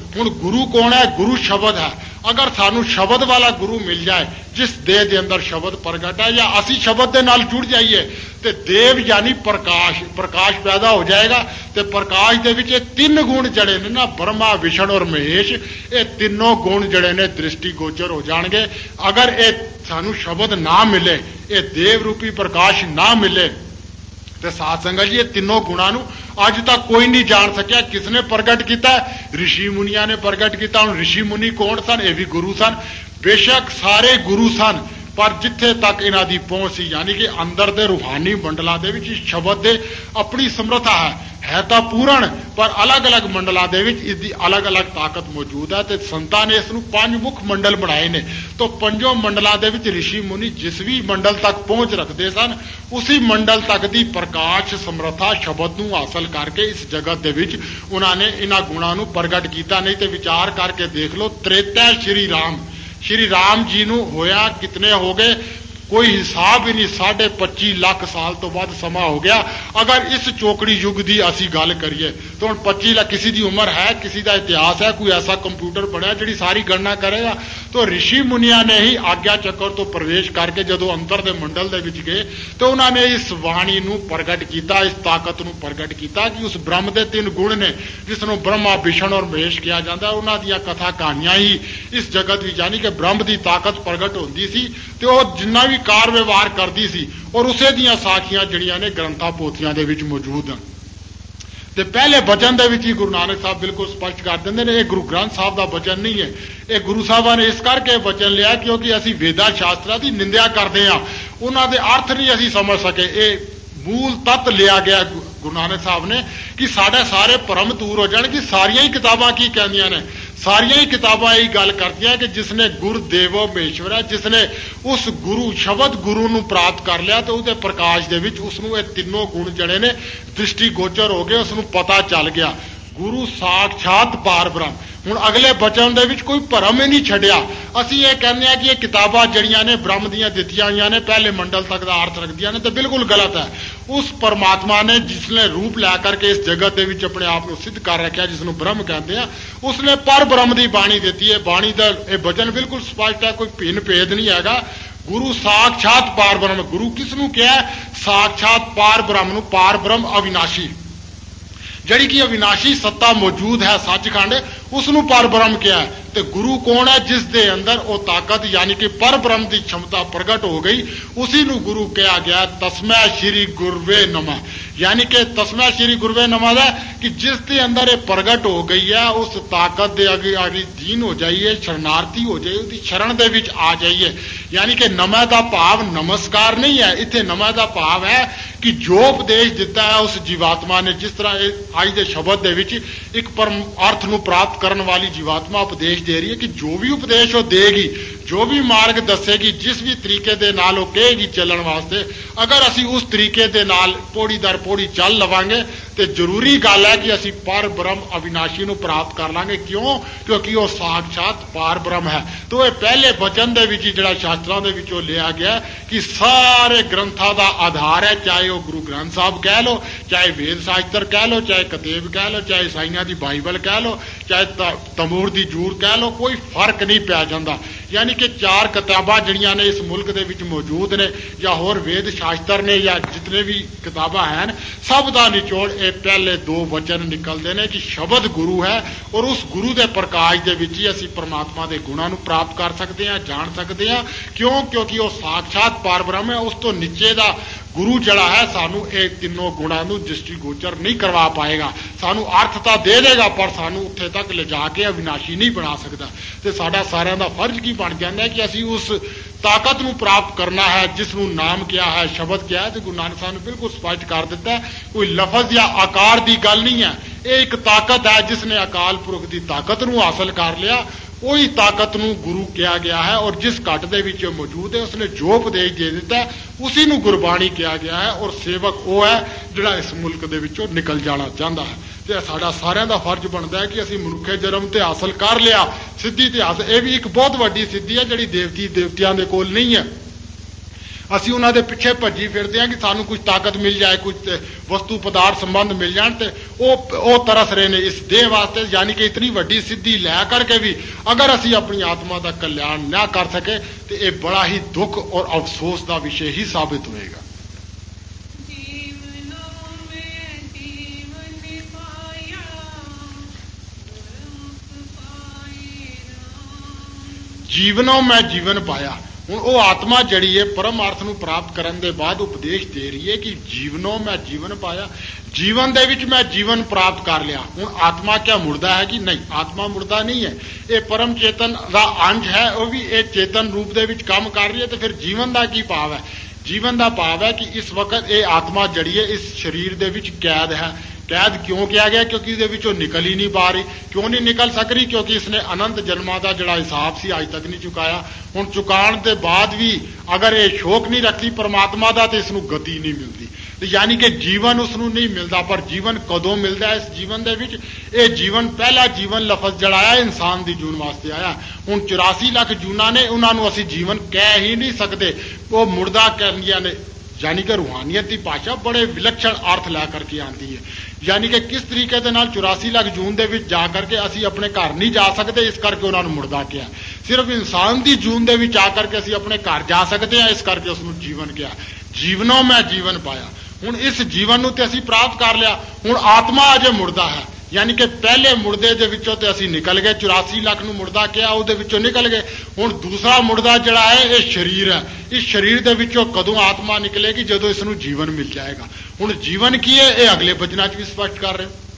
ਹੁਣ ਗੁਰੂ ਕੌਣ ਹੈ? ਗੁਰੂ ਸ਼ਬਦ ਹੈ। ਅਗਰ ਸਾਨੂੰ ਸ਼ਬਦ ਵਾਲਾ ਗੁਰੂ ਮਿਲ ਜਾਏ ਜਿਸ ਦੇਹ ਦੇ ਅੰਦਰ ਸ਼ਬਦ ਪ੍ਰਗਟ ਹੈ, ਜਾਂ ਅਸੀਂ ਸ਼ਬਦ ਦੇ ਨਾਲ ਜੁੜ ਜਾਈਏ ਤੇ ਦੇਵ ਯਾਨੀ ਪ੍ਰਕਾਸ਼ ਪ੍ਰਕਾਸ਼ ਪੈਦਾ ਹੋ ਜਾਏਗਾ। ਤੇ ਪ੍ਰਕਾਸ਼ ਦੇ ਵਿੱਚ ਇਹ ਤਿੰਨ ਗੁਣ ਜਿਹੜੇ ਨੇ ਨਾ, ਬ੍ਰਹਮਾ, ਵਿਸ਼ਨ ਔਰ ਮਹੇਸ਼, ਇਹ ਤਿੰਨੋਂ ਗੁਣ ਜਿਹੜੇ ਨੇ ਦ੍ਰਿਸ਼ਟੀ ਗੋਚਰ ਹੋ ਜਾਣਗੇ। ਅਗਰ ਇਹ ਸਾਨੂੰ ਸ਼ਬਦ ਨਾ ਮਿਲੇ, ਇਹ ਦੇਵ ਰੂਪੀ ਪ੍ਰਕਾਸ਼ ਨਾ ਮਿਲੇ, ਤੇ ਸਾਧ ਸੰਗਤ ਜੀ ਇਹ ਤਿੰਨੋਂ ਗੁਣਾਂ ਨੂੰ ਅੱਜ ਤੱਕ ਕੋਈ ਨਹੀਂ ਜਾਣ ਸਕਿਆ। ਕਿਸ ਨੇ ਪ੍ਰਗਟ ਕੀਤਾ? ਰਿਸ਼ੀ ਮੁਨੀਆਂ ਨੇ ਪ੍ਰਗਟ ਕੀਤਾ। ਹੁਣ ਰਿਸ਼ੀ ਮੁਨੀ ਕੌਣ ਸਨ? ਇਹ ਵੀ ਗੁਰੂ ਸਨ। ਬੇਸ਼ੱਕ ਸਾਰੇ ਗੁਰੂ ਸਨ, ਪਰ ਜਿੱਥੇ ਤੱਕ ਇਹਨਾਂ ਦੀ ਪਹੁੰਚ ਸੀ, ਯਾਨੀ ਕਿ ਅੰਦਰ ਦੇ ਰੂਹਾਨੀ ਮੰਡਲਾਂ ਦੇ ਵਿੱਚ ਇਸ ਸ਼ਬਦ ਦੇ ਆਪਣੀ ਸਮਰੱਥਾ ਹੈ ਹੈ ਤਾਂ ਪੂਰਨ, ਪਰ ਅਲੱਗ-ਅਲੱਗ ਮੰਡਲਾਂ ਦੇ ਵਿੱਚ ਇਸ ਦੀ ਅਲੱਗ-ਅਲੱਗ ਤਾਕਤ ਮੌਜੂਦ ਹੈ। ਤੇ ਸੰਤਾਂ ਨੇ ਇਸ ਨੂੰ ਪੰਜ ਮੁੱਖ ਮੰਡਲ ਬਣਾਏ ਨੇ। ਤਾਂ ਪੰਜੋਂ ਮੰਡਲਾਂ ਦੇ ਵਿੱਚ ਰਿਸ਼ੀ ਮੁਨੀ ਜਿਸ ਵੀ ਮੰਡਲ ਤੱਕ ਪਹੁੰਚ ਰੱਖਦੇ ਸਨ, ਉਸੇ ਮੰਡਲ ਤੱਕ ਦੀ ਪ੍ਰਕਾਸ਼ ਸਮਰੱਥਾ ਸ਼ਬਦ ਨੂੰ ਹਾਸਲ ਕਰਕੇ ਇਸ ਜਗਤ ਦੇ ਵਿੱਚ ਉਹਨਾਂ ਨੇ ਇਹਨਾਂ ਗੁਣਾਂ ਨੂੰ ਪ੍ਰਗਟ ਕੀਤਾ। ਨਹੀਂ ਤੇ ਵਿਚਾਰ ਕਰਕੇ ਦੇਖ ਲਓ, ਤ੍ਰੇਤਾ ਸ਼੍ਰੀ ਰਾਮ ਸ਼੍ਰੀ ਰਾਮ ਜੀ ਨੂੰ ਹੋਇਆ ਕਿਤਨੇ ਹੋ ਗਏ? ਕੋਈ ਹਿਸਾਬ ਹੀ ਨਹੀਂ। ਸਾਢੇ ਪੱਚੀ ਲੱਖ ਸਾਲ ਤੋਂ ਵੱਧ ਸਮਾਂ ਹੋ ਗਿਆ। ਅਗਰ ਇਸ ਚੋਕੜੀ ਯੁੱਗ ਦੀ ਅਸੀਂ ਗੱਲ ਕਰੀਏ ਤਾਂ ਹੁਣ ਪੱਚੀ ਲੱਖ ਕਿਸੇ ਦੀ ਉਮਰ ਹੈ, ਕਿਸੇ ਦਾ ਇਤਿਹਾਸ ਹੈ, ਕੋਈ ਐਸਾ ਕੰਪਿਊਟਰ ਬਣਿਆ ਜਿਹੜੀ ਸਾਰੀ ਗਣਨਾ ਕਰੇਗਾ? ਤਾਂ ਰਿਸ਼ੀ ਮੁਨੀਆਂ ਨੇ ਹੀ ਆਗਿਆ ਚੱਕਰ ਤੋਂ ਪ੍ਰਵੇਸ਼ ਕਰਕੇ ਜਦੋਂ ਅੰਦਰ ਦੇ ਮੰਡਲ ਦੇ ਵਿੱਚ ਗਏ ਤਾਂ ਉਹਨਾਂ ਨੇ ਇਸ ਬਾਣੀ ਨੂੰ ਪ੍ਰਗਟ ਕੀਤਾ, ਇਸ ਤਾਕਤ ਨੂੰ ਪ੍ਰਗਟ ਕੀਤਾ ਕਿ ਉਸ ਬ੍ਰਹਮ ਦੇ ਤਿੰਨ ਗੁਣ ਨੇ, ਜਿਸ ਨੂੰ ਬ੍ਰਹਮਾ, ਵਿਸ਼ਨ ਔਰ ਮਹੇਸ਼ ਕਿਹਾ ਜਾਂਦਾ। ਉਹਨਾਂ ਦੀਆਂ ਕਥਾ ਕਹਾਣੀਆਂ ਹੀ ਇਸ ਜਗਤ ਵਿੱਚ, ਯਾਨੀ ਕਿ ਬ੍ਰਹਮ ਦੀ ਤਾਕਤ ਪ੍ਰਗਟ ਹੁੰਦੀ ਸੀ ਤੇ ਉਹ ਜਿੰਨਾ ਵੀ ਕਾਰ ਵਿਵਹਾਰ ਕਰਦੀ ਸੀ, ਔਰ ਉਸੇ ਦੀਆਂ ਸਾਖੀਆਂ ਜਿਹੜੀਆਂ ਨੇ ਗ੍ਰੰਥਾਂ ਪੋਥੀਆਂ ਦੇ ਵਿੱਚ ਮੌਜੂਦ ਹਨ। ਤੇ ਪਹਿਲੇ ਬਚਨ ਦੇ ਵਿੱਚ ਹੀ ਗੁਰੂ ਨਾਨਕ ਸਾਹਿਬ ਬਿਲਕੁਲ ਸਪਸ਼ਟ ਕਰ ਦਿੰਦੇ ਨੇ, ਇਹ ਗੁਰੂ ਗ੍ਰੰਥ ਸਾਹਿਬ ਦਾ ਬਚਨ ਨਹੀਂ ਹੈ। ਇਹ ਗੁਰੂ ਸਾਹਿਬਾਂ ਨੇ ਇਸ ਕਰਕੇ ਬਚਨ ਲਿਆ ਕਿਉਂਕਿ ਅਸੀਂ ਵੇਦਾਂ ਸ਼ਾਸਤਰਾਂ ਦੀ ਨਿੰਦਿਆ ਕਰਦੇ ਹਾਂ, ਉਹਨਾਂ ਦੇ ਅਰਥ ਨਹੀਂ ਅਸੀਂ ਸਮਝ ਸਕੇ। ਇਹ ਮੂਲ ਤੱਤ ਲਿਆ ਗਿਆ ਗੁਰੂ ਨਾਨਕ ਸਾਹਿਬ ਨੇ ਕਿ ਸਾਡੇ ਸਾਰੇ ਭਰਮ ਦੂਰ ਹੋ ਜਾਣ ਕਿ ਸਾਰੀਆਂ ਹੀ ਕਿਤਾਬਾਂ ਕੀ ਕਹਿੰਦੀਆਂ ਨੇ। ਸਾਰੀਆਂ ਹੀ ਕਿਤਾਬਾਂ ਇਹ ਗੱਲ ਕਰਦੀਆਂ ਕਿ ਜਿਸ ਨੇ ਗੁਰਦੇਵੋ ਮਹੇਸ਼ਵਰ ਹੈ, ਜਿਸ ਨੇ ਉਸ ਗੁਰੂ ਸ਼ਬਦ ਗੁਰੂ ਨੂੰ ਪ੍ਰਾਪਤ ਕਰ ਲਿਆ ਤੇ ਉਹਦੇ ਪ੍ਰਕਾਸ਼ ਦੇ ਵਿੱਚ ਉਸ ਨੂੰ ਇਹ ਤਿੰਨੋਂ ਗੁਣ ਜਿਹੜੇ ਨੇ ਦ੍ਰਿਸ਼ਟੀ ਗੋਚਰ ਹੋ ਗਏ, ਉਸ ਨੂੰ ਪਤਾ ਚੱਲ ਗਿਆ ਗੁਰੂ ਸਾਖਸ਼ਾਤ ਪਾਰ ਬ੍ਰਹਮ। ਹੁਣ ਅਗਲੇ ਬਚਨ ਦੇ ਵਿੱਚ ਕੋਈ ਭਰਮ ਹੀ ਨਹੀਂ ਛੱਡਿਆ। ਅਸੀਂ ਇਹ ਕਹਿੰਦੇ ਹਾਂ ਕਿ ਇਹ ਕਿਤਾਬਾਂ ਜਿਹੜੀਆਂ ਨੇ ਬ੍ਰਹਮ ਦੀਆਂ ਦਿੱਤੀਆਂ ਹੋਈਆਂ ਨੇ, ਪਹਿਲੇ ਮੰਡਲ ਤੱਕ ਦਾ ਅਰਥ ਰੱਖਦੀਆਂ ਨੇ, ਤੇ ਬਿਲਕੁਲ ਗਲਤ ਹੈ। ਉਸ ਪਰਮਾਤਮਾ ਨੇ ਜਿਸ ਨੇ ਰੂਪ ਲੈ ਕਰਕੇ ਇਸ ਜਗਤ ਦੇ ਵਿੱਚ ਆਪਣੇ ਆਪ ਨੂੰ ਸਿੱਧ ਕਰ ਰੱਖਿਆ, ਜਿਸ ਨੂੰ ਬ੍ਰਹਮ ਕਹਿੰਦੇ ਆ, ਉਸ ਨੇ ਪਰ ਬ੍ਰਹਮ ਦੀ ਬਾਣੀ ਦਿੱਤੀ ਹੈ। ਬਾਣੀ ਦਾ ਇਹ ਬਚਨ ਬਿਲਕੁਲ ਸਪਸ਼ਟ ਹੈ, ਕੋਈ ਭਿੰਨ ਭੇਦ ਨਹੀਂ ਹੈਗਾ। ਗੁਰੂ ਸਾਖਸ਼ਾਤ ਪਾਰ ਬ੍ਰਹਮ। ਗੁਰੂ ਕਿਸ ਨੂੰ ਕਿਹਾ? ਸਾਖਸ਼ਾਤ ਪਾਰ ਬ੍ਰਹਮ ਨੂੰ। ਪਾਰ ਬ੍ਰਹਮ ਅਵਿਨਾਸ਼ੀ, ਜਿਹੜੀ ਕਿ ਅਵਿਨਾਸ਼ੀ ਸੱਤਾ ਮੌਜੂਦ ਹੈ ਸੱਚਖੰਡ, ਉਸ ਨੂੰ ਪਰ ਬ੍ਰਹਮ ਕਿਹਾ। ਤੇ ਗੁਰੂ ਕੌਣ ਹੈ? ਜਿਸ ਦੇ ਅੰਦਰ ਉਹ ਤਾਕਤ ਯਾਨੀ ਕਿ ਪਰ ਬ੍ਰਹਮ ਦੀ क्षमता ਪ੍ਰਗਟ ਹੋ ਗਈ, ਉਸੇ ਨੂੰ ਗੁਰੂ ਕਿਹਾ ਗਿਆ। ਤਸਮੈ ਸ਼੍ਰੀ ਗੁਰਵੇ ਨਮः, ਯਾਨੀ ਕਿ ਤਸਮੈ ਸ਼੍ਰੀ ਗੁਰਵੇ ਨਮः ਦਾ ਕਿ ਜਿਸ ਦੇ ਅੰਦਰ ਇਹ ਪ੍ਰਗਟ ਹੋ ਗਈ ਹੈ, ਉਸ ਤਾਕਤ ਦੇ ਅੱਗੇ ਆਗੀ ਦੀਨ ਹੋ ਜਾਈਏ, ਸ਼ਰਨਾਰਥੀ ਹੋ ਜਾਈਏ, ਉਹਦੀ ਸ਼ਰਨ ਦੇ ਵਿੱਚ ਆ ਜਾਈਏ। ਯਾਨੀ ਕਿ ਨਮः ਦਾ ਭਾਵ ਨਮਸਕਾਰ ਨਹੀਂ ਹੈ, ਇੱਥੇ ਨਮः ਦਾ ਭਾਵ ਹੈ ਕਿ ਜੋ ਉਪਦੇਸ਼ ਦਿੱਤਾ ਹੈ ਉਸ ਜੀਵਾਤਮਾ ਨੇ, ਜਿਸ ਤਰ੍ਹਾਂ ਇਹ ਅੱਜ ਦੇ ਸ਼ਬਦ ਦੇ ਵਿੱਚ ਇੱਕ ਪਰਮ ਅਰਥ ਨੂੰ ਪ੍ਰਾਪਤ ਕਰਨ ਵਾਲੀ ਜੀਵਾਤਮਾ ਉਪਦੇਸ਼ ਦੇ ਰਹੀ ਹੈ ਕਿ ਜੋ ਵੀ ਉਪਦੇਸ਼ ਉਹ ਦੇਗੀ, ਜੋ ਵੀ ਮਾਰਗ ਦੱਸੇਗੀ, ਜਿਸ ਵੀ ਤਰੀਕੇ ਦੇ ਨਾਲ ਉਹ ਕਹੇਗੀ ਚੱਲਣ ਵਾਸਤੇ, ਅਗਰ ਅਸੀਂ ਉਸ ਤਰੀਕੇ ਦੇ ਨਾਲ ਪੌੜੀ ਦਰ ਪੌੜੀ ਚੱਲ ਲਵਾਂਗੇ ਤੇ ਜ਼ਰੂਰੀ ਗੱਲ ਹੈ ਕਿ ਅਸੀਂ ਪਰ ਬ੍ਰਹਮ ਅਵਿਨਾਸ਼ੀ ਨੂੰ ਪ੍ਰਾਪਤ ਕਰ ਲਾਂਗੇ। ਕਿਉਂ? ਕਿਉਂਕਿ ਉਹ ਸਾਖਸ਼ਾਤ ਪਾਰ ਬ੍ਰਹਮ ਹੈ। ਤੋ ਇਹ ਪਹਿਲੇ ਬਚਨ ਦੇ ਵਿੱਚ ਜਿਹੜਾ ਸ਼ਾਸਤਰਾਂ ਦੇ ਵਿੱਚੋਂ ਲਿਆ ਗਿਆ ਕਿ ਸਾਰੇ ਗ੍ਰੰਥਾਂ ਦਾ ਆਧਾਰ ਹੈ, ਚਾਹੇ ਉਹ ਗੁਰੂ ਗ੍ਰੰਥ ਸਾਹਿਬ ਕਹਿ ਲਓ, ਚਾਹੇ ਵੇਦ ਸ਼ਾਸਤਰ ਕਹਿ ਲਓ, ਚਾਹੇ ਕਤੇਬ ਕਹਿ ਲਓ, ਚਾਹੇ ਈਸਾਈਆਂ ਦੀ ਬਾਈਬਲ ਕਹਿ ਲਓ, ਚਾਹੇ ਤਮੂਰ ਦੀ ਜੂਰ ਕਹਿ ਲਓ, ਕੋਈ ਫਰਕ ਨਹੀਂ ਪਿਆ ਜਾਂਦਾ। ਯਾਨੀ ਕਿ ਚਾਰ ਕਿਤਾਬਾਂ ਜਿਹੜੀਆਂ ਨੇ ਇਸ ਮੁਲਕ ਦੇ ਵਿੱਚ ਮੌਜੂਦ ਨੇ, ਜਾਂ ਹੋਰ ਵੇਦ ਸ਼ਾਸਤਰ ਨੇ, ਜਾਂ ਜਿਤਨੇ ਵੀ ਕਿਤਾਬਾਂ ਹਨ, ਸਭ ਦਾ ਨਿਚੋੜ ਇਹ ਪਹਿਲੇ ਦੋ ਵਚਨ ਨਿਕਲਦੇ ਨੇ ਕਿ ਸ਼ਬਦ ਗੁਰੂ ਹੈ, ਔਰ ਉਸ ਗੁਰੂ ਦੇ ਪ੍ਰਕਾਸ਼ ਦੇ ਵਿੱਚ ਹੀ ਅਸੀਂ ਪਰਮਾਤਮਾ ਦੇ ਗੁਣਾਂ ਨੂੰ ਪ੍ਰਾਪਤ ਕਰ ਸਕਦੇ ਹਾਂ, ਜਾਣ ਸਕਦੇ ਹਾਂ। ਕਿਉਂ? ਕਿਉਂਕਿ ਉਹ ਸਾਖਸ਼ਾਤ ਪਾਰ ਬ੍ਰਹਮ ਹੈ। ਉਸ ਤੋਂ ਨੀਚੇ ਦਾ ਗੁਰੂ ਜਿਹੜਾ ਹੈ ਸਾਨੂੰ ਇਹ ਤਿੰਨੋਂ ਗੁਣਾਂ ਨੂੰ ਦ੍ਰਿਸ਼ਟੀ ਗੋਚਰ ਨਹੀਂ ਕਰਵਾ ਪਾਏਗਾ। ਸਾਨੂੰ ਅਰਥ ਤਾਂ ਦੇ ਦੇਗਾ, ਪਰ ਸਾਨੂੰ ਉੱਥੇ ਤੱਕ ਲਿਜਾ ਕੇ ਅਵਿਨਾਸ਼ੀ ਨਹੀਂ ਬਣਾ ਸਕਦਾ। ਤੇ ਸਾਡਾ ਸਾਰਿਆਂ ਦਾ ਫਰਜ਼ ਕੀ ਬਣ ਜਾਂਦਾ ਹੈ ਕਿ ਅਸੀਂ ਉਸ ਤਾਕਤ ਨੂੰ ਪ੍ਰਾਪਤ ਕਰਨਾ ਹੈ ਜਿਸ ਨੂੰ ਨਾਮ ਕਿਹਾ ਹੈ, ਸ਼ਬਦ ਕਿਹਾ ਹੈ। ਤੇ ਗੁਰੂ ਨਾਨਕ ਸਾਹਿਬ ਨੇ ਬਿਲਕੁਲ ਸਪਸ਼ਟ ਕਰ ਦਿੱਤਾ ਹੈ, ਕੋਈ ਲਫ਼ਜ਼ ਜਾਂ ਆਕਾਰ ਦੀ ਗੱਲ ਨਹੀਂ ਹੈ। ਇਹ ਇੱਕ ਤਾਕਤ ਹੈ ਜਿਸ ਨੇ ਅਕਾਲ ਪੁਰਖ ਦੀ ਤਾਕਤ ਨੂੰ ਹਾਸਲ ਕਰ ਲਿਆ, ਉਹੀ ਤਾਕਤ ਨੂੰ ਗੁਰੂ ਕਿਹਾ ਗਿਆ ਹੈ। ਔਰ ਜਿਸ ਘਟ ਦੇ ਵਿੱਚ ਮੌਜੂਦ ਹੈ, ਉਸਨੇ ਜੋ ਉਪਦੇਸ਼ ਦੇ ਦਿੱਤਾ ਉਸੇ ਨੂੰ ਗੁਰਬਾਣੀ ਕਿਹਾ ਗਿਆ ਹੈ। ਔਰ ਸੇਵਕ ਉਹ ਹੈ ਜਿਹੜਾ ਇਸ ਮੁਲਕ ਦੇ ਵਿੱਚੋਂ ਨਿਕਲ ਜਾਣਾ ਚਾਹੁੰਦਾ ਹੈ। ਤੇ ਸਾਡਾ ਸਾਰਿਆਂ ਦਾ ਫਰਜ਼ ਬਣਦਾ ਹੈ ਕਿ ਅਸੀਂ ਮਨੁੱਖੇ ਜਨਮ ਤੇ ਹਾਸਲ ਕਰ ਲਿਆ, ਸਿੱਧੀ ਤੇ ਹਾਸਲ। ਇਹ ਵੀ ਇੱਕ ਬਹੁਤ ਵੱਡੀ ਸਿੱਧੀ ਹੈ ਜਿਹੜੀ ਦੇਵਤੀ ਦੇਵਤਿਆਂ ਦੇ ਕੋਲ ਨਹੀਂ ਹੈ। ਅਸੀਂ ਉਹਨਾਂ ਦੇ ਪਿੱਛੇ ਭੱਜੀ ਫਿਰਦੇ ਹਾਂ ਕਿ ਸਾਨੂੰ ਕੁਝ ਤਾਕਤ ਮਿਲ ਜਾਏ, ਕੁਝ ਵਸਤੂ ਪਦਾਰਥ ਸੰਬੰਧ ਮਿਲ ਜਾਣ, ਤੇ ਉਹ ਉਹ ਤਰਸ ਰਹੇ ਨੇ ਇਸ ਦੇਹ ਵਾਸਤੇ। ਯਾਨੀ ਕਿ ਇਤਨੀ ਵੱਡੀ ਸਿੱਧੀ ਲੈ ਕਰਕੇ ਵੀ ਅਗਰ ਅਸੀਂ ਆਪਣੀ ਆਤਮਾ ਦਾ ਕਲਿਆਣ ਨਾ ਕਰ ਸਕੇ ਤੇ ਇਹ ਬੜਾ ਹੀ ਦੁੱਖ ਔਰ ਅਫਸੋਸ ਦਾ ਵਿਸ਼ੇ ਹੀ ਸਾਬਿਤ ਹੋਏਗਾ। ਜੀਵਨੋਂ ਮੈਂ ਜੀਵਨ ਪਾਇਆ। ਹੁਣ ਉਹ ਆਤਮਾ ਜਿਹੜੀ ਹੈ ਪਰਮ ਅਰਥ ਨੂੰ ਪ੍ਰਾਪਤ ਕਰਨ ਦੇ ਬਾਅਦ ਉਪਦੇਸ਼ ਦੇ ਰਹੀ ਹੈ ਕਿ ਜੀਵਨੋਂ ਮੈਂ ਜੀਵਨ ਪਾਇਆ, ਜੀਵਨ ਦੇ ਵਿੱਚ ਮੈਂ ਜੀਵਨ ਪ੍ਰਾਪਤ ਕਰ ਲਿਆ। ਹੁਣ ਆਤਮਾ ਕਿਆ ਮੁਰਦਾ ਹੈ ਕਿ ਨਹੀਂ? ਆਤਮਾ ਮੁਰਦਾ ਨਹੀਂ ਹੈ, ਇਹ ਪਰਮ ਚੇਤਨ ਦਾ ਅੰਸ਼ ਹੈ, ਉਹ ਵੀ ਇਹ ਚੇਤਨ ਰੂਪ ਦੇ ਵਿੱਚ ਕੰਮ ਕਰ ਰਹੀ ਹੈ। ਤੇ ਫਿਰ ਜੀਵਨ ਦਾ ਕੀ ਭਾਵ ਹੈ? ਜੀਵਨ ਦਾ ਭਾਵ ਹੈ ਕਿ ਇਸ ਵਕਤ ਇਹ ਆਤਮਾ ਜਿਹੜੀ ਹੈ ਇਸ ਸਰੀਰ ਦੇ ਵਿੱਚ ਕੈਦ ਹੈ। ਕੈਦ ਕਿਉਂ ਕਿਹਾ ਗਿਆ? ਕਿਉਂਕਿ ਇਹਦੇ ਵਿੱਚੋਂ ਨਿਕਲ ਹੀ ਨਹੀਂ ਪਾ ਰਹੀ। ਕਿਉਂ ਨਹੀਂ ਨਿਕਲ ਸਕ ਰਹੀ? ਕਿਉਂਕਿ ਇਸਨੇ ਅਨੰਤ ਜਨਮਾਂ ਦਾ ਜਿਹੜਾ ਹਿਸਾਬ ਸੀ ਅੱਜ ਤੱਕ ਨਹੀਂ ਚੁਕਾਇਆ। ਹੁਣ ਚੁਕਾਉਣ ਦੇ ਬਾਅਦ ਵੀ ਅਗਰ ਇਹ ਸ਼ੋਕ ਨਹੀਂ ਰੱਖਦੀ ਪਰਮਾਤਮਾ ਦਾ ਤੇ ਇਸ ਨੂੰ ਗਤੀ ਨਹੀਂ ਮਿਲਦੀ। ਯਾਨੀ ਕਿ ਜੀਵਨ ਉਸ ਨੂੰ ਨਹੀਂ ਮਿਲਦਾ। ਪਰ ਜੀਵਨ ਕਦੋਂ ਮਿਲਦਾ? ਇਸ ਜੀਵਨ ਦੇ ਵਿੱਚ ਇਹ ਜੀਵਨ ਪਹਿਲਾ ਜੀਵਨ ਲਫ਼ਜ਼ ਜਿਹੜਾ ਆਇਆ ਇਨਸਾਨ ਦੀ ਜੂਨ ਵਾਸਤੇ ਆਇਆ। ਹੁਣ ਚੁਰਾਸੀ ਲੱਖ ਜੂਨਾਂ ਨੇ, ਉਹਨਾਂ ਨੂੰ ਅਸੀਂ ਜੀਵਨ ਕਹਿ ਹੀ ਨਹੀਂ ਸਕਦੇ, ਉਹ ਮੁਰਦਾ ਕਹਿੰਦੀਆਂ ਨੇ। यानी कि रूहानियत की भाषा बड़े विलक्षण अर्थ लै करके आती है। यानी कि किस तरीके दे नाल चौरासी लाख जून दे विच जा करके असी अपने घर नहीं जा सकते, इस करके उन्होंने मुर्दा किया। सिर्फ इंसान की जून दे विच आ करके असी अपने घर जा सकते हैं, इस करके उसनूं जीवन किया। जीवनों मैं जीवन पाया। हुण इस जीवन नूं ते असी प्राप्त कर लिया। हुण आत्मा अजे मुर्दा है, यानी कि पहले मुर्दे दे विचों ते असी निकल गए, चौरासी लाख नूं मुर्दा किया, उहदे विचों निकल गए। हुण दूसरा मुर्दा जिहड़ा है ये शरीर है। इस शरीर दे विचों कदों आत्मा निकलेगी? जदों इसनूं जीवन मिल जाएगा। हुण जीवन की है ये अगले वचनां च भी स्पष्ट कर रहे हो।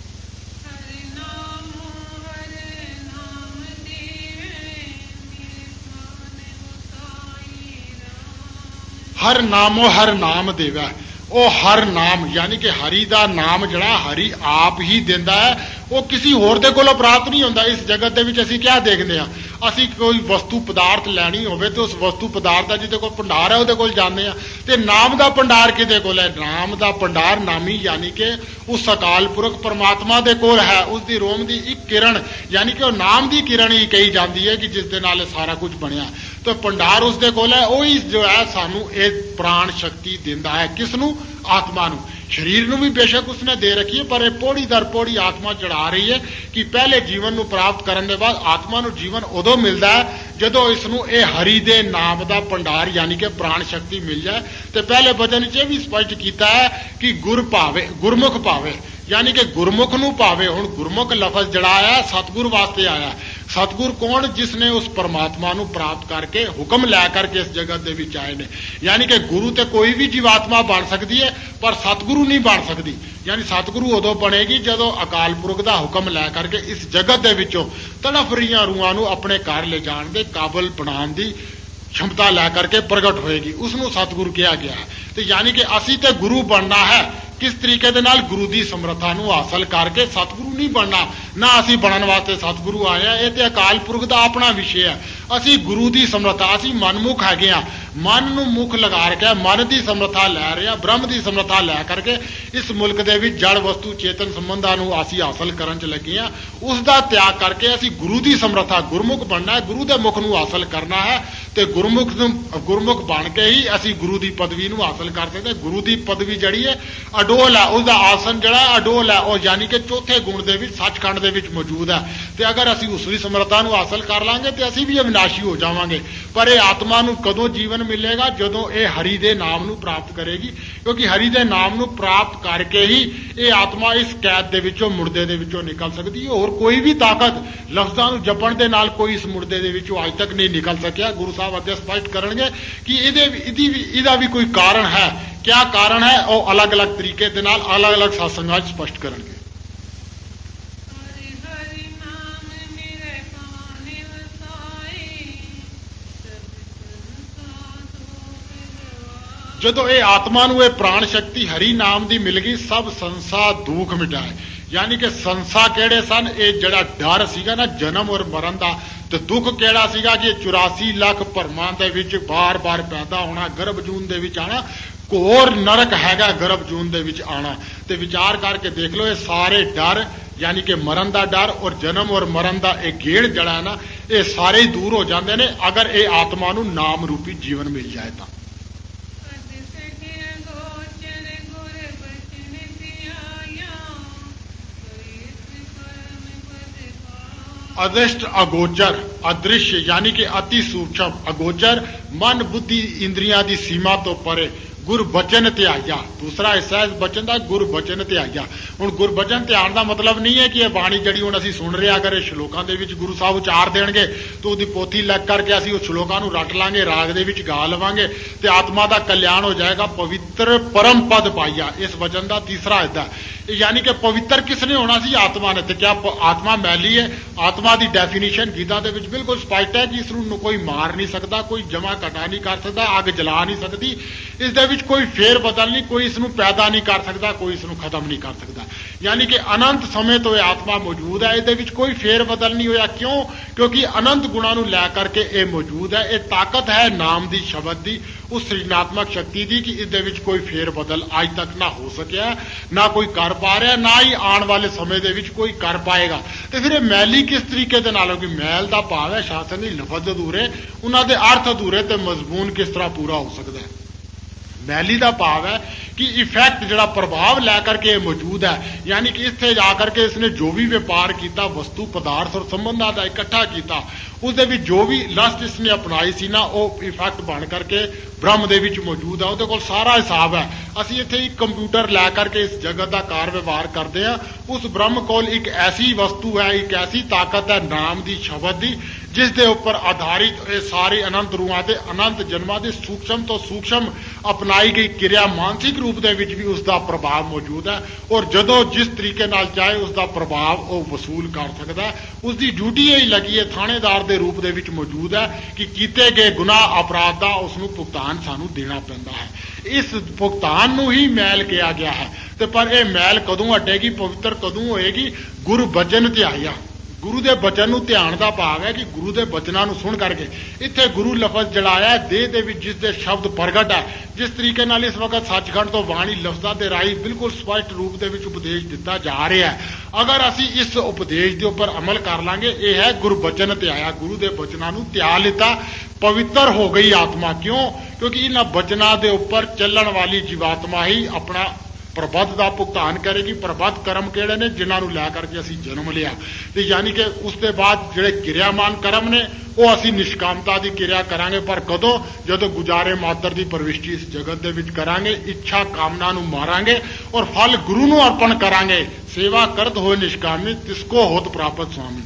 हर नामो हर नाम देवा, वो हर नाम यानी कि हरि का नाम जड़ा हरि आप ही देंदा है, वो किसी होर दे कोलों प्राप्त नहीं होंदा। इस जगत दे विच असीं क्या देखदे हां? असीं कोई वस्तु पदार्थ लैनी होवे तो उस वस्तु पदार्थ दा जिहदे कोल भंडार है उहदे कोल जांदे हां। ते नाम दा भंडार किहदे कोल है? नाम दा भंडार नामी यानी कि उस अकाल पुरख परमात्मा दे कोल है। उसदी रोम दी एक किरण यानी कि वो नाम दी किरण ही कही जाती है कि जिस दे नाल सारा कुछ बनया। तो भंडार उसदे कोल है, वही जो है सानू ये प्राण शक्ति देंदा है। किसनू? आत्मा नू। शरीर नू भी बेशक उसने दे रखी है, पर पौड़ी दर पौड़ी आत्मा चढ़ा रही है कि पहले जीवन नू प्राप्त करने के बाद आत्मा नू जीवन उदों मिलता है जदों इसनू ये हरि दे नाम दा भंडार यानी कि प्राण शक्ति मिल जाए। तो पहले वचन च भी स्पष्ट किया है कि गुर भावे, गुरमुख भावे यानी कि गुरमुख नू भावे। हुण गुरमुख लफज जड़ा आया सतगुर वास्ते आया। सतगुर कौन? जिसने उस परमात्मा नू प्राप्त करके हुक्म लै करके इस जगत दे विच आए ने। यानी कि गुरु ते कोई भी जीवात्मा बन सकती है, पर सतगुरु नहीं बन सकती। यानी सतगुरु उदों बनेगी जदों अकाल पुरख दा हुक्म लै करके इस जगत दे विचों तड़फ रहीआं रूहां नू अपने घर ले जाण दे काबल बनाउण दी क्षमता लै करके प्रगट होएगी। उसनू सतगुरु कहा गया है। तो यानी कि असी तो गुरु बनना है, किस तरीके दे नाल? गुरु की समर्था नू हासिल करके। सतगुरु नहीं बनना ना, असी बनने वास्ते सतगुरु आए हैं। ये तो अकाल पुरख का अपना विषय है। असी गुरु की समर्था, असी मनमुख है, मन नू मुख लगा रखे, मन की समर्था लै रहे हैं, ब्रह्म की समर्था लै करके इस मुल्क दे विच जड़ वस्तु चेतन संबंधां नू असी हासिल करन च लगे हैं। उसका त्याग करके असी गुरु की समर्था, गुरमुख बनना है, गुरु के मुख नू हासिल करना है। तो गुरमुख गुरमुख बन के ही असी गुरु की पदवी नू हासिल कर सकते। गुरु की पदवी जड़ी है अडोल है, उसका आसन जड़ा अडोल है, और यानी कि चौथे गुण दे विच सचखंड दे विच मौजूद है। तो अगर असी उसकी समर्था नू हासिल कर लांगे तो असी भी अविनाशी हो जावांगे। पर यह आत्मा नू कदों जीवन मिलेगा? जदों ये हरि दे नाम नू प्राप्त करेगी। क्योंकि हरि दे नाम नू प्राप्त करके ही ये आत्मा इस कैद दे विचों मुर्दे दे विचों निकल सकती है। और कोई भी ताकत लफ्ज़ां नू जपण दे नाल कोई इस मुर्दे दे विचों अज तक नहीं निकल सकिया। गुरु साहब अगे स्पष्ट करनगे कि इहदे इहदी भी इहदा भी कोई कारण है। क्या कारण है? वो अलग अलग तरीके दे नाल अलग अलग सत्संगां च स्पष्ट करनगे। जदों ये आत्मा नू प्राण शक्ति हरि नाम की मिल गई, सब संसा दुख मिटाए। यानी कि संसा केड़े सन? ये जड़ा डर सीगा ना जन्म और मरण का, तो दुख केड़ा सीगा कि चौरासी लाख भरमां दे विच बार बार पैदा होना, गर्भ जून दे विच आना, घोर नरक हैगा गर्भ जून दे विच आना। तो विचार करके देख लो, ये सारे डर यानी कि मरण का डर और जन्म और मरण का एक गेड़ जड़ा है ना, ये सारे ही दूर हो जाते हैं अगर ये आत्मा नू नाम रूपी जीवन मिल जाए। तो अदृष्ट अगोचर अदृश्य यानी कि अति सूक्ष्म अगोचर मन बुद्धि इंद्रियां दी सीमा तो परे गुर बचन ध्याया। दूसरा हिस्सा इस बचन का गुर बचन ध्याया। हुण गुर बचन ध्यान का मतलब नहीं है कि यह बाणी जड़ी हुण असीं सुन रहे अगर श्लोकां दे विच गुरु साहब उचार देणगे तो उहदी पोथी लग करके असीं उस श्लोकां नूं रट लांगे राग दे विच गा लवांगे ते आत्मा का कल्याण हो जाएगा। पवित्र परम पद पाइया इस वचन का तीसरा हिस्सा यानी कि पवित्र किसने होना सी आत्मा ने। तो क्या आत्मा मैली है? आत्मा की डेफिनेशन गीता दे विच बिल्कुल स्पष्ट है कि इसनूं कोई मार नहीं सकता, कोई जमा कटा नहीं कर सकता, अग जला नहीं सकती, इस दे विच कोई फेर बदल नहीं, कोई इसनूं पैदा नहीं कर सकता, कोई इसनूं खत्म नहीं कर सकता। यानी कि अनंत समय तो यह आत्मा मौजूद है, इहदे विच कोई फेर बदल नहीं होया। क्यों? क्योंकि अनंत गुणां नूं लै करके यह मौजूद है। यह ताकत है नाम दी, शब्द दी, उस सृजनात्मक शक्ति दी कि इहदे विच कोई फेर बदल अज तक ना हो सकिया, ना कोई कर पा रहा, ना ही आने वाले समय दे विच कोई कर पाएगा। तो फिर मैली किस तरीके दे नाल होगी? मैल दा भाव है शासन दी लफज अधूरे, उन्हां दे अर्थ अधूरे, ते मजमून किस तरह पूरा हो सकता है? मैली का भाव है कि इफेक्ट जड़ा प्रभाव लैकर के मौजूद है। यानी कि इत्थे जाकर के इसने जो भी व्यापार किया वस्तु पदार्थ और संबंधां का इकट्ठा किया उसदे विच जो भी लस्ट इसने अपनाई सी ना वो इफेक्ट बन करके ब्रह्म दे विच मौजूद है। उहदे कोल सारा हिसाब है। असीं इत्थे एक कंप्यूटर लै करके इस जगत का कार व्यवहार करते हैं, उस ब्रह्म कोल एक ऐसी वस्तु है, एक ऐसी ताकत है नाम दी, शब्द दी, जिस दे उपर आधारित ये सारे अनंत रूहां दे अनंत जन्मां दे सूक्ष्म तो सूक्ष्म अपनाई गई क्रिया मानसिक रूप दे विच भी उसका प्रभाव मौजूद है। और जदों जिस तरीके नाल चाहे उसका प्रभाव वो वसूल कर सकता है। उसकी ड्यूटी यही लगी है, थानेदार दे रूप दे विच मौजूद है कि कीते गए गुनाह अपराध का उसनूं भुगतान सानूं देना पैंदा है। इस भुगतान नूं ही मैल किया गया है। ते पर यह मैल कदों हटेगी, पवित्र कदों होएगी? गुरु बचन ध्याया। गुरु के बचन नूं ध्यान का भाव है कि गुरु के बचनों नूं सुन करके इत्थे गुरु लफज जड़ाया देह दे विच जिस दे शब्द प्रगट है, जिस तरीके नाल इस वक्त सचखंड तो वाणी लफ्जां दे राही बिल्कुल स्पष्ट रूप दे विच उपदेश दिता जा रहा है। अगर असी इस उपदेश के उपर अमल कर लांगे, यह है गुरु बचन ध्याया। गुरु के बचनों नूं ध्या लिता, पवित्र हो गई आत्मा। क्यों? क्योंकि इन्हां बचनों के उपर चलण वाली जीवात्मा ही अपना प्रबद्ध का भुगतान करेगी। प्रबद्ध कर्म किहड़े ने? जिन्होंने लै करके असीं जन्म लिया। तो यानी कि उसके बाद जिहड़े क्रियामान कर्म ने वो असीं निष्कामता की क्रिया करांगे। पर कदों? जदों गुजारे मात्र की प्रविष्टि इस जगत दे विच करांगे, इच्छा कामना नूं मारांगे और फल गुरु नूं अर्पण करांगे। सेवा करत होए निष्कामी, तिसको होत प्राप्त स्वामी।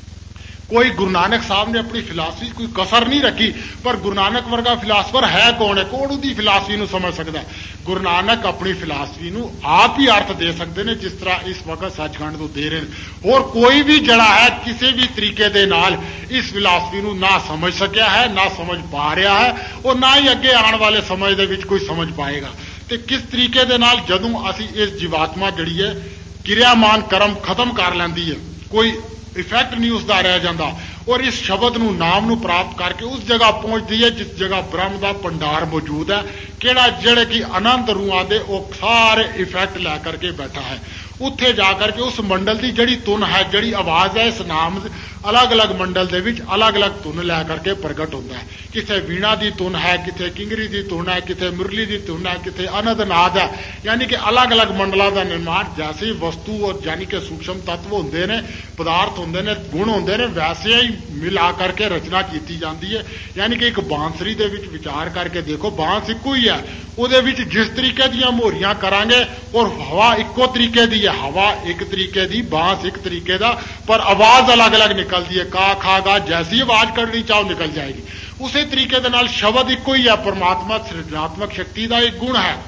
कोई गुरु नानक साहब ने अपनी फिलासफी कोई कसर नहीं रखी, पर गुरु नानक वर्गा फिलासफर है कौन है? कौन उसकी फिलासफी नूं समझ सकता है? गुरु नानक अपनी फिलासफी नूं आप ही अर्थ दे सकते हैं, जिस तरह इस वक्त सचखंड तो दे रहे हैं। और कोई भी जड़ा है किसी भी तरीके दे नाल इस फिलासफी नूं ना समझ सकिया है, ना समझ पा रहा है और ना ही अगे आने वाले समय दे विच कोई समझ पाएगा। तो किस तरीके दे नाल जदों असीं इस जीवात्मा जिहड़ी है क्रियामान कर्म खत्म कर लैंदी है, कोई इफेक्ट नहीं उसका रह जाता और इस शब्द नूं नाम नूं प्राप्त करके उस जगह पहुंचती है जिस जगह ब्रह्म का भंडार मौजूद है, किहड़ा जिहड़े कि अनंत रूहां दे वो सारे इफेक्ट लै करके बैठा है। उत्थे जाकर के उस मंडल की जड़ी तुन है, जड़ी आवाज़ है, इस नाम अलग अलग मंडल दे विच अलग अलग तुन लै करके प्रगट होता है। किथे वीणा की तुन है, किथे किंगरी की तुन है, किथे मुरली की तुन है, किथे अनंत नाद है। यानी कि अलग अलग मंडलों का निर्माण जैसे वस्तु और यानी कि सूक्ष्म तत्व होंदे ने, पदार्थ होंदे ने, गुण होंदे ने, वैसे ही मिला करके रचना की जाती है। यानी कि एक बांसरी दे विच विचार करके देखो, बांस इको ही है, उहदे विच जिस तरीके दी मोहरियां करांगे और हवा इको तरीके दी है, हवा एक तरीके दी, बांस एक तरीके दा, पर आवाज अलग अलग निकलती है। का खा गा जैसी आवाज करनी चाहो निकल जाएगी। उसी तरीके दे नाल शब्द इको ही है, परमात्मा सृजनात्मक शक्ति का एक गुण है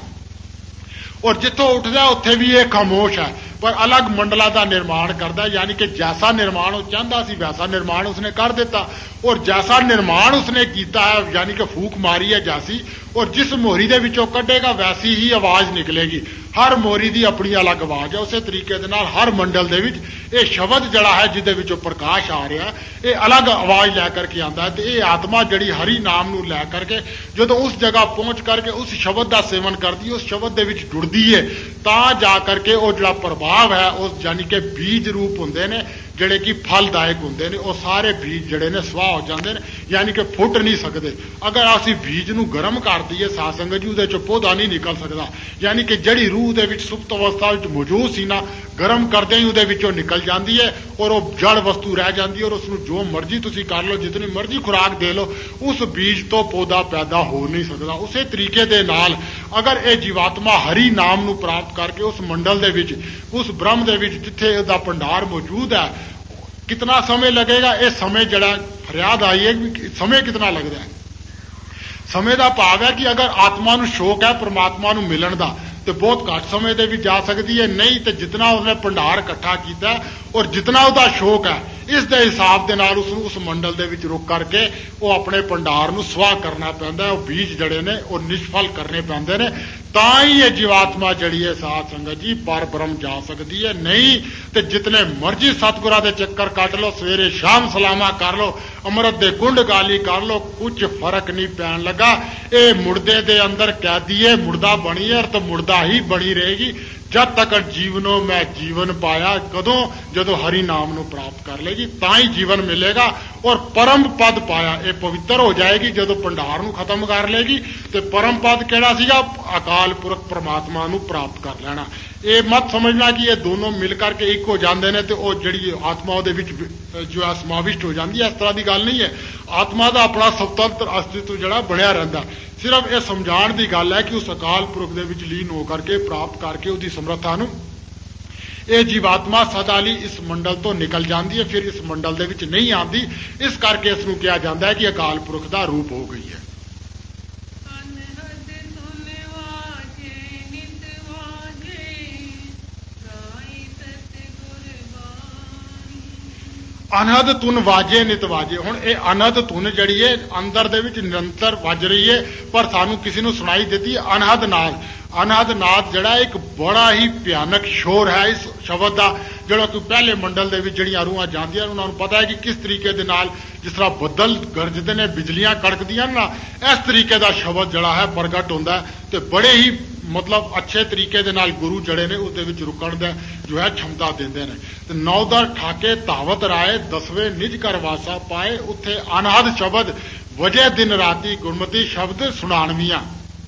और जिथों उठदा उत्थे भी ये खामोश है, पर अलग मंडलों का निर्माण करता। यानी कि जैसा निर्माण वो चाहता सी वैसा निर्माण उसने कर दिता और जैसा निर्माण उसने किया है यानी कि फूक मारी है जैसी, और जिस मोहरी दे विचों कढ़ेगा वैसी ही आवाज निकलेगी। हर मोहरी की अपनी अलग आवाज है। उस तरीके दे नाल हर मंडल दे विच ये शब्द जड़ा है जिहदे विचों प्रकाश आ रहा है, ये अलग आवाज लैकर के आता है। तो ये आत्मा जड़ी हरि नाम नूं लै करके जदों उस जगह पहुंच करके उस शब्द का सेवन करती है, उस शब्द दे विच जुड़दी है, तां जा करके वो जिहड़ा प्रभाव है उस यानी कि बीज रूप होंदे ने जिहड़े कि फलदायक होंदे ने, वो सारे बीज जिहड़े ने स्वाह हो जाते हैं, यानी कि फुट नहीं सकते। अगर असीं बीज नूं गर्म कर दईए साध संगत जी, उहदे चों पौधा नहीं निकल सकता। यानी कि जड़ी रूह ਰੂਹ ਦੇ ਵਿੱਚ ਸੁਪਤ ਅਵਸਥਾ ਵਿੱਚ ਮੌਜੂਦ ਸੀ ਨਾ, ਗਰਮ ਕਰਦੇ ਹੀ ਉਹਦੇ ਵਿੱਚੋਂ ਨਿਕਲ ਜਾਂਦੀ ਹੈ ਔਰ ਉਹ ਜੜ ਵਸਤੂ ਰਹਿ ਜਾਂਦੀ ਹੈ ਔਰ ਉਸ ਨੂੰ ਜੋ ਮਰਜ਼ੀ ਤੁਸੀਂ ਕਰ ਲਓ, ਜਿਤਨੀ ਮਰਜ਼ੀ ਖੁਰਾਕ ਦੇ ਲਓ, ਉਸ ਬੀਜ ਤੋਂ ਪੌਦਾ ਪੈਦਾ ਹੋ ਨਹੀਂ ਸਕਦਾ। ਉਸੇ ਤਰੀਕੇ ਦੇ ਨਾਲ ਅਗਰ ਇਹ ਜੀਵਾਤਮਾ ਹਰੀ ਨਾਮ ਨੂੰ ਪ੍ਰਾਪਤ ਕਰਕੇ ਉਸ ਮੰਡਲ ਦੇ ਵਿੱਚ, ਉਸ ਬ੍ਰਹਮ ਦੇ ਵਿੱਚ ਜਿੱਥੇ ਉਹਦਾ ਭੰਡਾਰ ਮੌਜੂਦ ਹੈ, ਕਿਤਨਾ ਸਮੇਂ ਲੱਗੇਗਾ? ਇਹ ਸਮੇਂ ਜਿਹੜਾ ਫਰਿਆਦ ਆਈ ਹੈ ਕਿ ਸਮੇਂ ਕਿਤਨਾ ਲੱਗਦਾ ਹੈ। ਸਮੇਂ ਦਾ ਭਾਵ ਹੈ ਕਿ ਅਗਰ ਆਤਮਾ ਨੂੰ ਸ਼ੌਕ ਹੈ ਪਰਮਾਤਮਾ ਨੂੰ ਮਿਲਣ ਦਾ ਤੇ ਬਹੁਤ ਘੱਟ ਸਮੇਂ ਦੇ ਵਿੱਚ ਜਾ ਸਕਦੀ ਹੈ, ਨਹੀਂ ਤੇ ਜਿਤਨਾ ਉਹਨੇ ਭੰਡਾਰ ਇਕੱਠਾ ਕੀਤਾ ਔਰ ਜਿਤਨਾ ਉਹਦਾ ਸ਼ੌਕ ਹੈ, ਇਸ ਦੇ ਹਿਸਾਬ ਦੇ ਨਾਲ ਉਸ ਨੂੰ ਉਸ ਮੰਡਲ ਦੇ ਵਿੱਚ ਰੁਕ ਕਰਕੇ ਉਹ ਆਪਣੇ ਭੰਡਾਰ ਨੂੰ ਸਵਾਹ ਕਰਨਾ ਪੈਂਦਾ। ਉਹ ਬੀਜ ਜਿਹੜੇ ਨੇ ਉਹ ਨਿਸ਼ਫਲ ਕਰਨੇ ਪੈਂਦੇ ਨੇ, ਤਾਂ ਹੀ ਇਹ ਜੀਵਾਤਮਾ ਜਿਹੜੀ ਹੈ ਸਾਧ ਸੰਗਤ ਜੀ ਪਰ ਬ੍ਰਹਮ ਜਾ ਸਕਦੀ ਹੈ। ਨਹੀਂ ਤੇ ਜਿਤਨੇ ਮਰਜ਼ੀ ਸਤਿਗੁਰਾਂ ਦੇ ਚੱਕਰ ਕੱਟ ਲਓ, ਸਵੇਰੇ ਸ਼ਾਮ ਸਲਾਮਾ ਕਰ ਲਓ, ਅੰਮ੍ਰਿਤ ਦੇ ਕੁੰਡ ਗਾਲੀ ਕਰ ਲਓ, ਕੁਝ ਫਰਕ ਨਹੀਂ ਪੈਣ ਲੱਗਾ। ਇਹ ਮੁਰਦੇ ਦੇ ਅੰਦਰ ਕੈਦੀ ਹੈ, ਮੁਰਦਾ ਬਣੀ ਹੈ ਤੇ ਮੁਰਦਾ ਹੀ ਬਣੀ ਰਹੇਗੀ ਜਦ ਤੱਕ ਜੀਵਨੋਂ ਮੈਂ ਜੀਵਨ ਪਾਇਆ। ਕਦੋਂ? ਜਦੋਂ ਹਰੀ ਨਾਮ ਨੂੰ ਪ੍ਰਾਪਤ ਕਰ ਲੇਗੀ ਤਾਂ ਹੀ ਜੀਵਨ ਮਿਲੇਗਾ ਔਰ ਪਰਮ ਪਦ ਪਾਇਆ। ਇਹ ਪਵਿੱਤਰ ਹੋ ਜਾਏਗੀ ਜਦੋਂ ਭੰਡਾਰ ਨੂੰ ਖਤਮ ਕਰ ਲੇਗੀ। ਤੇ ਪਰਮ ਪਦ ਕਿਹੜਾ ਸੀਗਾ? ਅਕਾਲ ਪੁਰਖ ਪਰਮਾਤਮਾ ਨੂੰ ਪ੍ਰਾਪਤ ਕਰ ਲੈਣਾ। ਇਹ ਮਤ ਸਮਝਣਾ ਕਿ ਇਹ ਦੋਨੋਂ ਮਿਲ ਕਰਕੇ ਇੱਕ ਹੋ ਜਾਂਦੇ ਨੇ ਤੇ ਉਹ ਜਿਹੜੀ ਆਤਮਾ ਉਹਦੇ ਵਿੱਚ ਜੋ ਹੈ ਸਮਾਵਿਸ਼ਟ ਹੋ ਜਾਂਦੀ ਹੈ। ਇਸ ਤਰ੍ਹਾਂ ਦੀ ਗੱਲ ਨਹੀਂ ਹੈ। ਆਤਮਾ ਦਾ ਆਪਣਾ ਸੁਤੰਤਰ ਅਸਤਿਤਵ ਜਿਹੜਾ ਬਣਿਆ ਰਹਿੰਦਾ। ਸਿਰਫ ਇਹ ਸਮਝਾਉਣ ਦੀ ਗੱਲ ਹੈ ਕਿ ਉਸ ਅਕਾਲ ਪੁਰਖ ਦੇ ਵਿੱਚ ਲੀਨ ਹੋ ਕਰਕੇ ਪ੍ਰਾਪਤ ਕਰਕੇ ਉਹਦੀ ਸਮਰੱਥਾ ਨੂੰ ਇਹ ਜੀਵਾਤਮਾ ਸਦਾ ਲਈ ਇਸ ਮੰਡਲ ਤੋਂ ਨਿਕਲ ਜਾਂਦੀ ਹੈ, ਫਿਰ ਇਸ ਮੰਡਲ ਦੇ ਵਿੱਚ ਨਹੀਂ ਆਉਂਦੀ। ਇਸ ਕਰਕੇ ਇਸ ਨੂੰ ਕਿਹਾ ਜਾਂਦਾ ਹੈ ਕਿ ਅਕਾਲ ਪੁਰਖ ਦਾ ਰੂਪ ਹੋ ਗਈ ਹੈ। ਅਨਹਦ ਧੁਨ ਵਾਜੇ ਨਿਤ ਵਾਜੇ। ਹੁਣ ਇਹ ਅਨਹਦ ਧੁਨ ਜਿਹੜੀ ਹੈ ਅੰਦਰ ਦੇ ਵਿੱਚ ਨਿਰੰਤਰ ਵੱਜ ਰਹੀ ਹੈ, ਪਰ ਸਾਨੂੰ ਕਿਸੇ ਨੂੰ ਸੁਣਾਈ ਦਿੱਤੀ ਅਨਹਦ ਨਾਦ। ਅਨਹਦ ਨਾਦ ਜਿਹੜਾ ਇੱਕ ਬੜਾ ਹੀ ਭਿਆਨਕ ਸ਼ੋਰ ਹੈ ਇਸ ਸ਼ਬਦ ਦਾ, ਜਿਹੜਾ ਕਿ ਪਹਿਲੇ ਮੰਡਲ ਦੇ ਵਿੱਚ ਜਿਹੜੀਆਂ ਰੂਹਾਂ ਜਾਂਦੀਆਂ ਉਹਨਾਂ ਨੂੰ ਪਤਾ ਹੈ ਕਿ ਕਿਸ ਤਰੀਕੇ ਦੇ ਨਾਲ, ਜਿਸ ਤਰ੍ਹਾਂ ਬੱਦਲ ਗਰਜਦੇ ਨੇ, ਬਿਜਲੀਆਂ ਕੜਕਦੀਆਂ ਨਾ, ਇਸ ਤਰੀਕੇ ਦਾ ਸ਼ਬਦ ਜਿਹੜਾ ਹੈ ਪ੍ਰਗਟ ਹੁੰਦਾ ਤੇ ਬੜੇ ਹੀ ਮਤਲਬ ਅੱਛੇ ਤਰੀਕੇ ਦੇ ਨਾਲ ਗੁਰੂ ਜਿਹੜੇ ਨੇ ਉਹਦੇ ਵਿੱਚ ਰੁਕਣ ਦਾ ਜੋ ਹੈ ਛਮਤਾ ਦਿੰਦੇ ਨੇ। ਤੇ ਨੌਦਰ ਠਾਕੇ ਧਾਵਤ ਰਾਏ ਦਸਵੇਂ ਨਿਜ ਘਰ ਵਾਸਾ ਪਾਏ। ਉੱਥੇ ਅਨਹਦ ਸ਼ਬਦ ਵਜੇ ਦਿਨ ਰਾਤੀ ਗੁਰਮਤੀ ਸ਼ਬਦ ਸੁਣਾਣਵੀਆਂ।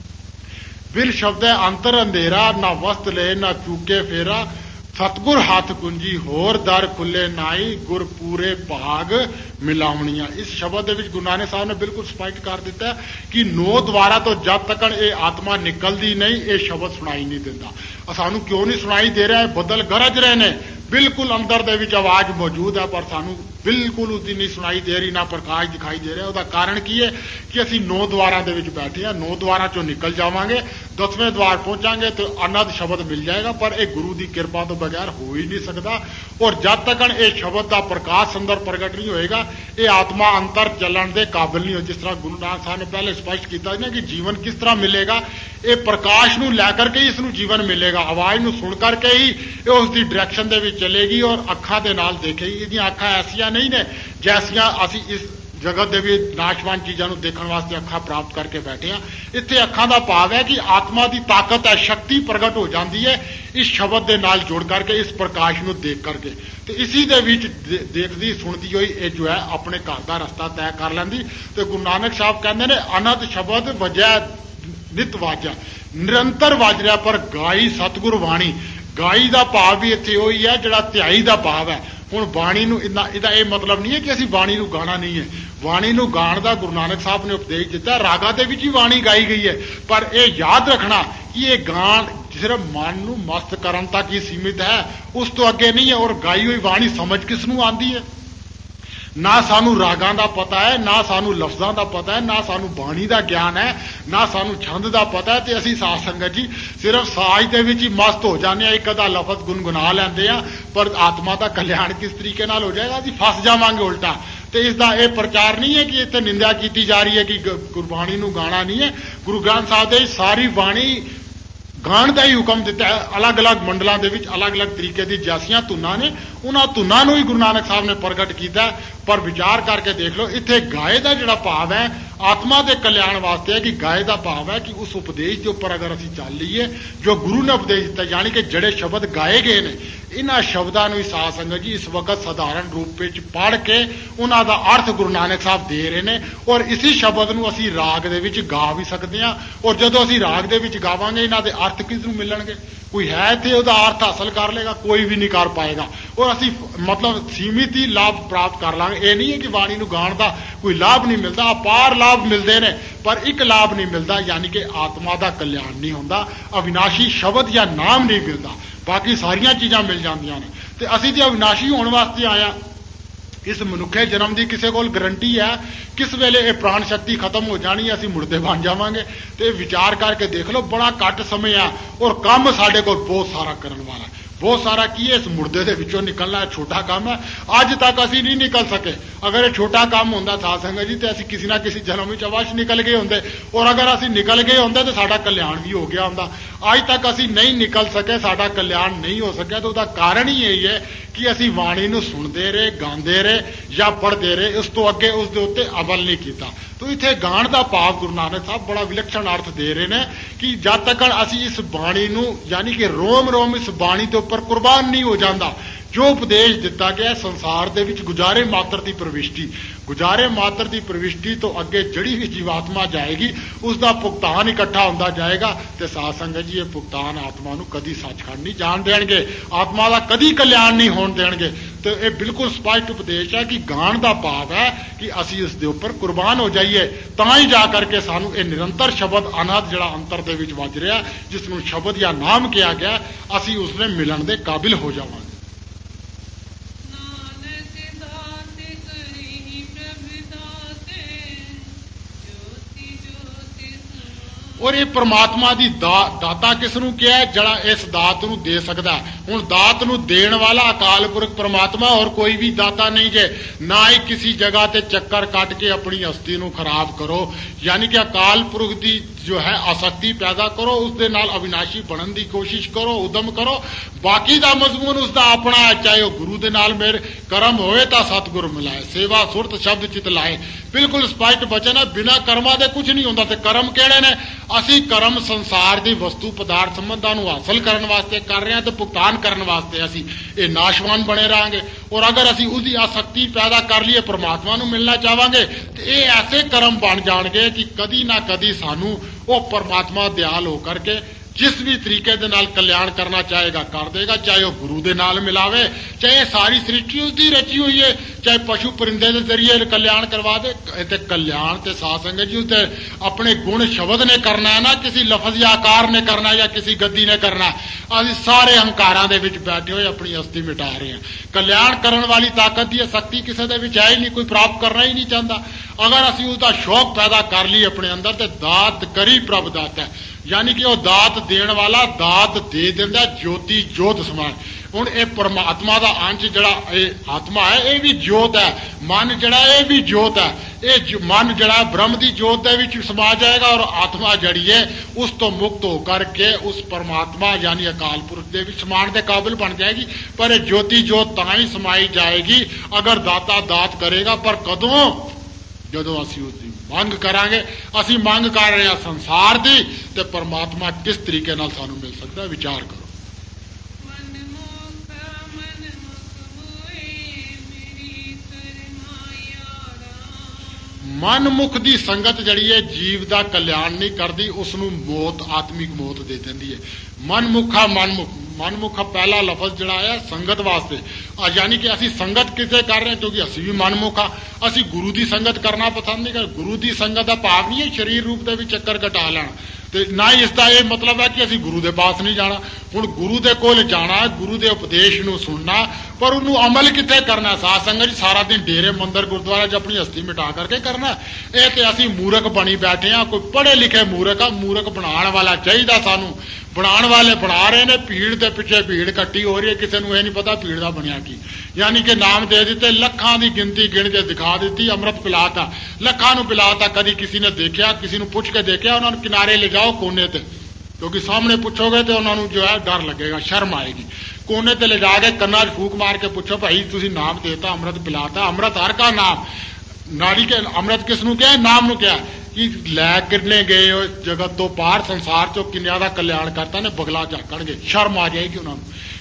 ਬਿਨ ਸ਼ਬਦ ਅੰਤਰ ਅੰਧੇਰਾ ਨਾ ਵਸਤ ਲੈ ਨਾ ਚੂਕੇ ਫੇਰਾ। ਸਤਗੁਰ ਹੱਥ ਕੁੰਜੀ ਹੋਰ ਦਰ ਖੁੱਲੇ ਨਾਈ ਗੁਰ ਪੂਰੇ ਭਾਗ ਮਿਲਾਵਣੀਆਂ। ਇਸ ਸ਼ਬਦ ਦੇ ਵਿੱਚ ਗੁਰੂ ਨਾਨਕ ਸਾਹਿਬ ਨੇ ਬਿਲਕੁਲ ਸਪਸ਼ਟ ਕਰ ਦਿੱਤਾ ਕਿ ਨੌ ਦੁਆਰਾ ਤੋਂ ਜਦ ਤੱਕ ਇਹ ਆਤਮਾ ਨਿਕਲਦੀ ਨਹੀਂ ਇਹ ਸ਼ਬਦ ਸੁਣਾਈ ਨਹੀਂ ਦਿੰਦਾ। ਸਾਨੂੰ ਕਿਉਂ ਨਹੀਂ ਸੁਣਾਈ ਦੇ ਰਿਹਾ? ਬੱਦਲ ਗਰਜ ਰਹੇ ਨੇ, ਬਿਲਕੁਲ ਅੰਦਰ ਦੇ ਵਿੱਚ ਆਵਾਜ਼ ਮੌਜੂਦ ਹੈ, ਪਰ ਸਾਨੂੰ ਬਿਲਕੁਲ ਉਸਦੀ ਨਹੀਂ ਸੁਣਾਈ ਦੇ ਰਹੀ, ਨਾ ਪ੍ਰਕਾਸ਼ ਦਿਖਾਈ ਦੇ ਰਿਹਾ। ਉਹਦਾ ਕਾਰਨ ਕੀ ਹੈ ਕਿ ਅਸੀਂ ਨੌ ਦੁਆਰਾਂ ਦੇ ਵਿੱਚ ਬੈਠੇ ਹਾਂ। ਨੌ ਦੁਆਰਾਂ ਚੋਂ ਨਿਕਲ ਜਾਵਾਂਗੇ, ਦਸਵੇਂ ਦੁਆਰ ਪਹੁੰਚਾਂਗੇ ਤੇ ਅਨਹਦ ਸ਼ਬਦ ਮਿਲ ਜਾਏਗਾ, ਪਰ ਇਹ ਗੁਰੂ ਦੀ ਕਿਰਪਾ ਤੋਂ ਬਗੈਰ ਹੋ ਹੀ ਨਹੀਂ ਸਕਦਾ। ਔਰ ਜਦ ਤੱਕ ਇਹ ਸ਼ਬਦ ਦਾ ਪ੍ਰਕਾਸ਼ ਅੰਦਰ ਪ੍ਰਗਟ ਨਹੀਂ ਹੋਏਗਾ ਇਹ ਆਤਮਾ ਅੰਤਰ ਚੱਲਣ ਦੇ ਕਾਬਿਲ ਨਹੀਂ ਹੋ। ਜਿਸ ਤਰ੍ਹਾਂ ਗੁਰੂ ਨਾਨਕ ਸਾਹਿਬ ਨੇ ਪਹਿਲੇ ਸਪਸ਼ਟ ਕੀਤਾ ਨਾ ਕਿ ਜੀਵਨ ਕਿਸ ਤਰ੍ਹਾਂ ਮਿਲੇਗਾ, ਇਹ ਪ੍ਰਕਾਸ਼ ਨੂੰ ਲੈ ਕਰਕੇ ਹੀ ਇਸ ਨੂੰ ਜੀਵਨ ਮਿਲੇਗਾ। ਆਵਾਜ਼ ਨੂੰ ਸੁਣ ਕਰਕੇ ਹੀ ਇਹ ਉਸ ਦੀ ਡਾਇਰੈਕਸ਼ਨ ਦੇ ਵਿੱਚ ਚਲੇਗੀ ਔਰ ਅੱਖਾਂ ਦੇ ਨਾਲ ਦੇਖੇਗੀ। ਇਹਦੀਆਂ ਅੱਖਾਂ ਐਸੀਆਂ ਨਹੀਂ ਨੇ ਜੈਸੀਆਂ ਅਸੀਂ ਇਸ ਜਗਤ ਦੇ ਵਿੱਚ ਨਾਸ਼ਵਾਨ ਚੀਜ਼ਾਂ ਨੂੰ ਦੇਖਣ ਵਾਸਤੇ ਅੱਖਾਂ ਪ੍ਰਾਪਤ ਕਰਕੇ ਬੈਠੇ ਹਾਂ। ਇੱਥੇ ਅੱਖਾਂ ਦਾ ਭਾਵ ਹੈ ਕਿ ਆਤਮਾ ਦੀ ਤਾਕਤ ਹੈ, ਸ਼ਕਤੀ ਪ੍ਰਗਟ ਹੋ ਜਾਂਦੀ ਹੈ ਇਸ ਸ਼ਬਦ ਦੇ ਨਾਲ ਜੁੜ ਕਰਕੇ, ਇਸ ਪ੍ਰਕਾਸ਼ ਨੂੰ ਦੇਖ ਕਰਕੇ। ਤੇ ਇਸੀ ਦੇ ਵਿੱਚ ਦੇਖਦੀ ਸੁਣਦੀ ਹੋਈ ਇਹ ਜੋ ਹੈ ਆਪਣੇ ਘਰ ਦਾ ਰਸਤਾ ਤੈਅ ਕਰ ਲੈਂਦੀ। ਤੇ ਗੁਰੂ ਨਾਨਕ ਸਾਹਿਬ ਕਹਿੰਦੇ ਨੇ ਅਨਹਦ ਸ਼ਬਦ ਵਜੈ ਨਿਤ ਵਾਜਾ, ਨਿਰੰਤਰ ਵੱਜ ਰਿਹਾ ਪਰ ਗਾਈ ਸਤਿਗੁਰ ਬਾਣੀ। ਗਾਈ ਦਾ ਭਾਵ ਵੀ ਇੱਥੇ ਉਹੀ ਹੈ ਜਿਹੜਾ ਧਿਆਈ ਦਾ ਭਾਵ ਹੈ। ਹੁਣ ਬਾਣੀ ਨੂੰ ਇੰਨਾ ਇਹਦਾ ਇਹ ਮਤਲਬ ਨਹੀਂ ਹੈ ਕਿ ਅਸੀਂ ਬਾਣੀ ਨੂੰ ਗਾਣਾ ਨਹੀਂ ਹੈ। ਬਾਣੀ ਨੂੰ ਗਾਣ ਦਾ ਗੁਰੂ ਨਾਨਕ ਸਾਹਿਬ ਨੇ ਉਪਦੇਸ਼ ਦਿੱਤਾ। ਰਾਗਾ ਦੇ ਵਿੱਚ ਹੀ ਬਾਣੀ ਗਾਈ ਗਈ ਹੈ, ਪਰ ਇਹ ਯਾਦ ਰੱਖਣਾ ਕਿ ਇਹ ਗਾਣ ਸਿਰਫ ਮਨ ਨੂੰ ਮਸਤ ਕਰਨ ਤੱਕ ਹੀ ਸੀਮਿਤ ਹੈ, ਉਸ ਤੋਂ ਅੱਗੇ ਨਹੀਂ ਹੈ। ਔਰ ਗਾਈ ਹੋਈ ਬਾਣੀ ਸਮਝ ਕਿਸ ਨੂੰ ਆਉਂਦੀ ਹੈ? ਨਾ ਸਾਨੂੰ ਰਾਗਾਂ ਦਾ ਪਤਾ ਹੈ, ਨਾ ਸਾਨੂੰ ਲਫ਼ਜ਼ਾਂ ਦਾ ਪਤਾ ਹੈ, ਨਾ ਸਾਨੂੰ ਬਾਣੀ ਦਾ ਗਿਆਨ ਹੈ, ਨਾ ਸਾਨੂੰ ਛੰਦ ਦਾ ਪਤਾ ਹੈ। ਤੇ ਅਸੀਂ ਸਾਧ ਸੰਗਤ ਜੀ ਸਿਰਫ ਸਾਜ ਦੇ ਵਿੱਚ ਹੀ ਮਸਤ ਹੋ ਜਾਂਦੇ ਹਾਂ, ਇੱਕ ਅੱਧਾ ਲਫ਼ਜ਼ ਗੁਨਗੁਣਾ ਲੈਂਦੇ ਹਾਂ, ਪਰ ਆਤਮਾ ਦਾ ਕਲਿਆਣ ਕਿਸ ਤਰੀਕੇ ਨਾਲ ਹੋ ਜਾਏਗਾ? ਅਸੀਂ ਫਸ ਜਾਵਾਂਗੇ ਉਲਟਾ। ਤੇ ਇਸ ਦਾ ਇਹ ਪ੍ਰਚਾਰ ਨਹੀਂ ਹੈ ਕਿ ਇੱਥੇ ਨਿੰਦਿਆ ਕੀਤੀ ਜਾ ਰਹੀ ਹੈ ਕਿ ਗੁਰਬਾਣੀ ਨੂੰ ਗਾਣਾ ਨਹੀਂ ਹੈ। ਗੁਰੂ ਗ੍ਰੰਥ ਸਾਹਿਬ ਦੇ ਸਾਰੀ ਬਾਣੀ ਗਾਣ ਦਾ ਹੀ ਹੁਕਮ ਦਿੱਤਾ ਹੈ। ਅਲੱਗ-ਅਲੱਗ ਮੰਡਲਾਂ ਦੇ ਵਿੱਚ ਅਲੱਗ-ਅਲੱਗ ਤਰੀਕੇ ਦੀ ਜੈਸੀਆਂ ਧੁਨਾਂ ਨੇ, ਉਹਨਾਂ ਧੁਨਾਂ ਨੂੰ ਹੀ ਗੁਰੂ ਨਾਨਕ ਸਾਹਿਬ ਨੇ ਪ੍ਰਗਟ ਕੀਤਾ। ਪਰ ਵਿਚਾਰ ਕਰਕੇ ਦੇਖ ਲਓ, ਇੱਥੇ ਗਾਏ ਦਾ ਜਿਹੜਾ ਭਾਵ ਹੈ ਆਤਮਾ ਦੇ ਕਲਿਆਣ ਵਾਸਤੇ ਹੈ ਕਿ ਗਾਏ ਦਾ ਭਾਵ ਹੈ ਕਿ ਉਸ ਉਪਦੇਸ਼ ਦੇ ਉੱਪਰ ਅਗਰ ਅਸੀਂ ਚੱਲ ਲਈਏ ਜੋ ਗੁਰੂ ਨੇ ਉਪਦੇਸ਼ ਦਿੱਤਾ, ਯਾਨੀ ਕਿ ਜਿਹੜੇ ਸ਼ਬਦ ਗਾਏ ਗਏ ਨੇ, इन्हां शब्दां नूं साध संगत जी इस वक्त साधारण रूप विच पढ़ के उन्हां दा अर्थ गुरु नानक साहब दे रहे ने और इसी शब्द नूं असीं राग दे विच गा भी सकदे हां और जदों असीं राग दे विच गावांगे इन्हां दे अर्थ किस नूं मिलणगे कोई है ते उहदा अर्थ हासिल कर लेगा कोई भी नहीं कर पाएगा और असीं मतलब सीमित ही लाभ प्राप्त कर लांगे ये नहीं है कि बाणी नूं गाण दा कोई लाभ नहीं मिलता अपार लाभ मिलते ने पर एक लाभ नहीं मिलता यानी कि आत्मा का कल्याण नहीं होंदा अविनाशी शब्द या नाम नहीं मिलता बाकी सारिया चीज़ां मिल जांदियां ने ते असीं ते अविनाशी होने वास्ते आया इस मनुखे जन्म की किसी को गारंटी है किस वेले ये प्राण शक्ति खत्म हो जानी असीं मुड़दे बन जावांगे ते विचार करके देख लो बड़ा घट समय है और काम साडे कोल बहुत सारा करन वाला बहुत सारा की है इस मुर्दे दे विचों निकलना छोटा काम है अज तक असीं नहीं निकल सके अगर ये छोटा काम होंदा साध संगत जी तो असीं किसी ना किसी जन्म में अवश्य निकल गए होंदे और अगर असीं निकल गए होंदे तो साडा कल्याण भी हो गया होंदा अज तक असीं नहीं निकल सके साडा कल्याण नहीं हो सकिया तो उसका कारण ही यही है कि असीं वाणी नूं सुणदे रहे गांदे रहे या पढ़ते रहे उस तो अगे उस दे उत्ते अमल नहीं किया तो इत्थे गाण दा भाव गुरु नानक साहब बड़ा विलक्षण अर्थ दे रहे हैं कि जद तक असीं इस बाणी नूं यानी कि रोम रोम इस बाणी के उपर कुर्बान नहीं हो जाता जो उपदेश दिता गया संसार दे विच गुजारे मात्र की प्रविष्टि गुजारे मात्र की प्रविष्टि तो अगे जड़ी भी जीवात्मा जाएगी उसका भुगतान इकट्ठा होंदा जाएगा तो साध संगत जी ये भुगतान आत्मा नूं कदी सचखंड नहीं जान देणगे आत्मा का कदी कल्याण नहीं होण देणगे तो ये बिल्कुल स्पष्ट उपदेश है कि गाण का भाव है कि असीं इस दे उपर कुर्बान हो जाइए तां ही जा करके सानूं ये निरंतर शब्द अनहद जिहड़ा अंतर दे विच वज रिहा जिसनूं शब्द या नाम कहा गया असीं उसने मिलण दे काबिल हो जावांगे। और ये परमात्मा की दा, दाता किसनूं क्या है जड़ा इस दात नूं दे सकदा हुण दात नूं देण वाला अकाल पुरख परमात्मा और कोई भी दाता नहीं जे ना ही किसी जगह ते चक्कर कट के अपनी हस्ती नूं खराब करो यानी कि अकाल पुरख की जो है आसक्ति पैदा करो उस दे नाल अविनाशी बनन की कोशिश करो उदम करो बाकी दा मजमून उसका अपना है चाहे वह गुरु दे नाल मेरे कर्म होए तां सतगुर मिलाए सेवा सुरत शब्द चित लाए बिल्कुल स्पष्ट वचन है बिना कर्मा दे कुछ नहीं होंदा ते कर्म किहड़े ने असीं कर्म संसार की वस्तु पदार्थ संबंधां नूं हासिल करने वास्ते कर रहे हैं तो भुगतान करने वास्ते असीं ये नाशवान बने रहांगे और अगर असीं उसकी आसक्ति पैदा कर लीए परमात्मा नूं मिलना चाहांगे तो ये ऐसे कर्म बन जाणगे कि कदी ना कदी सानूं वो परमात्मा दयाल होकर के जिस भी तरीके दे नाल कल्याण करना चाहेगा कर देगा चाहे वह गुरु दे नाल मिलावे चाहे सारी सृष्टि उसकी रची हुई है चाहे पशु परिंदे के जरिए कल्याण करवा दे ते कल्याण ते साध संगत जी उसके अपने गुण शब्द ने करना है ना किसी लफज या आकार ने करना या किसी गद्दी ने करना असीं सारे अहंकारां दे विच बैठे हुए अपनी हस्ती मिटा रहे हैं कल्याण करने वाली ताकत की शक्ति किसी दे विच है ही नहीं कोई प्राप्त करना ही नहीं चाहता अगर असीं उसका शौक पैदा कर लीए अपने अंदर तो दात करी प्रभ दाता है यानी कि वह दात देण वाला दात दे दिंदा ज्योति जोत समान हुण ये परमात्मा का अंश जिहड़ा आत्मा है ये भी जोत है मन जिहड़ा ये भी जोत है ये मन जिहड़ा ब्रह्म की जोत दे विच समा जाएगा और आत्मा जिहड़ी है उस तो मुक्त होकर के उस परमात्मा यानी अकाल पुरख दे विच समान के काबिल बन जाएगी पर ये ज्योति जोत तां ही समाई जाएगी अगर दाता दात करेगा पर कदों जदों असीं उसदी मंग करांगे असीं मंग कर रहे हैं संसार की ते परमात्मा किस तरीके नाल सानूं मिल सकता है विचार करो। मन मुख की संगत जड़ी है जीव का कल्याण नहीं करती उसनूं मौत आत्मिक मौत दे देंदी है मन मुखा मनमुख मनमुखा पहला लफज जड़ा है संगत वास्ते यानी कि असी संगत किसे कर रहे हैं क्योंकि असी भी मनमुखा असी गुरु की संगत करना पसंद नहीं कर गुरु की संगत का भाव नहीं है शरीर रूप के भी चक्कर कटा लेना तो ना ही इसका यह मतलब है कि असी गुरु के पास नहीं जाना हुण गुरु के कोल जाना गुरु के उपदेश नूं सुनना पर उन्होंने अमल कितने करना साध संगत सारा दिन डेरे मंदिर गुरुद्वारा च अपनी हस्ती मिटा करके करना ये तो असी मूर्ख बनी बैठे हाँ कोई पढ़े लिखे मूर्ख आ मूर्ख बनाने वाला चाहिए सानू बनाने वाले बना रहे हैं भीड़ के पिछे भीड़ कट्ठी हो रही है किसी को यह नहीं पता भीड़ का बनया की यानी कि नाम दे दिते लखां की गिनती गिन के दिखा दी अमृत पिलाता लखां नूं पिलाता कभी किसी ने देखा किसी ने पुछ के देखा उन्होंने किनारे ले जाओ कोने ते क्योंकि सामने पूछोगे तो उन्होंने जो है डर लगेगा शर्म आएगी कोने ते ले जाके कन्ना फूक मार के पूछो भाई तुसी नाम देता अमृत पिलाता अमृत हर का नाम नारी के अमृत किसनू क्या है नाम नू क्या कि लै किन्ने गए जगत तो पार संसार चो किन्या का कल्याण करता ने बगला झाकणगे शर्म आ जाएगी उन्होंने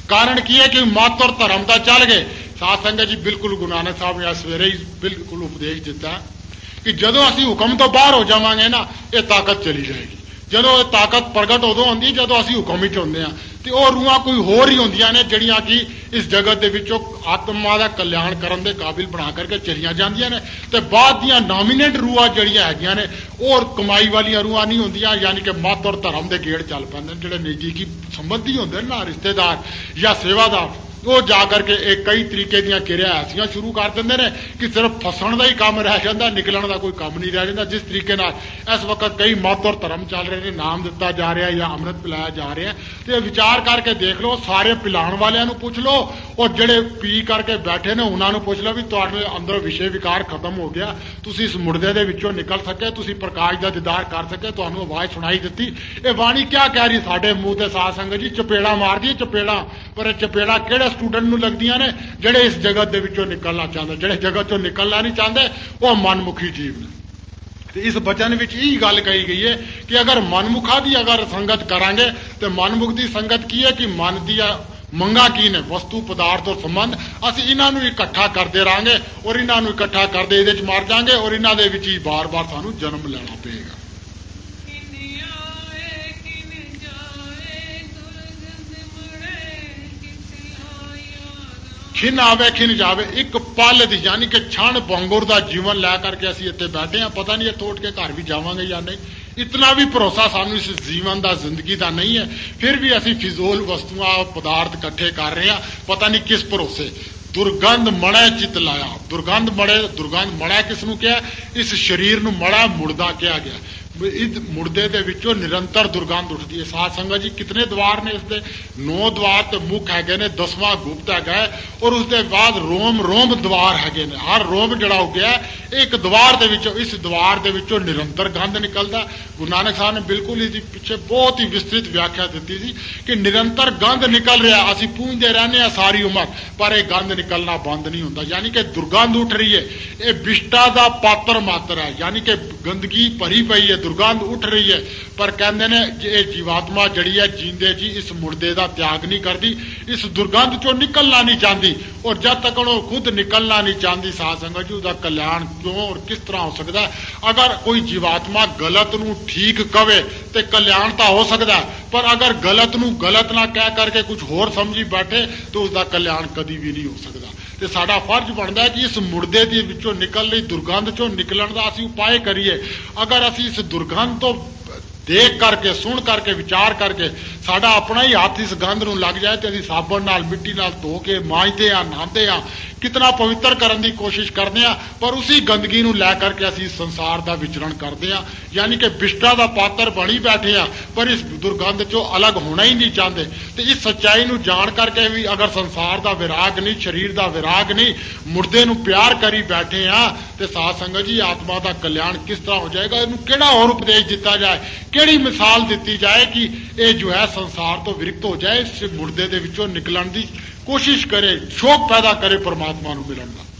ਕਾਰਨ ਕੀ ਹੈ ਕਿ ਮਤ ਔਰ ਧਰਮ ਦਾ ਚੱਲ ਗਏ। ਸਾਧ ਸੰਗਤ ਜੀ, ਬਿਲਕੁਲ ਗੁਰੂ ਨਾਨਕ ਸਾਹਿਬ ਨੇ ਸਵੇਰੇ ਹੀ ਬਿਲਕੁਲ ਉਪਦੇਸ਼ ਦਿੱਤਾ ਕਿ ਜਦੋਂ ਅਸੀਂ ਹੁਕਮ ਤੋਂ ਬਾਹਰ ਹੋ ਜਾਵਾਂਗੇ ਨਾ, ਇਹ ਤਾਕਤ ਚਲੀ ਜਾਏਗੀ। ਜਦੋਂ ਇਹ ਤਾਕਤ ਪ੍ਰਗਟ ਉਦੋਂ ਹੁੰਦੀ ਜਦੋਂ ਅਸੀਂ ਹੁਕਮ ਵਿੱਚ ਹੁੰਦੇ ਹਾਂ, ਤੇ ਉਹ ਰੂਹਾਂ ਕੋਈ ਹੋਰ ਹੀ ਹੁੰਦੀਆਂ ਨੇ ਜਿਹੜੀਆਂ ਕਿ ਇਸ ਜਗਤ ਦੇ ਵਿੱਚੋਂ ਆਤਮਾ ਦਾ ਕਲਿਆਣ ਕਰਨ ਦੇ ਕਾਬਿਲ ਬਣਾ ਕਰਕੇ ਚਲੀਆਂ ਜਾਂਦੀਆਂ ਨੇ। ਤੇ ਬਾਅਦ ਦੀਆਂ ਨੋਮੀਨੇਟ ਰੂਹਾਂ ਜਿਹੜੀਆਂ ਹੈਗੀਆਂ ਨੇ ਉਹ ਕਮਾਈ ਵਾਲੀਆਂ ਰੂਹਾਂ ਨਹੀਂ ਹੁੰਦੀਆਂ, ਯਾਨੀ ਕਿ ਮਤ ਔਰ ਧਰਮ ਦੇ ਗੇੜ ਚੱਲ ਪੈਂਦੇ ਨੇ। ਜਿਹੜੇ ਨਜ਼ਦੀਕੀ ਸੰਬੰਧੀ ਹੁੰਦੇ ਨੇ ਨਾ, ਰਿਸ਼ਤੇਦਾਰ ਜਾਂ ਸੇਵਾਦਾਰ, ਉਹ ਜਾ ਕਰਕੇ ਇਹ ਕਈ ਤਰੀਕੇ ਦੀਆਂ ਕਿਰਿਆ ਐਸੀਆਂ ਸ਼ੁਰੂ ਕਰ ਦਿੰਦੇ ਨੇ ਕਿ ਸਿਰਫ ਫਸਣ ਦਾ ਹੀ ਕੰਮ ਰਹਿ ਜਾਂਦਾ, ਨਿਕਲਣ ਦਾ ਕੋਈ ਕੰਮ ਨਹੀਂ ਰਹਿ ਜਾਂਦਾ। ਜਿਸ ਤਰੀਕੇ ਨਾਲ ਇਸ ਵਕਤ ਕਈ ਮਤ ਔਰ ਧਰਮ ਚੱਲ ਰਹੇ ਨੇ, ਨਾਮ ਦਿੱਤਾ ਜਾ ਰਿਹਾ ਜਾਂ ਅੰਮ੍ਰਿਤ ਪਿਲਾਇਆ ਜਾ ਰਿਹਾ, ਤੇ ਵਿਚਾਰ ਕਰਕੇ ਦੇਖ ਲਓ, ਸਾਰੇ ਪਿਲਾਉਣ ਵਾਲਿਆਂ ਨੂੰ ਪੁੱਛ ਲਓ ਔਰ ਜਿਹੜੇ ਪੀ ਕਰਕੇ ਬੈਠੇ ਨੇ ਉਹਨਾਂ ਨੂੰ ਪੁੱਛ ਲਓ ਵੀ ਤੁਹਾਡੇ ਅੰਦਰ ਵਿਸ਼ੇ ਵਿਕਾਰ ਖਤਮ ਹੋ ਗਿਆ, ਤੁਸੀਂ ਇਸ ਮੁਰਦੇ ਦੇ ਵਿੱਚੋਂ ਨਿਕਲ ਸਕੇ, ਤੁਸੀਂ ਪ੍ਰਕਾਸ਼ ਦਾ ਦੀਦਾਰ ਕਰ ਸਕੇ, ਤੁਹਾਨੂੰ ਆਵਾਜ਼ ਸੁਣਾਈ ਦਿੱਤੀ। ਇਹ ਬਾਣੀ ਕਿਆ ਕਹਿ ਰਹੀ ਸਾਡੇ ਮੂੰਹ ਤੇ? ਸਾਧ ਸੰਗਤ ਜੀ, ਚਪੇੜਾ ਮਾਰਦੀ ਚਪੇੜਾ, ਪਰ ਇਹ ਚਪੇੜਾ ਕਿਹੜੇ ਸਟੂਡੈਂਟ ਨੂੰ ਲੱਗਦੀਆਂ ਨੇ? ਜਿਹੜੇ ਇਸ ਜਗਤ ਦੇ ਵਿੱਚੋਂ ਨਿਕਲਣਾ ਚਾਹੁੰਦੇ। ਜਿਹੜੇ ਜਗਤ ਚੋਂ ਨਿਕਲਣਾ ਨਹੀਂ ਚਾਹੁੰਦੇ ਉਹ ਮਨਮੁਖੀ ਜੀਵ ਨੇ। ਤੇ ਇਸ ਬਚਨ ਵਿੱਚ ਇਹ ਗੱਲ ਕਹੀ ਗਈ ਹੈ ਕਿ ਅਗਰ ਮਨਮੁਖਾਂ ਦੀ ਅਗਰ ਸੰਗਤ ਕਰਾਂਗੇ ਤੇ ਮਨਮੁਖ ਦੀ ਸੰਗਤ ਕੀ ਹੈ ਕਿ ਮਨ ਦੀ ਮੰਗਾਂ ਕੀ ਨੇ, ਵਸਤੂ ਪਦਾਰਥ ਔਰ ਸੰਬੰਧ, ਅਸੀਂ ਇਹਨਾਂ ਨੂੰ ਇਕੱਠਾ ਕਰਦੇ ਰਹਾਂਗੇ ਔਰ ਇਹਨਾਂ ਨੂੰ ਇਕੱਠਾ ਕਰਦੇ ਇਹਦੇ ਚ ਮਰ ਜਾਾਂਗੇ ਔਰ ਇਹਨਾਂ ਦੇ ਵਿੱਚ ਹੀ ਬਾਰ-ਬਾਰ ਸਾਨੂੰ ਜਨਮ ਲੈਣਾ ਪਏਗਾ। ਖਿਨ ਆਵੇ ਖਿਨ ਜਾਵੇ, ਇੱਕ ਪਲ ਦੀ ਯਾਨੀ ਕਿ ਛਣ ਭੰਗੁਰ ਦਾ ਜੀਵਨ ਲੈ ਕਰਕੇ ਅਸੀਂ ਇੱਥੇ ਬੈਠੇ ਹਾਂ। ਪਤਾ ਨਹੀਂ ਇਹ ਤੋੜ ਕੇ ਘਰ ਵੀ ਜਾਵਾਂਗੇ ਜਾਂ ਨਹੀਂ, ਇਤਨਾ ਵੀ ਭਰੋਸਾ ਸਾਨੂੰ ਇਸ ਜੀਵਨ ਦਾ, ਜ਼ਿੰਦਗੀ ਦਾ ਨਹੀਂ ਹੈ। ਫਿਰ ਵੀ ਅਸੀਂ ਫਿਜ਼ੂਲ ਵਸਤੂਆਂ ਪਦਾਰਥ ਇਕੱਠੇ ਕਰ ਰਹੇ ਹਾਂ, ਪਤਾ ਨਹੀਂ ਕਿਸ ਭਰੋਸੇ। ਦੁਰਗੰਧ ਮੜੈ ਚਿਤ ਲਾਇਆ, ਦੁਰਗੰਧ ਮੜੇ, ਦੁਰਗੰਧ ਮੜਾ ਕਿਸ ਨੂੰ ਕਿਹਾ? ਇਸ ਸਰੀਰ ਨੂੰ ਮੜਾ ਮੁਰਦਾ ਕਿਹਾ ਗਿਆ। ਇਸ ਮੁਰਦੇ ਦੇ ਵਿੱਚੋਂ ਨਿਰੰਤਰ ਦੁਰਗੰਧ ਉੱਠਦੀ ਹੈ। ਸਾਧ ਸੰਗਤ ਜੀ, ਕਿਤਨੇ ਦਵਾਰ ਨੇ ਇਸਦੇ? ਨੌ ਦਵਾਰ ਤੇ ਮੁੱਖ ਹੈਗੇ ਨੇ, ਦਸਵਾਂ ਗੁਪਤ ਹੈਗਾ ਔਰ ਉਸਦੇ ਬਾਅਦ ਰੋਮ ਰੋਮ ਦਵਾਰ ਹੈਗੇ ਨੇ। ਹਰ ਰੋਮ ਜਿਹੜਾ ਹੋ ਗਿਆ ਇੱਕ ਦਵਾਰ ਦੇ ਵਿੱਚੋਂ, ਇਸ ਦਵਾਰ ਦੇ ਵਿੱਚੋਂ ਨਿਰੰਤਰ ਗੰਧ ਨਿਕਲਦਾ। ਗੁਰੂ ਨਾਨਕ ਸਾਹਿਬ ਨੇ ਬਿਲਕੁਲ ਇਹਦੇ ਪਿੱਛੇ ਬਹੁਤ ਹੀ ਵਿਸਤ੍ਰਿਤ ਵਿਆਖਿਆ ਦਿੱਤੀ ਸੀ ਕਿ ਨਿਰੰਤਰ ਗੰਧ ਨਿਕਲ ਰਿਹਾ, ਅਸੀਂ ਪੂੰਝਦੇ ਰਹਿੰਦੇ ਹਾਂ ਸਾਰੀ ਉਮਰ, ਪਰ ਇਹ ਗੰਧ ਨਿਕਲਣਾ ਬੰਦ ਨਹੀਂ ਹੁੰਦਾ। ਯਾਨੀ ਕਿ ਦੁਰਗੰਧ ਉੱਠ ਰਹੀ ਹੈ, ਇਹ ਵਿਸ਼ਟਾ ਦਾ ਪਾਤਰ ਮਾਤਰ ਹੈ, ਯਾਨੀ ਕਿ ਗੰਦਗੀ ਭਰੀ ਪਈ ਹੈ, ਦੁਰਗੰਧ ਉੱਠ ਰਹੀ ਹੈ। ਪਰ ਕਹਿੰਦੇ ਨੇ ਇਹ ਜੀਵਾਤਮਾ ਜਿਹੜੀ ਹੈ ਜੀਂਦੇ ਜੀ ਇਸ ਮੁਰਦੇ ਦਾ ਤਿਆਗ ਨਹੀਂ ਕਰਦੀ, ਇਸ ਦੁਰਗੰਧ ਚੋਂ ਨਿਕਲਣਾ ਨਹੀਂ ਚਾਹੁੰਦੀ। ਔਰ ਜਦ ਤੱਕ ਉਹ ਖੁਦ ਨਿਕਲਣਾ ਨਹੀਂ ਚਾਹੁੰਦੀ, ਸਾਧ ਸੰਗਤ ਜੀ, ਉਹਦਾ ਕਲਿਆਣ ਕਿਉਂ ਔਰ ਕਿਸ ਤਰ੍ਹਾਂ ਹੋ ਸਕਦਾ? ਅਗਰ ਕੋਈ ਜੀਵਾਤਮਾ ਗਲਤ ਨੂੰ ਠੀਕ ਕਵੇ ਤੇ ਕਲਿਆਣ ਤਾਂ ਹੋ ਸਕਦਾ, ਪਰ ਅਗਰ ਗਲਤ ਨੂੰ ਗਲਤ ਨਾ ਕਹਿ ਕਰਕੇ ਕੁਝ ਹੋਰ ਸਮਝੀ ਬੈਠੇ ਤਾਂ ਉਸਦਾ ਕਲਿਆਣ ਕਦੀ ਵੀ ਨਹੀਂ ਹੋ ਸਕਦਾ। ਤੇ ਸਾਡਾ ਫਰਜ਼ ਬਣਦਾ ਕਿ ਇਸ ਮੁਰਦੇ ਦੇ ਵਿੱਚੋਂ ਨਿਕਲ ਲਈ ਦੁਰਗੰਧ ਚੋਂ ਨਿਕਲਣ ਦਾ ਅਸੀਂ ਉਪਾਅ ਕਰੀਏ। ਅਗਰ ਅਸੀਂ ਇਸ ਦੁਰਗੰਧ ਤੋਂ ਦੇਖ ਕਰਕੇ, ਸੁਣ ਕਰਕੇ, ਵਿਚਾਰ ਕਰਕੇ ਸਾਡਾ ਆਪਣਾ ਹੀ ਹੱਥ ਇਸ ਗੰਧ ਨੂੰ ਲੱਗ ਜਾਏ ਤੇ ਅਸੀਂ ਸਾਬਣ ਨਾਲ, ਮਿੱਟੀ ਨਾਲ ਧੋ ਕੇ ਮਾਂਜਦੇ ਆ, ਨਹਾਉਂਦੇ ਆ, ਕਿਤਨਾ ਪਵਿੱਤਰ ਕਰਨ ਦੀ ਕੋਸ਼ਿਸ਼ ਕਰਦੇ ਆ, ਪਰ ਉਸੇ ਗੰਦਗੀ ਨੂੰ ਲੈ ਕਰਕੇ ਅਸੀਂ ਸੰਸਾਰ ਦਾ ਵਿਚਰਣ ਕਰਦੇ ਆ। ਯਾਨੀ ਕਿ ਵਿਸ਼ਟਾ ਦਾ ਪਾਤਰ ਬਣੀ ਬੈਠੇ ਆ, ਪਰ ਇਸ ਦੁਰਗੰਧ ਚੋਂ ਅਲੱਗ ਹੋਣਾ ਹੀ ਨਹੀਂ ਚਾਹੁੰਦੇ। ਤੇ ਇਸ ਸੱਚਾਈ ਨੂੰ ਜਾਣ ਕਰਕੇ ਵੀ ਅਗਰ ਸੰਸਾਰ ਦਾ ਵਿਰਾਗ ਨਹੀਂ, ਸਰੀਰ ਦਾ ਵਿਰਾਗ ਨਹੀਂ, ਮੁਰਦੇ ਨੂੰ ਪਿਆਰ ਕਰੀ ਬੈਠੇ ਆ, ਤੇ ਸਾਧ ਸੰਗਤ ਜੀ, ਆਤਮਾ ਦਾ ਕਲਿਆਣ ਕਿਸ ਤਰ੍ਹਾਂ ਹੋ ਜਾਏਗਾ? ਇਹਨੂੰ ਕਿਹੜਾ ਹੋਰ ਉਪਦੇਸ਼ ਦਿੱਤਾ ਜਾਏ, ਕਿਹੜੀ ਮਿਸਾਲ ਦਿੱਤੀ ਜਾਏ ਕਿ ਇਹ ਜੋ ਹੈ ਸੰਸਾਰ ਤੋਂ ਵਿਰਕਤ ਹੋ ਜਾਏ, ਇਸ ਮੁਰਦੇ ਦੇ ਵਿੱਚੋਂ ਨਿਕਲਣ ਦੀ ਕੋਸ਼ਿਸ਼ ਕਰੇ, ਸ਼ੌਕ ਪੈਦਾ ਕਰੇ ਪਰਮਾਤਮਾ ਨੂੰ ਮਿਲਣ ਦਾ।